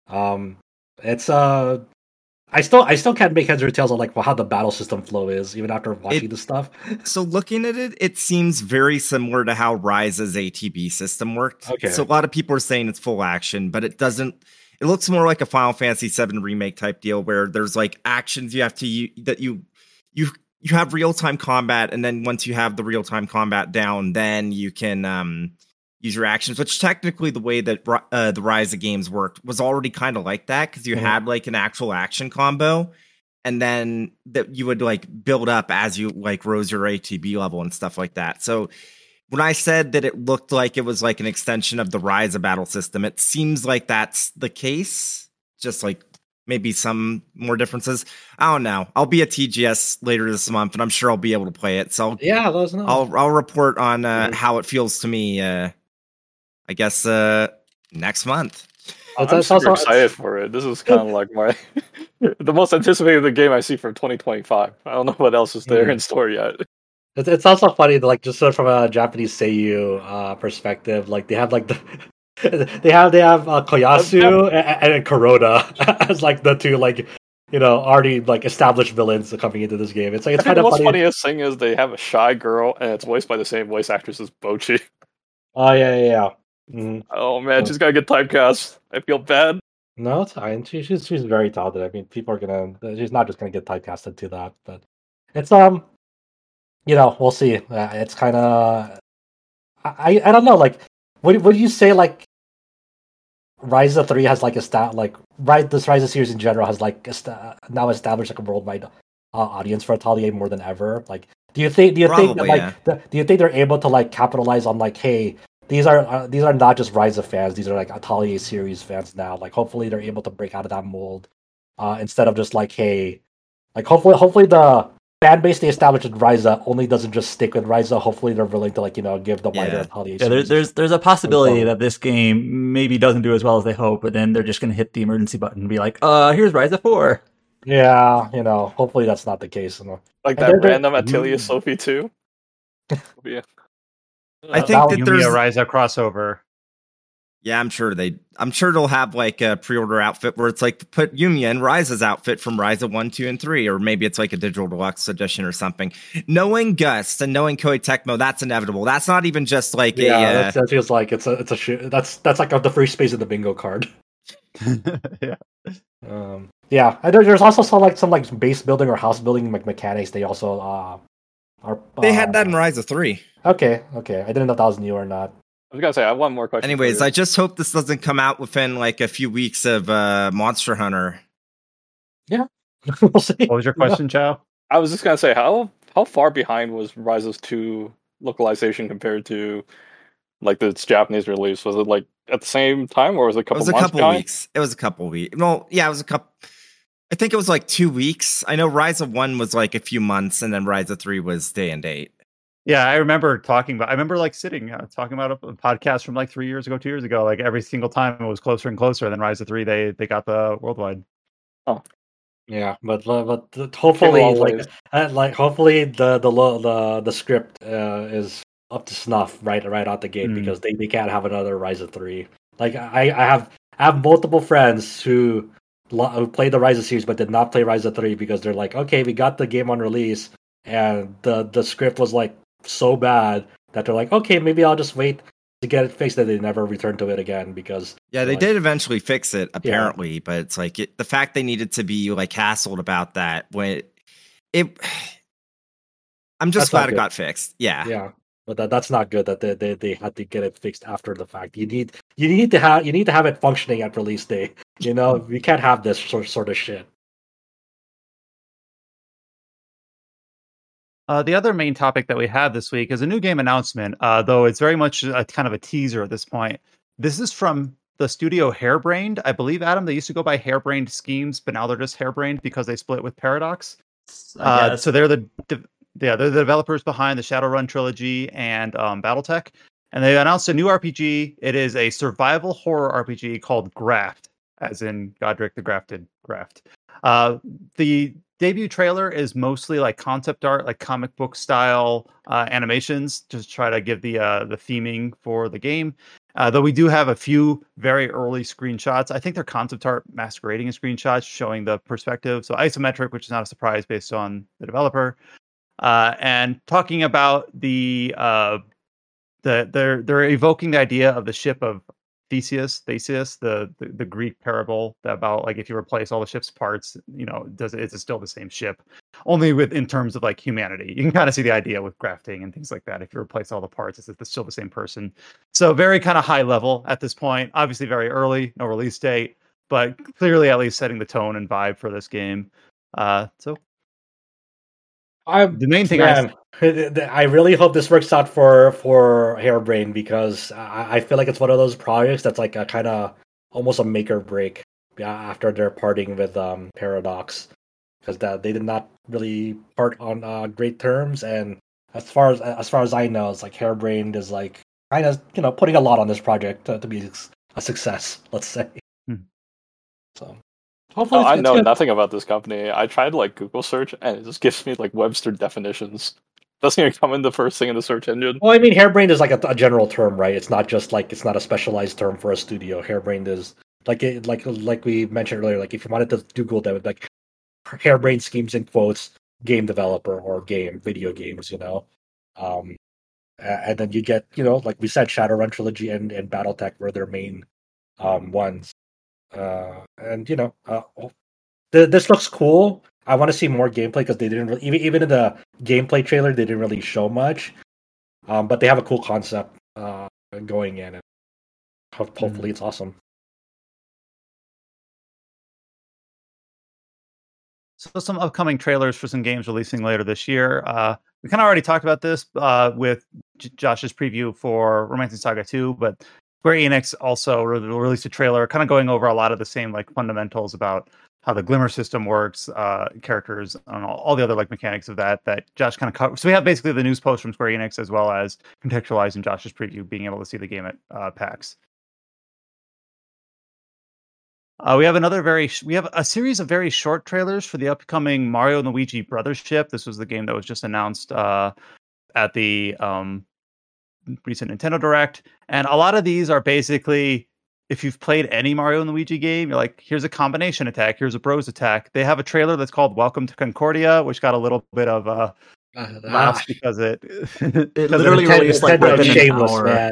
It's I still can't make heads or tails on like how the battle system flow is, even after watching the stuff. So looking at it, it seems very similar to how Ryza's ATB system worked. Okay. So a lot of people are saying it's full action, but it doesn't. It looks more like a Final Fantasy VII remake type deal, where there's like actions you have to you have real-time combat, and then once you have the real-time combat down, then you can use your actions, which technically the way that the Ryza games worked was already kind of like that, because you had like an actual action combo, and then that you would like build up as you like rose your ATB level and stuff like that. So when I said that it looked like it was like an extension of the Ryza battle system, it seems like that's the case, just like maybe some more differences. I don't know. I'll be at TGS later this month, and I'm sure I'll be able to play it. So let us know. I'll report on how it feels to me. I guess next month. I'm super excited for it. This is kind of like the most anticipated game I see for 2025. I don't know what else is there in store yet. It's also funny, like, just sort of from a Japanese seiyuu perspective, like they have like they have Koyasu and Kuroda as like the two like already like established villains coming into this game. It's like kind of the funny. Most funniest thing is they have a shy girl, and it's voiced by the same voice actress as Bochi. Oh yeah. Mm-hmm. Oh man, she's gotta get typecast. I feel bad. No, it's fine. She's very talented. I mean, people are she's not just gonna get typecasted to that, but it's we'll see. It's kind of I don't know. Like, would you say like Ryza 3 has like this Ryza series in general has like now established like a worldwide audience for Atelier more than ever? Like, do you think they're able to like capitalize on like, hey, these are not just Ryza fans, these are like Atelier series fans now. Like, hopefully they're able to break out of that mold instead of just like, hey, like hopefully the fan base they established with Ryza only doesn't just stick with Ryza. Hopefully they're willing to like give the wider Atelier series. There's a possibility that this game maybe doesn't do as well as they hope, but then they're just going to hit the emergency button and be like, here's Ryza 4. Yeah, hopefully that's not the case. Like And that they're random Atelier Sophie too. Yeah. I that think was- that Yumiya there's Ryza crossover. Yeah, I'm sure they'll have like a pre-order outfit where it's like put Yumiya and Ryza's outfit from Ryza 1, 2, and 3, or maybe it's like a digital deluxe edition or something. Knowing Gus and knowing Koei Tecmo, that's inevitable. That's not even just like that feels like it's a shit. That's like the free space in the bingo card. Yeah. Yeah, and there's also some base building or house building mechanics. They also are. They had that in Ryza 3. Okay. I didn't know if that was new or not. I was gonna say I have one more question. Anyways, for you. I just hope this doesn't come out within like a few weeks of Monster Hunter. Yeah, we'll see. What was your question, Chow? I was just gonna say how far behind was Ryza's 2 localization compared to like its Japanese release? Was it like at the same time, or was it a couple? It was a months couple behind? weeks. It was a couple weeks. Well, yeah, it was a couple. I think it was like 2 weeks. I know Ryza 1 was like a few months, and then Ryza 3 was day and date. Yeah, I remember like sitting talking about a podcast from like 3 years ago, 2 years ago. Like every single time it was closer and closer. And then Ryza 3, they got the worldwide. Yeah, but hopefully, Came a long ways. hopefully the script is up to snuff right out the gate, because they can't have another Ryza 3. Like I have multiple friends who played the Ryza series but did not play Ryza 3 because they're like, okay, we got the game on release and the script was like so bad that they're like, okay, maybe I'll just wait to get it fixed, and they never return to it again because they did eventually fix it apparently, but it's like the fact they needed to be like hassled about that when I'm just glad it got fixed. Yeah, but that's not good that they had to get it fixed after the fact. You need to have it functioning at release day. We can't have this sort of shit. The other main topic that we have this week is a new game announcement, though it's very much a kind of a teaser at this point. This is from the studio Harebrained. I believe, Adam, they used to go by Harebrained Schemes, but now they're just Harebrained because they split with Paradox. So they're the developers behind the Shadowrun trilogy and BattleTech. And they announced a new RPG. It is a survival horror RPG called Graft, as in Godric the Grafted Graft. The debut trailer is mostly like concept art, like comic book style animations, to try to give the theming for the game. Though we do have a few very early screenshots. I think they're concept art masquerading as screenshots, showing the perspective. So isometric, which is not a surprise based on the developer. And talking about they're evoking the idea of the ship of Theseus, the Greek parable about like if you replace all the ship's parts, is it still the same ship? Only in terms of like humanity. You can kind of see the idea with grafting and things like that. If you replace all the parts, it's still the same person. So very kind of high level at this point. Obviously very early, no release date, but clearly at least setting the tone and vibe for this game. The main thing I really hope this works out for Harebrained, because I feel like it's one of those projects that's like a kind of almost a make or break after they're parting with Paradox, because they did not really part on great terms. And as far as I know, it's like Harebrained is like kind of putting a lot on this project to be a success, let's say. So hopefully I know good. nothing about this company. I tried like Google search and it just gives me like Webster definitions. Doesn't even come in the first thing in the search engine. Well, I mean, Harebrained is like a general term, right? It's not just like, it's not a specialized term for a studio. Harebrained is like we mentioned earlier. Like if you wanted to Google that, like Harebrained Schemes in quotes, game developer or video games, and then you get, like we said, Shadowrun trilogy and BattleTech were their main ones. This looks cool. I want to see more gameplay, because they didn't really, even in the gameplay trailer, they didn't really show much. But they have a cool concept going in, and hopefully it's awesome. So some upcoming trailers for some games releasing later this year. We kind of already talked about this with Josh's preview for Romancing Saga 2, but Square Enix also released a trailer kind of going over a lot of the same like fundamentals about how the Glimmer system works, characters, and all the other like mechanics of that Josh kind of covered. So we have basically the news post from Square Enix, as well as contextualizing Josh's preview, being able to see the game at PAX. We have a series of very short trailers for the upcoming Mario and Luigi Brothership. This was the game that was just announced at the recent Nintendo Direct, and a lot of these are basically, if you've played any Mario and Luigi game, you're like, here's a combination attack, here's a bros attack. They have a trailer that's called Welcome to Concordia, which got a little bit of laughs because it literally released like within an hour. Man.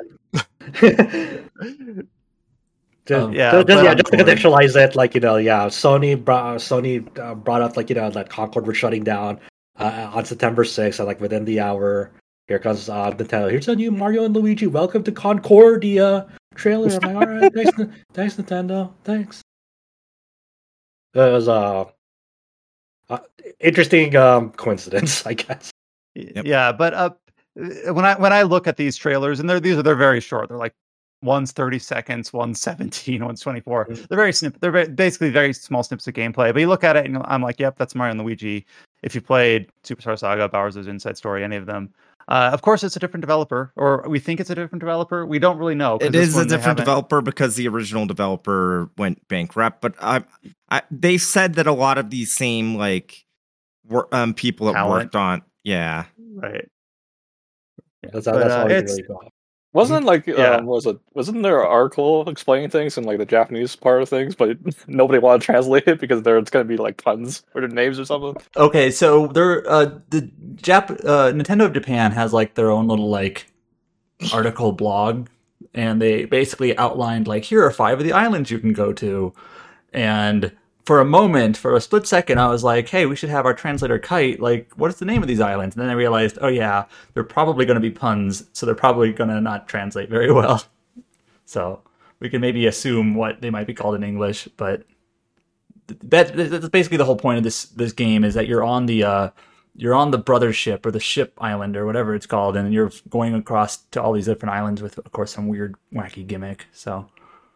just to contextualize it, like, Sony brought up, like, that Concord was shutting down on September 6th, and like within the hour, here comes Nintendo. Here's a new Mario and Luigi Welcome to Concordia trailer. I'm like, all right, thanks Nintendo, thanks. It was interesting coincidence, I guess. Yep. Yeah, but when I look at these trailers, and they're very short. They're like one's 30 seconds, one's 17, one's 24. Mm-hmm. They're basically very small snips of gameplay. But you look at it, and I'm like, yep, that's Mario and Luigi. If you played Superstar Saga, Bowser's Inside Story, any of them. Of course, it's a different developer, or we think it's a different developer. We don't really know. It is a different developer because the original developer went bankrupt. But they said that a lot of these same people that worked on, yeah, right. Yeah, that's all really got. Wasn't wasn't there an article explaining things in like the Japanese part of things, but nobody wanted to translate it because it's going to be like puns or their names or something? Okay, so Nintendo of Japan has like their own little like article blog, and they basically outlined like, here are 5 of the islands you can go to, and for a split second, I was like, hey, we should have our translator Kite, like, what is the name of these islands? And then I realized, oh yeah, they're probably going to be puns, so they're probably going to not translate very well. So we can maybe assume what they might be called in English, but that's basically the whole point of this game, is that you're on the brothership, or the ship island, or whatever it's called, and you're going across to all these different islands with, of course, some weird, wacky gimmick, so...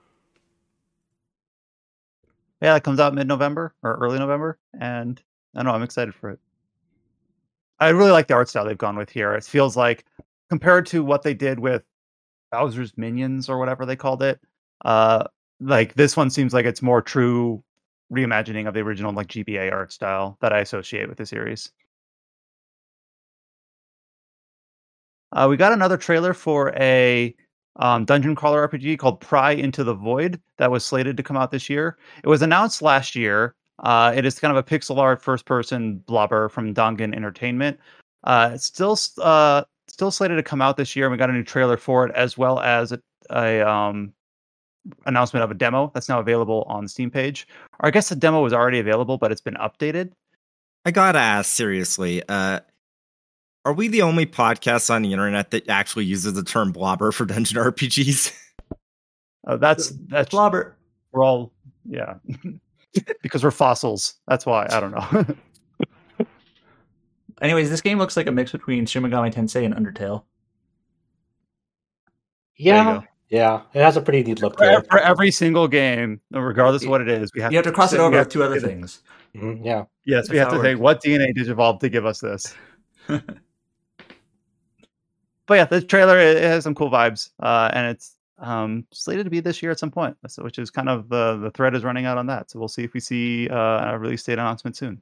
Yeah, it comes out mid-November or early November, and I don't know, I'm excited for it. I really like the art style they've gone with here. It feels like, compared to what they did with Bowser's Minions or whatever they called it, like this one seems like it's more true reimagining of the original like GBA art style that I associate with the series. We got another trailer for a dungeon crawler RPG called Pry Into the Void that was slated to come out this year. It was announced last year. It is kind of a pixel art first-person blobber from Dangan Entertainment. It's still slated to come out this year, and we got a new trailer for it, as well as a announcement of a demo that's now available on the Steam page. Or I guess the demo was already available, but it's been updated. I gotta ask, seriously, are we the only podcast on the internet that actually uses the term blobber for dungeon RPGs? That's blobber. We're all, yeah. Because we're fossils. That's why. I don't know. Anyways, this game looks like a mix between Shin Megami Tensei and Undertale. Yeah. Yeah. It has a pretty neat look to it. For every single game, regardless of what it is, you have to cross it over with 2 other things. Mm-hmm, yeah. Yes, we have to say, what DNA Digivolve to give us this? But yeah, the trailer, it has some cool vibes, and it's slated to be this year at some point, which is kind of the thread is running out on that. So we'll see if we see a release date announcement soon.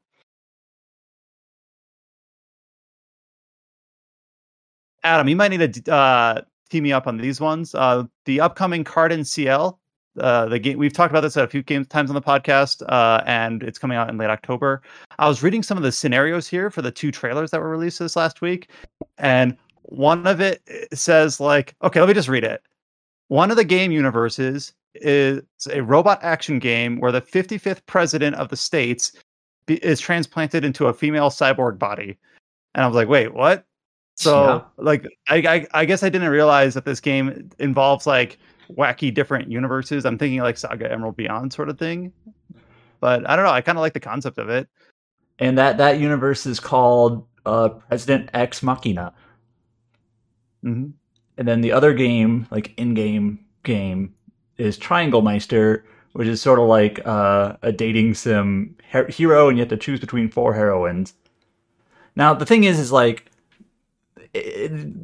Adam, you might need to tee me up on these ones. The upcoming Cardin CL, the game, we've talked about this a few times on the podcast, and it's coming out in late October. I was reading some of the scenarios here for the 2 trailers that were released this last week, and one of it says, like, okay, let me just read it. One of the game universes is a robot action game where the 55th president of the States is transplanted into a female cyborg body. And I was like, wait, what? So, like, I guess I didn't realize that this game involves, like, wacky different universes. I'm thinking, like, Saga Emerald Beyond sort of thing. But I don't know. I kind of like the concept of it. And that universe is called President Ex Machina. Mm-hmm. And then the other game, like in-game game, is Triangle Meister, which is sort of like a dating sim hero, and you have to choose between 4 heroines. Now, the thing is like,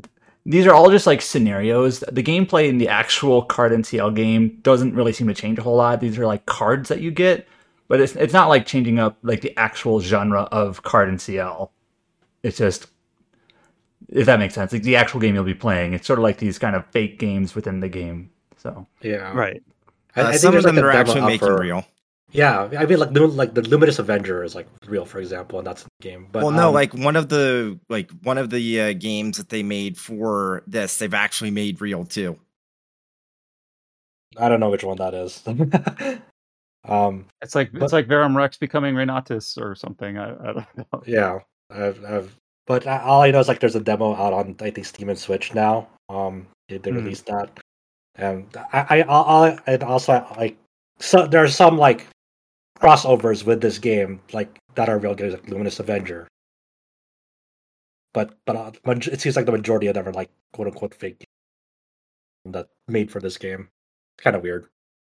these are all just like scenarios. The gameplay in the actual card NCL game doesn't really seem to change a whole lot. These are like cards that you get, but it's not like changing up like the actual genre of card NCL. It's just, if that makes sense, like the actual game you'll be playing. It's sort of like these kind of fake games within the game. So yeah, right. I Some think of them there's, are like, a actually demo up making for- real. Yeah, I mean, like the Luminous Avenger is like real, for example, and that's in the game. But Well, no, like one of the games that they made for this, they've actually made real too. I don't know which one that is. It's like Verum Rex becoming Renatus or something. I don't know. Yeah, but all I know is like there's a demo out on I think Steam and Switch now. They released that, and and also like so there's some like crossovers with this game like that are real games like Luminous Avenger. But it seems like the majority of them are like quote unquote fake games that made for this game. It's kind of weird.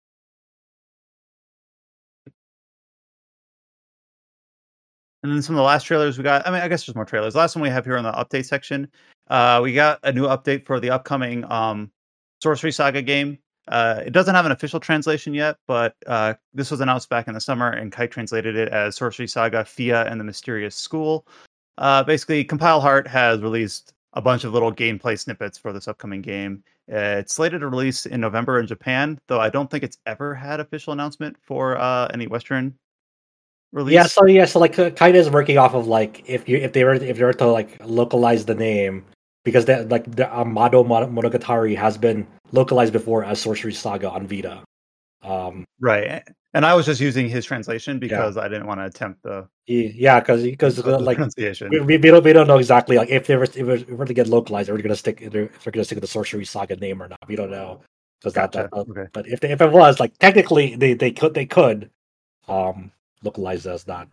And then some of the last trailers we got. I mean, I guess there's more trailers. The last one we have here in the update section. We got a new update for the upcoming Sorcery Saga game. It doesn't have an official translation yet, but this was announced back in the summer, and Kite translated it as Sorcery Saga Fia and the Mysterious School. Basically, Compile Heart has released a bunch of little gameplay snippets for this upcoming game. It's slated to release in November in Japan, though I don't think it's ever had official announcement for any Western release. So like Kite is working off of like if they were to like localize the name, because the Amado Monogatari has been localized before as Sorcery Saga on Vita. Right, and I was just using his translation because I didn't want to attempt the because the like pronunciation. we don't know exactly like if they were to get localized, if they're gonna stick with the Sorcery Saga name or not. We don't know because Gotcha. okay. But if it was like technically they could localize as that.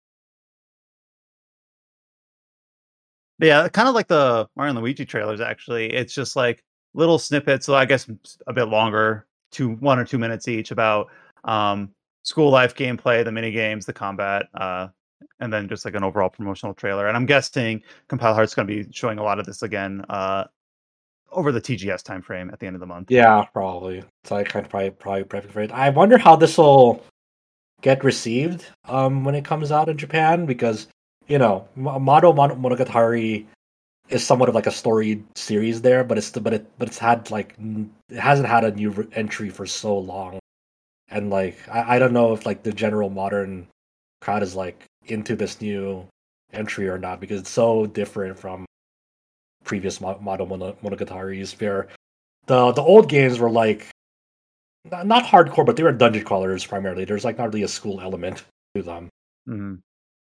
But yeah, kind of like the Mario and Luigi trailers. Actually, it's just like little snippets. So I guess a bit longer, 1 or 2 minutes each, about school life gameplay, the mini games, the combat, and then just like an overall promotional trailer. And I'm guessing Compile Heart's going to be showing a lot of this again over the TGS timeframe at the end of the month. Yeah, probably. So I kind of probably prepping for it. I wonder how this will get received when it comes out in Japan, because Amado Monogatari is somewhat of like a storied series there, but it's had like it hasn't had a new entry for so long, and like I don't know if like the general modern crowd is like into this new entry or not, because it's so different from previous Amado Monogatari's, where the old games were like not hardcore, but they were dungeon crawlers primarily. There's like not really a school element to them. Mm-hmm.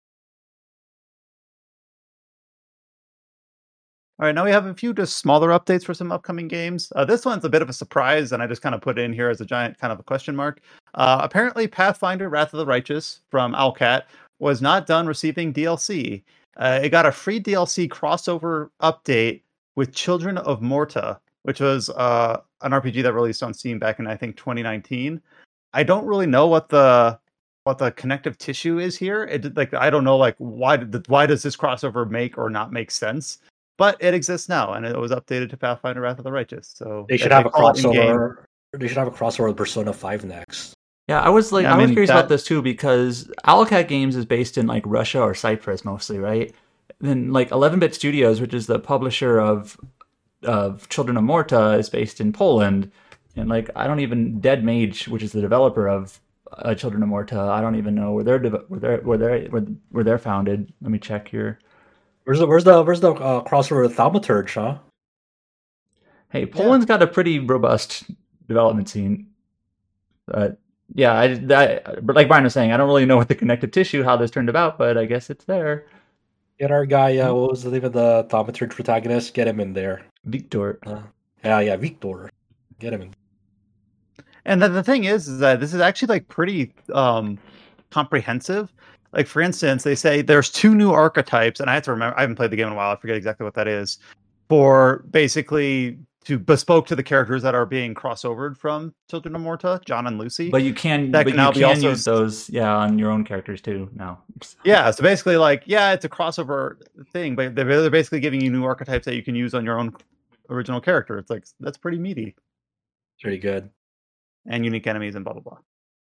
All right, now we have a few just smaller updates for some upcoming games. This one's a bit of a surprise, and I just kind of put it in here as a giant kind of a question mark. Apparently, Pathfinder Wrath of the Righteous from Owlcat was not done receiving DLC. It got a free DLC crossover update with Children of Morta, which was an RPG that released on Steam back in, I think, 2019. I don't really know what the connective tissue is here. I don't know why does this crossover make or not make sense? But it exists now, and it was updated to Pathfinder Wrath of the Righteous. So they should have a crossover. They should have a crossover with Persona 5 next. Yeah, I was curious about this too, because Owlcat Games is based in like Russia or Cyprus mostly, right? Then like 11-Bit Studios, which is the publisher of Children of Morta, is based in Poland, and like Dead Mage, which is the developer of Children of Morta, I don't even know where they're founded. Let me check here. Where's the crossover with Thaumaturge, huh? Hey, Poland's got a pretty robust development scene. But like Brian was saying, I don't really know what the connective tissue, how this turned about, but I guess it's there. Get our guy, what was the name of the Thaumaturge protagonist? Get him in there. Victor. Victor. Get him in. And then the thing is that this is actually like pretty comprehensive. Like, for instance, they say there's 2 new archetypes, and I have to remember, I haven't played the game in a while, I forget exactly what that is, for basically to bespoke to the characters that are being crossovered from Children of Morta, John and Lucy. But you can use those on your own characters too now. Yeah, so basically it's a crossover thing, but they're basically giving you new archetypes that you can use on your own original character. It's like that's pretty meaty. Pretty good. And unique enemies and blah blah blah.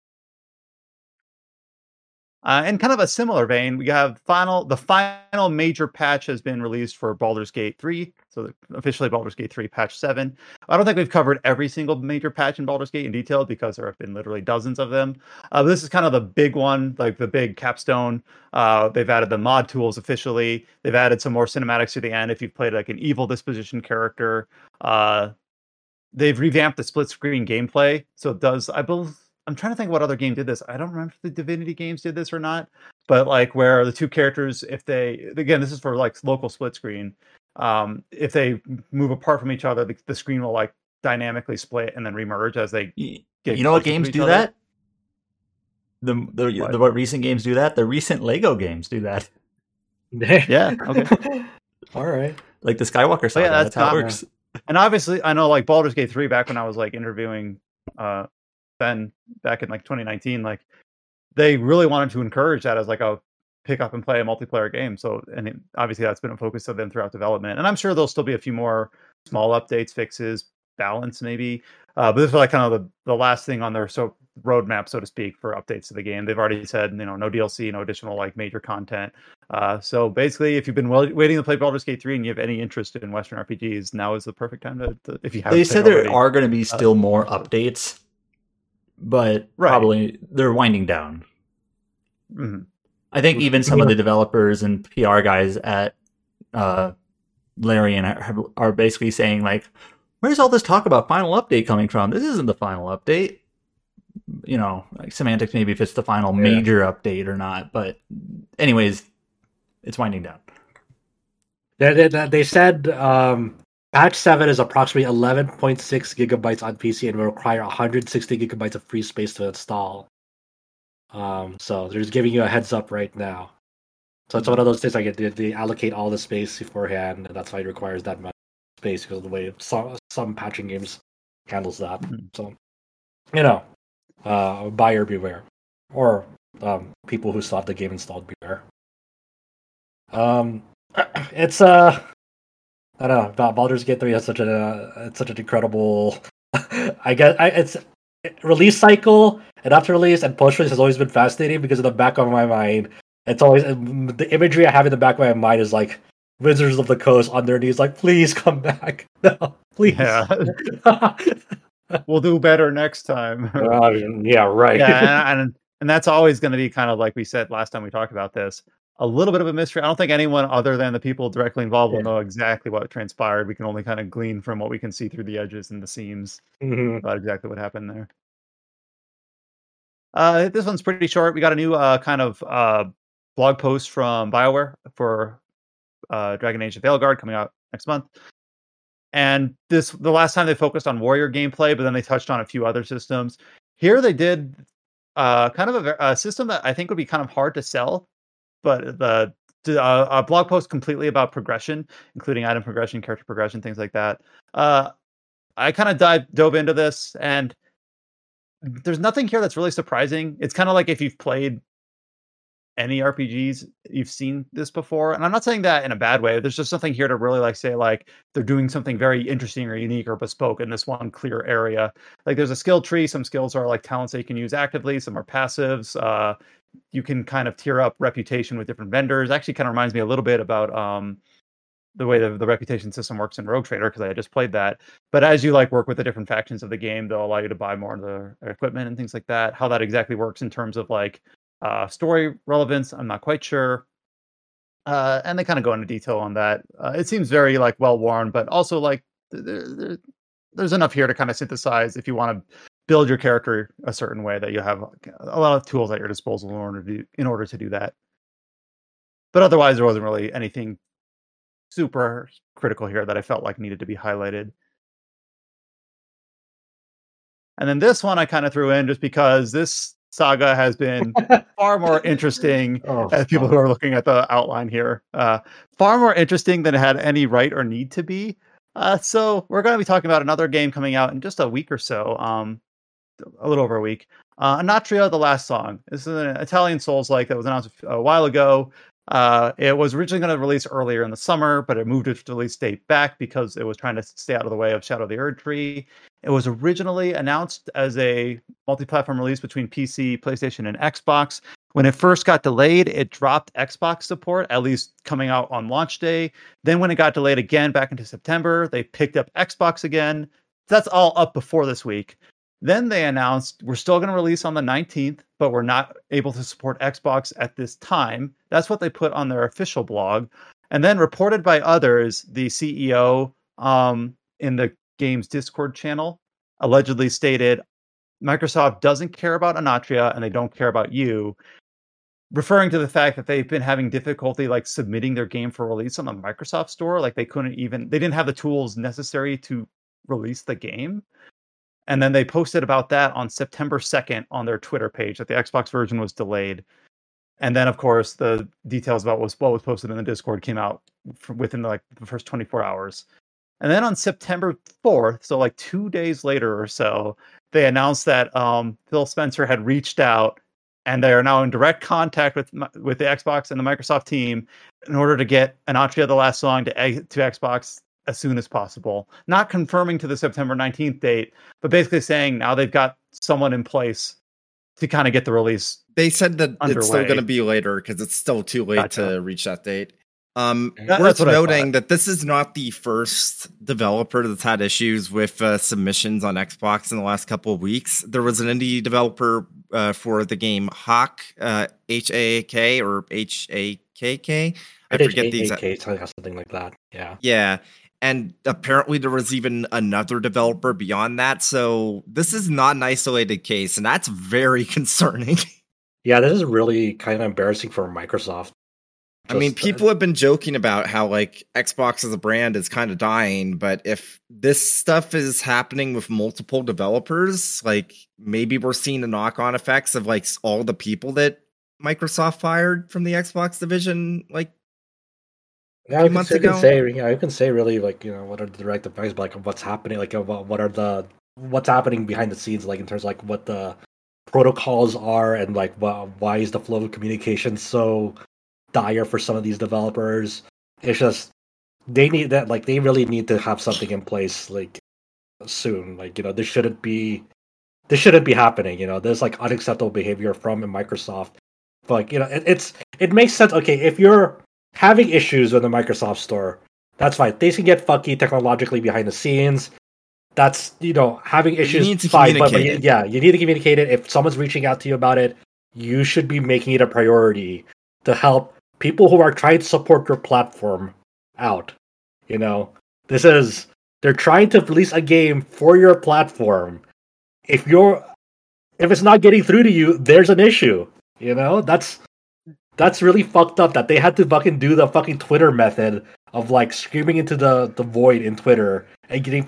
In kind of a similar vein, we have the final major patch has been released for Baldur's Gate 3. So officially Baldur's Gate 3 patch 7. I don't think we've covered every single major patch in Baldur's Gate in detail because there have been literally dozens of them. But this is kind of the big one, like the big capstone. They've added the mod tools officially. They've added some more cinematics to the end if you've played like an evil disposition character. They've revamped the split screen gameplay. So it does, I'm trying to think what other game did this. I don't remember if the Divinity games did this or not, but like where the two characters, again, this is for like local split screen. If they move apart from each other, the screen will like dynamically split and then remerge as they get. You know what games do that? What recent games do that? The recent Lego games do that. Yeah. Okay. All right. Like the Skywalker Saga. Yeah, that's how it works. And obviously, I know like Baldur's Gate 3 back when I was like interviewing Ben back in like 2019, like they really wanted to encourage that as like a pick up and play a multiplayer game. So, and obviously that's been a focus of them throughout development. And I'm sure there'll still be a few more small updates, fixes, balance maybe. But this is like kind of the last thing on their roadmap, so to speak, for updates to the game. They've already said, no DLC, no additional like major content. So basically, if you've been waiting to play Baldur's Gate 3 and you have any interest in Western RPGs, now is the perfect time to if you have. They said there are going to be still more updates, but probably they're winding down. Mm-hmm. I think even some of the developers and PR guys at Larian are basically saying like, where's all this talk about final update coming from? This isn't the final update. Like semantics, maybe if it's the final major update or not. But anyways, it's winding down. They said patch 7 is approximately 11.6 gigabytes on PC and will require 160 gigabytes of free space to install. So they're just giving you a heads up right now. So it's one of those things like they allocate all the space beforehand, and that's why it requires that much space because of the way some patching games handles that. So, buyer beware, or people who saw the game installed beware. It's I don't know. Baldur's Gate 3 has such an incredible. I guess it's release cycle and after release and post release has always been fascinating because in the back of my mind, it's always the imagery I have in the back of my mind is like Wizards of the Coast on their knees, like, please come back, no, please. Yeah. We'll do better next time. Yeah, right. Yeah, and that's always going to be kind of like we said last time we talked about this. A little bit of a mystery. I don't think anyone other than the people directly involved will know exactly what transpired. We can only kind of glean from what we can see through the edges and the seams about exactly what happened there. This one's pretty short. We got a new kind of blog post from BioWare for Dragon Age of Veilguard coming out next month. And the last time they focused on warrior gameplay, but then they touched on a few other systems. Here they did kind of a system that I think would be kind of hard to sell, but a blog post completely about progression, including item progression, character progression, things like that. I kind of dove into this, and there's nothing here that's really surprising. It's kind of like if you've played any RPGs, you've seen this before. And I'm not saying that in a bad way. There's just something here to really say they're doing something very interesting or unique or bespoke in this one clear area. Like there's a skill tree. Some skills are like talents that you can use actively. Some are passives. You can kind of tier up reputation with different vendors. Actually kind of reminds me a little bit about the way the reputation system works in Rogue Trader, because I just played that. But as you work with the different factions of the game, they'll allow you to buy more of the equipment and things like that. How that exactly works in terms of story relevance, I'm not quite sure. And they kind of go into detail on that. It seems very well worn, but also there's enough here to kind of synthesize if you want to build your character a certain way that you have a lot of tools at your disposal in order to do that. But otherwise, there wasn't really anything super critical here that I felt like needed to be highlighted. And then this one I kind of threw in just because this saga has been far more interesting as people who are looking at the outline here. Far more interesting than it had any right or need to be. So we're going to be talking about another game coming out in just a week or so. A little over a week. Anatria: The Last Song. This is an Italian Souls-like that was announced a while ago. It was originally going to release earlier in the summer, but it moved its release date back because it was trying to stay out of the way of Shadow of the Erdtree. It was originally announced as a multi-platform release between PC, PlayStation, and Xbox. When it first got delayed, it dropped Xbox support, at least coming out on launch day. Then when it got delayed again back into September, they picked up Xbox again. That's all up before this week. Then they announced we're still going to release on the 19th, but we're not able to support Xbox at this time. That's what they put on their official blog. And then reported by others, the CEO in the game's Discord channel allegedly stated, Microsoft doesn't care about Anatria and they don't care about you, referring to the fact that they've been having difficulty like submitting their game for release on the Microsoft store. Like they didn't have the tools necessary to release the game. And then they posted about that on September 2nd on their Twitter page that the Xbox version was delayed. And then, of course, the details about what was posted in the Discord came out within the first 24 hours. And then on September 4th, so like 2 days later or so, they announced that Phil Spencer had reached out and they are now in direct contact with the Xbox and the Microsoft team in order to get Anatria the Last Song to Xbox as soon as possible. Not confirming to the September 19th date, but basically saying now they've got someone in place to kind of get the release. They said that underway. It's still going to be later because it's still too late to reach that date. That's Worth noting that this is not the first developer that's had issues with submissions on Xbox in the last couple of weeks. There was an indie developer for the game Hawk, H-A-A-K or H-A-K-K. I forget the exact. Something like that. Yeah. Yeah. And apparently there was even another developer beyond that. So this is not an isolated case, and that's very concerning. Yeah, this is really kind of embarrassing for Microsoft. I mean, people have been joking about how like Xbox as a brand is kind of dying, but if this stuff is happening with multiple developers, like maybe we're seeing the knock-on effects of like all the people that Microsoft fired from the Xbox division, like yeah, you can say really like, you know, what are the direct effects, like what's happening, like what's happening behind the scenes, like in terms of like what the protocols are and like why is the flow of communication so dire for some of these developers. It's just they need that, like they really need to have something in place like soon. Like, you know, this shouldn't be happening. You know, there's like unacceptable behavior from Microsoft. But you know, it makes sense. Okay, if you're having issues with the Microsoft Store, that's fine. They can get fucky technologically behind the scenes. That's, you know, having issues. You need to communicate it. Yeah, you need to communicate it. If someone's reaching out to you about it, you should be making it a priority to help people who are trying to support your platform out. You know, they're trying to release a game for your platform. If it's not getting through to you, there's an issue. You know, that's really fucked up that they had to fucking do the fucking Twitter method of like screaming into the void in Twitter and getting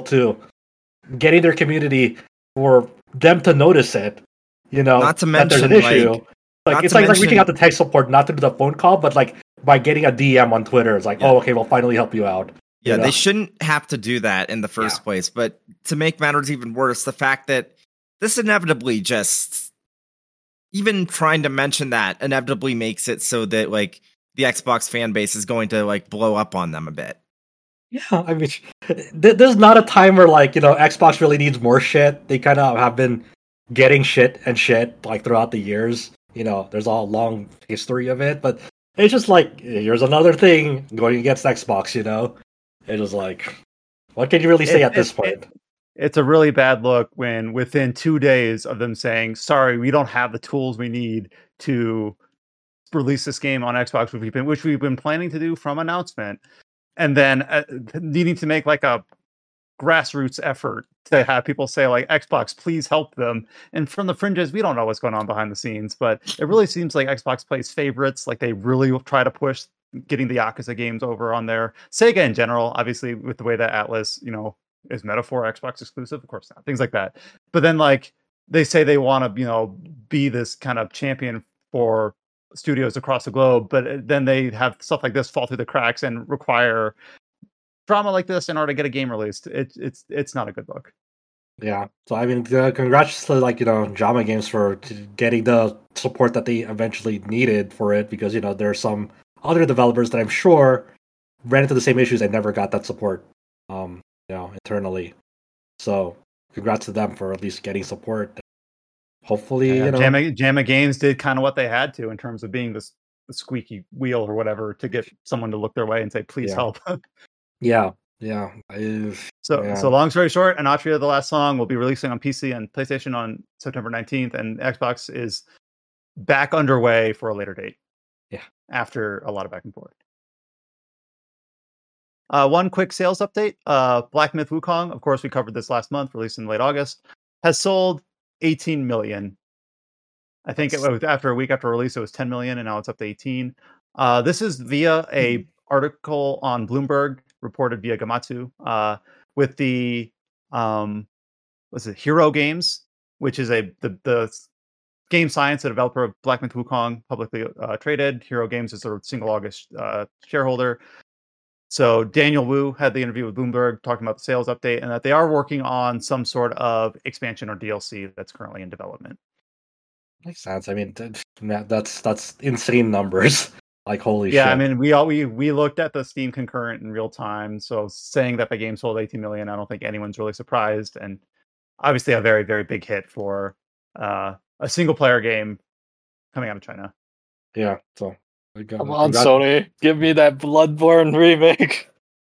their community for them to notice it. You know, not to mention that there's an issue. Like it's like reaching out to tech support, not through the phone call, but like by getting a DM on Twitter. It's like, oh, okay, we'll finally help you out. Yeah, they shouldn't have to do that in the first place. But to make matters even worse, the fact that this inevitably just, even trying to mention that inevitably makes it so that like the Xbox fan base is going to like blow up on them a bit. Yeah, I mean, there's not a time where like, you know, Xbox really needs more shit. They kind of have been getting shit like throughout the years. You know, there's a long history of it, but it's just like, here's another thing going against Xbox, you know? It was like, what can you really say at this point? It's a really bad look when within 2 days of them saying, sorry, we don't have the tools we need to release this game on Xbox, which we've been planning to do from announcement, and then needing to make like a grassroots effort to have people say like, Xbox, please help them. And from the fringes, we don't know what's going on behind the scenes, but it really seems like Xbox plays favorites. Like they really try to push getting the Yakuza games over on there. Sega in general, obviously, with the way that Atlas, you know, is metaphor Xbox exclusive, of course not, things like that. But then like they say they want to, you know, be this kind of champion for studios across the globe, but then they have stuff like this fall through the cracks and require drama like this in order to get a game released. It's not a good look. Yeah. So I mean, congrats to JAMA Games for getting the support that they eventually needed for it, because there are some other developers that I'm sure ran into the same issues and never got that support, internally. So congrats to them for at least getting support. Hopefully, JAMA Games did kind of what they had to in terms of being the squeaky wheel or whatever to get someone to look their way and say, "Please help." Yeah. So long story short, Anatria, the last song, will be releasing on PC and PlayStation on September 19th, and Xbox is back underway for a later date. Yeah, after a lot of back and forth. One quick sales update. Black Myth Wukong, of course, we covered this last month, released in late August, has sold 18 million. I think it was after a week after release, it was 10 million, and now it's up to 18. This is via a article on Bloomberg, reported via Gamatsu, with the Hero Games, which is the Game Science, a developer of Black Myth Wukong, publicly traded. Hero Games is a single August shareholder. So Daniel Wu had the interview with Bloomberg talking about the sales update and that they are working on some sort of expansion or DLC that's currently in development. Makes sense. I mean, that's insane numbers. Like, holy shit. Yeah, I mean, we looked at the Steam concurrent in real time. So saying that the game sold 18 million, I don't think anyone's really surprised. And obviously a very, very big hit for a single player game coming out of China. Yeah, so come on, Sony, give me that Bloodborne remake.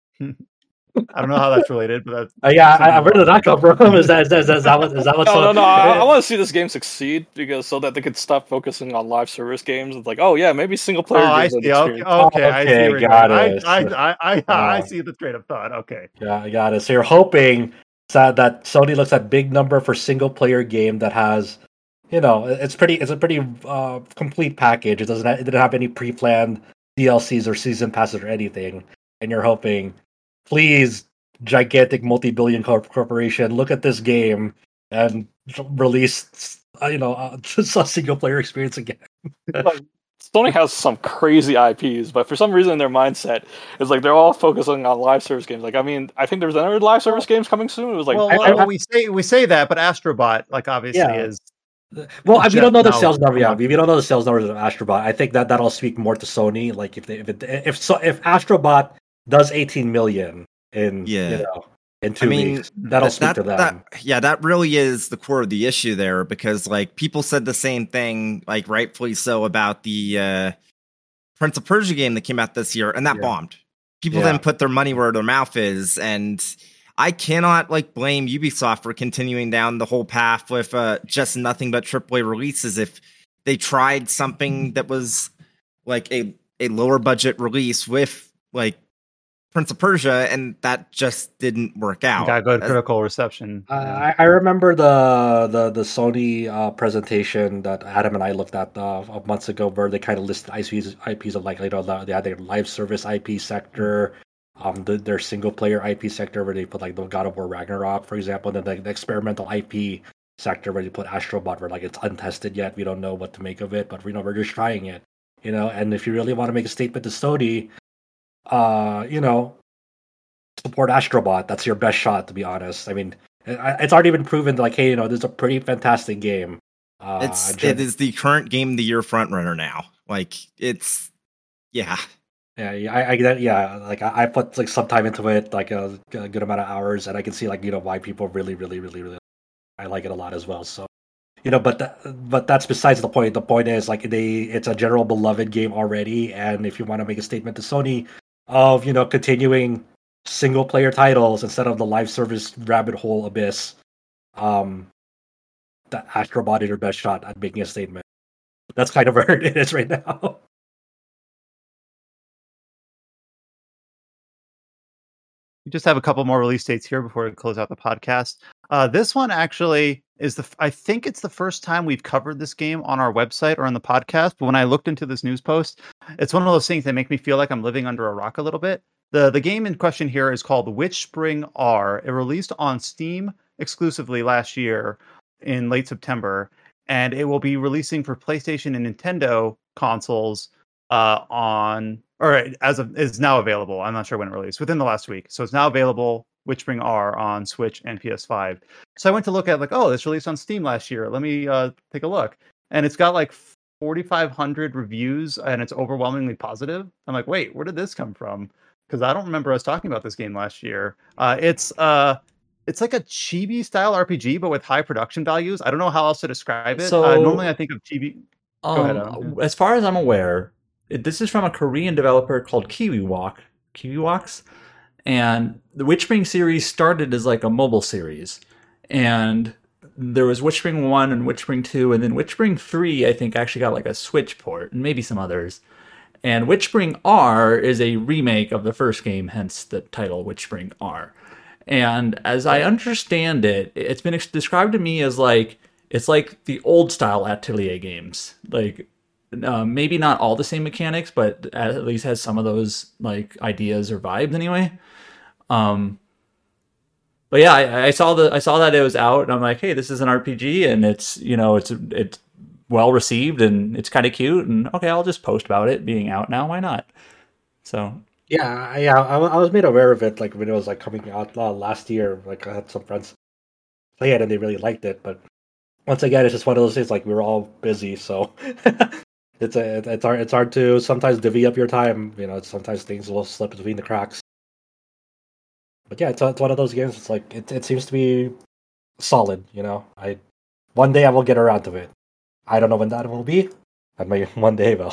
I don't know how that's related, but that's where did that come from? Is that what? No. I want to see this game succeed so that they could stop focusing on live service games. It's like, oh yeah, maybe single player. I see. Okay, I see. Got it. I see the train of thought. Okay. Yeah, I got it. So you're hoping that Sony looks at big number for single player game that has, it's a pretty complete package. It didn't have any pre-planned DLCs or season passes or anything, and you're hoping, please, gigantic multi-billion corporation, look at this game and release, just a single player experience again. Sony has some crazy IPs, but for some reason their mindset is like they're all focusing on live service games. Like, I mean, I think there's another live service games coming soon. It was like, we say that, but Astrobot, like, obviously is. Well, we don't know the sales number. Yeah, we don't know the sales numbers of Astrobot. I think that'll speak more to Sony. Like, if Astrobot does 18 million in 2 weeks, that'll speak to them. That really is the core of the issue there, because like people said the same thing, like rightfully so, about the Prince of Persia game that came out this year, and that bombed. People didn't put their money where their mouth is, and I cannot blame Ubisoft for continuing down the whole path with just nothing but AAA releases. If they tried something that was like a lower budget release with Prince of Persia, and that just didn't work out. Got good critical reception. I remember the Sony presentation that Adam and I looked at months ago, where they kind of listed IPs of they had their live service IP sector, their single player IP sector where they put the God of War Ragnarok, for example, and then the experimental IP sector where they put Astrobot, where it's untested yet, we don't know what to make of it, but we're just trying it, And if you really want to make a statement to Sony, support Astrobot. That's your best shot, to be honest. I mean, it's already been proven hey, this is a pretty fantastic game. It is the current game of the year frontrunner now. I put some time into it, a good amount of hours, and I can see why people really, really, really, really, I like it a lot as well. So, but that's besides the point. The point is it's a general beloved game already, and if you want to make a statement to Sony of continuing single player titles instead of the live service rabbit hole abyss, that Astrobot is your best shot at making a statement. That's kind of where it is right now. We just have a couple more release dates here before we close out the podcast. This one actually is I think it's the first time we've covered this game on our website or on the podcast. But when I looked into this news post, it's one of those things that make me feel like I'm living under a rock a little bit. The game in question here is called Witchspring R. It released on Steam exclusively last year in late September, and it will be releasing for PlayStation and Nintendo consoles is now available. I'm not sure when it released, within the last week. So it's now available Witchspring R on Switch and PS5. So I went to look at like, oh, this released on Steam last year. Let me take a look, and it's got like 4,500 reviews, and it's overwhelmingly positive. I'm like, wait, where did this come from? Because I don't remember us talking about this game last year. It's like a chibi style RPG, but with high production values. I don't know how else to describe it. So normally, I think of chibi. Go ahead, Adam. As far as I'm aware, this is from a Korean developer called Kiwiwalks, and the Witchspring series started as like a mobile series, and there was Witchspring 1 and Witchspring 2, and then Witchspring 3, I think, actually got like a Switch port, and maybe some others. And Witchspring R is a remake of the first game, hence the title Witchspring R. And as I understand it, it's been described to me as like, it's like the old style Atelier games. Like, maybe not all the same mechanics, but at least has some of those like ideas or vibes anyway. But yeah, I saw that it was out, and I'm like, hey, this is an RPG, and it's well received, and it's kind of cute, and okay, I'll just post about it being out now. Why not? So I was made aware of it like when it was like coming out last year. Like I had some friends play it, and they really liked it. But once again, it's just one of those things. Like we were all busy, so it's hard to sometimes divvy up your time. Sometimes things will slip between the cracks. But yeah, it's one of those games. It's like it seems to be solid. One day I will get around to it. I don't know when that will be. I may one day will.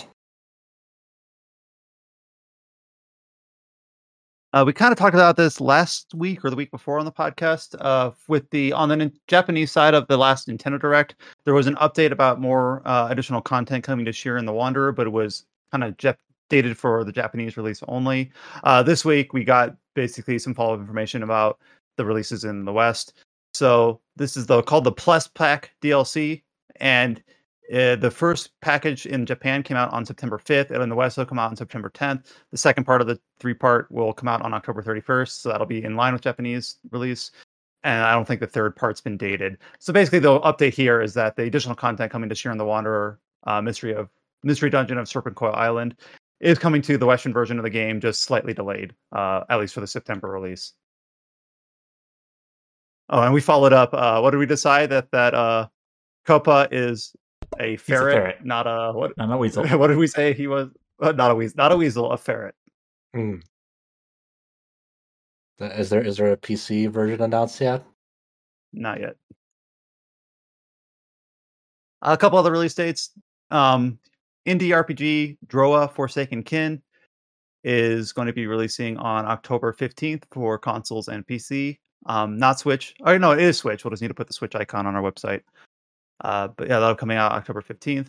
We kind of talked about this last week or the week before on the podcast. On the Japanese side of the last Nintendo Direct, there was an update about more additional content coming to Shiren the Wanderer, but it was kind of dated for the Japanese release only. This week, we got basically some follow-up information about the releases in the West. So this is called the Plus Pack DLC, and the first package in Japan came out on September 5th, and in the West it'll come out on September 10th. The second part of the 3-part will come out on October 31st, so that'll be in line with Japanese release. And I don't think the third part's been dated. So basically, the update here is that the additional content coming to Shiren the Wanderer, Mystery Dungeon of Serpent Coil Island, is coming to the Western version of the game, just slightly delayed, at least for the September release. Oh, and we followed up. What did we decide that Copa is a ferret, not a what? Not a weasel. What did we say he was? Not a weasel, a ferret. Is there a PC version announced yet? Not yet. A couple other release dates. Indie RPG Droa Forsaken Kin is going to be releasing on October 15th for consoles and PC. Not Switch. Oh no, it is Switch. We'll just need to put the Switch icon on our website. But yeah, that'll be coming out October 15th.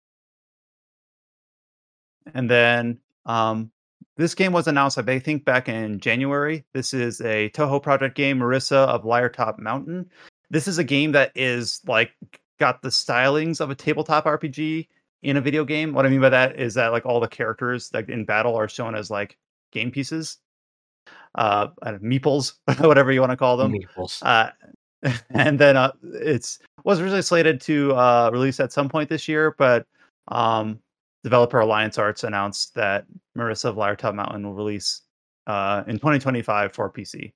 And then this game was announced, I think, back in January. This is a Toho project game, Marissa of Lyretop Mountain. This is a game that is like got the stylings of a tabletop RPG in a video game. What I mean by that is that like all the characters like in battle are shown as like game pieces, meeples, whatever you want to call them. Meeples. And then was originally slated to release at some point this year, but developer Alliance Arts announced that Marissa of Lyretop Mountain will release in 2025 for PC.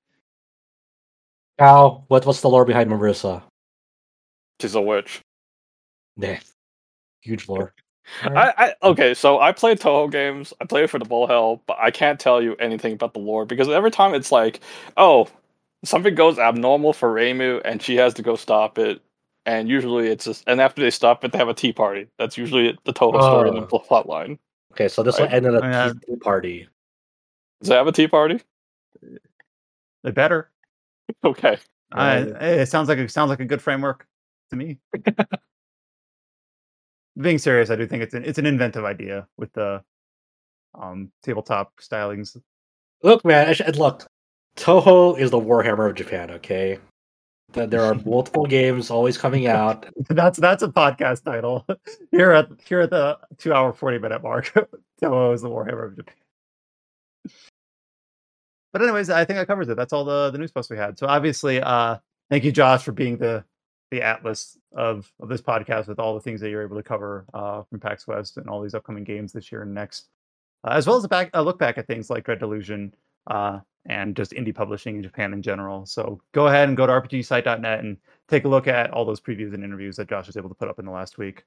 Now, what's the lore behind Marissa? She's a witch. Yeah, huge lore. Okay, so I play Toho games. I play it for the Bull Hell, but I can't tell you anything about the lore because every time it's like, oh, something goes abnormal for Reimu, and she has to go stop it. And usually it's just, and after they stop it, they have a tea party. That's usually the Toho story in the plot line. Okay, so this will end in a tea party. Does it have a tea party? They better. Okay. It sounds like a good framework to me. Being serious, I do think it's an inventive idea with the tabletop stylings. Look, man, look. Toho is the Warhammer of Japan. Okay, there are multiple games always coming out. That's a podcast title. Here at the 2-hour 40-minute mark, Toho is the Warhammer of Japan. But anyways, I think that covers it. That's all the news posts we had. So obviously, thank you, Josh, for being the atlas of this podcast with all the things that you're able to cover from PAX West and all these upcoming games this year and next, as well as a look back at things like Dread Delusion and just indie publishing in Japan in general. So go ahead and go to rpgsite.net and take a look at all those previews and interviews that Josh was able to put up in the last week.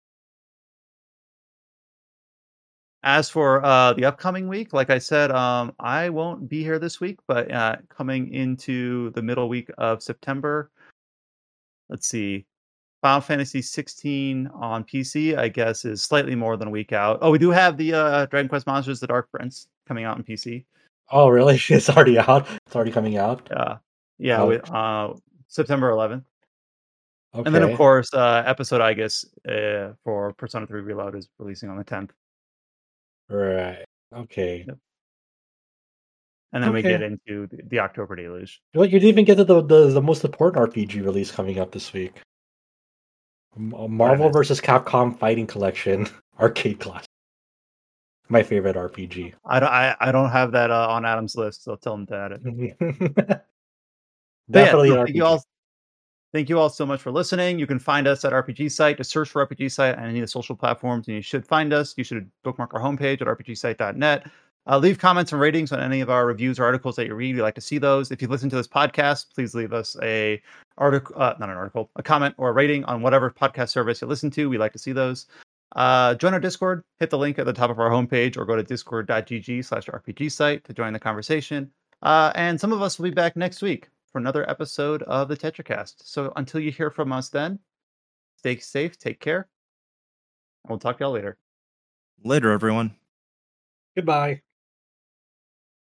As for the upcoming week, like I said, I won't be here this week, but coming into the middle week of September, let's see, Final Fantasy 16 on PC, I guess, is slightly more than a week out. Oh, we do have the Dragon Quest Monsters: The Dark Prince coming out on PC. Oh, really? It's already out? It's already coming out? Yeah, with September 11th. Okay. And then, of course, Episode I guess for Persona 3 Reload is releasing on the 10th. Right. Okay. Yep. And then we get into the October deluge. You didn't even get to the most important RPG release coming up this week. Marvel vs. Capcom Fighting Collection Arcade Class. My favorite RPG. I don't have that on Adam's list, so tell him to add it. Definitely an RPG. Thank you all so much for listening. You can find us at RPG Site. Just search for RPG Site on any of the social platforms, and you should find us. You should bookmark our homepage at rpgsite.net. Leave comments and ratings on any of our reviews or articles that you read. We like to see those. If you listen to this podcast, please leave us a comment or a rating on whatever podcast service you listen to. We like to see those. Join our Discord. Hit the link at the top of our homepage, or go to discord.gg/rpgsite to join the conversation. And some of us will be back next week for another episode of the TetraCast. So until you hear from us then, stay safe, take care, and we'll talk to y'all later. Later, everyone. Goodbye.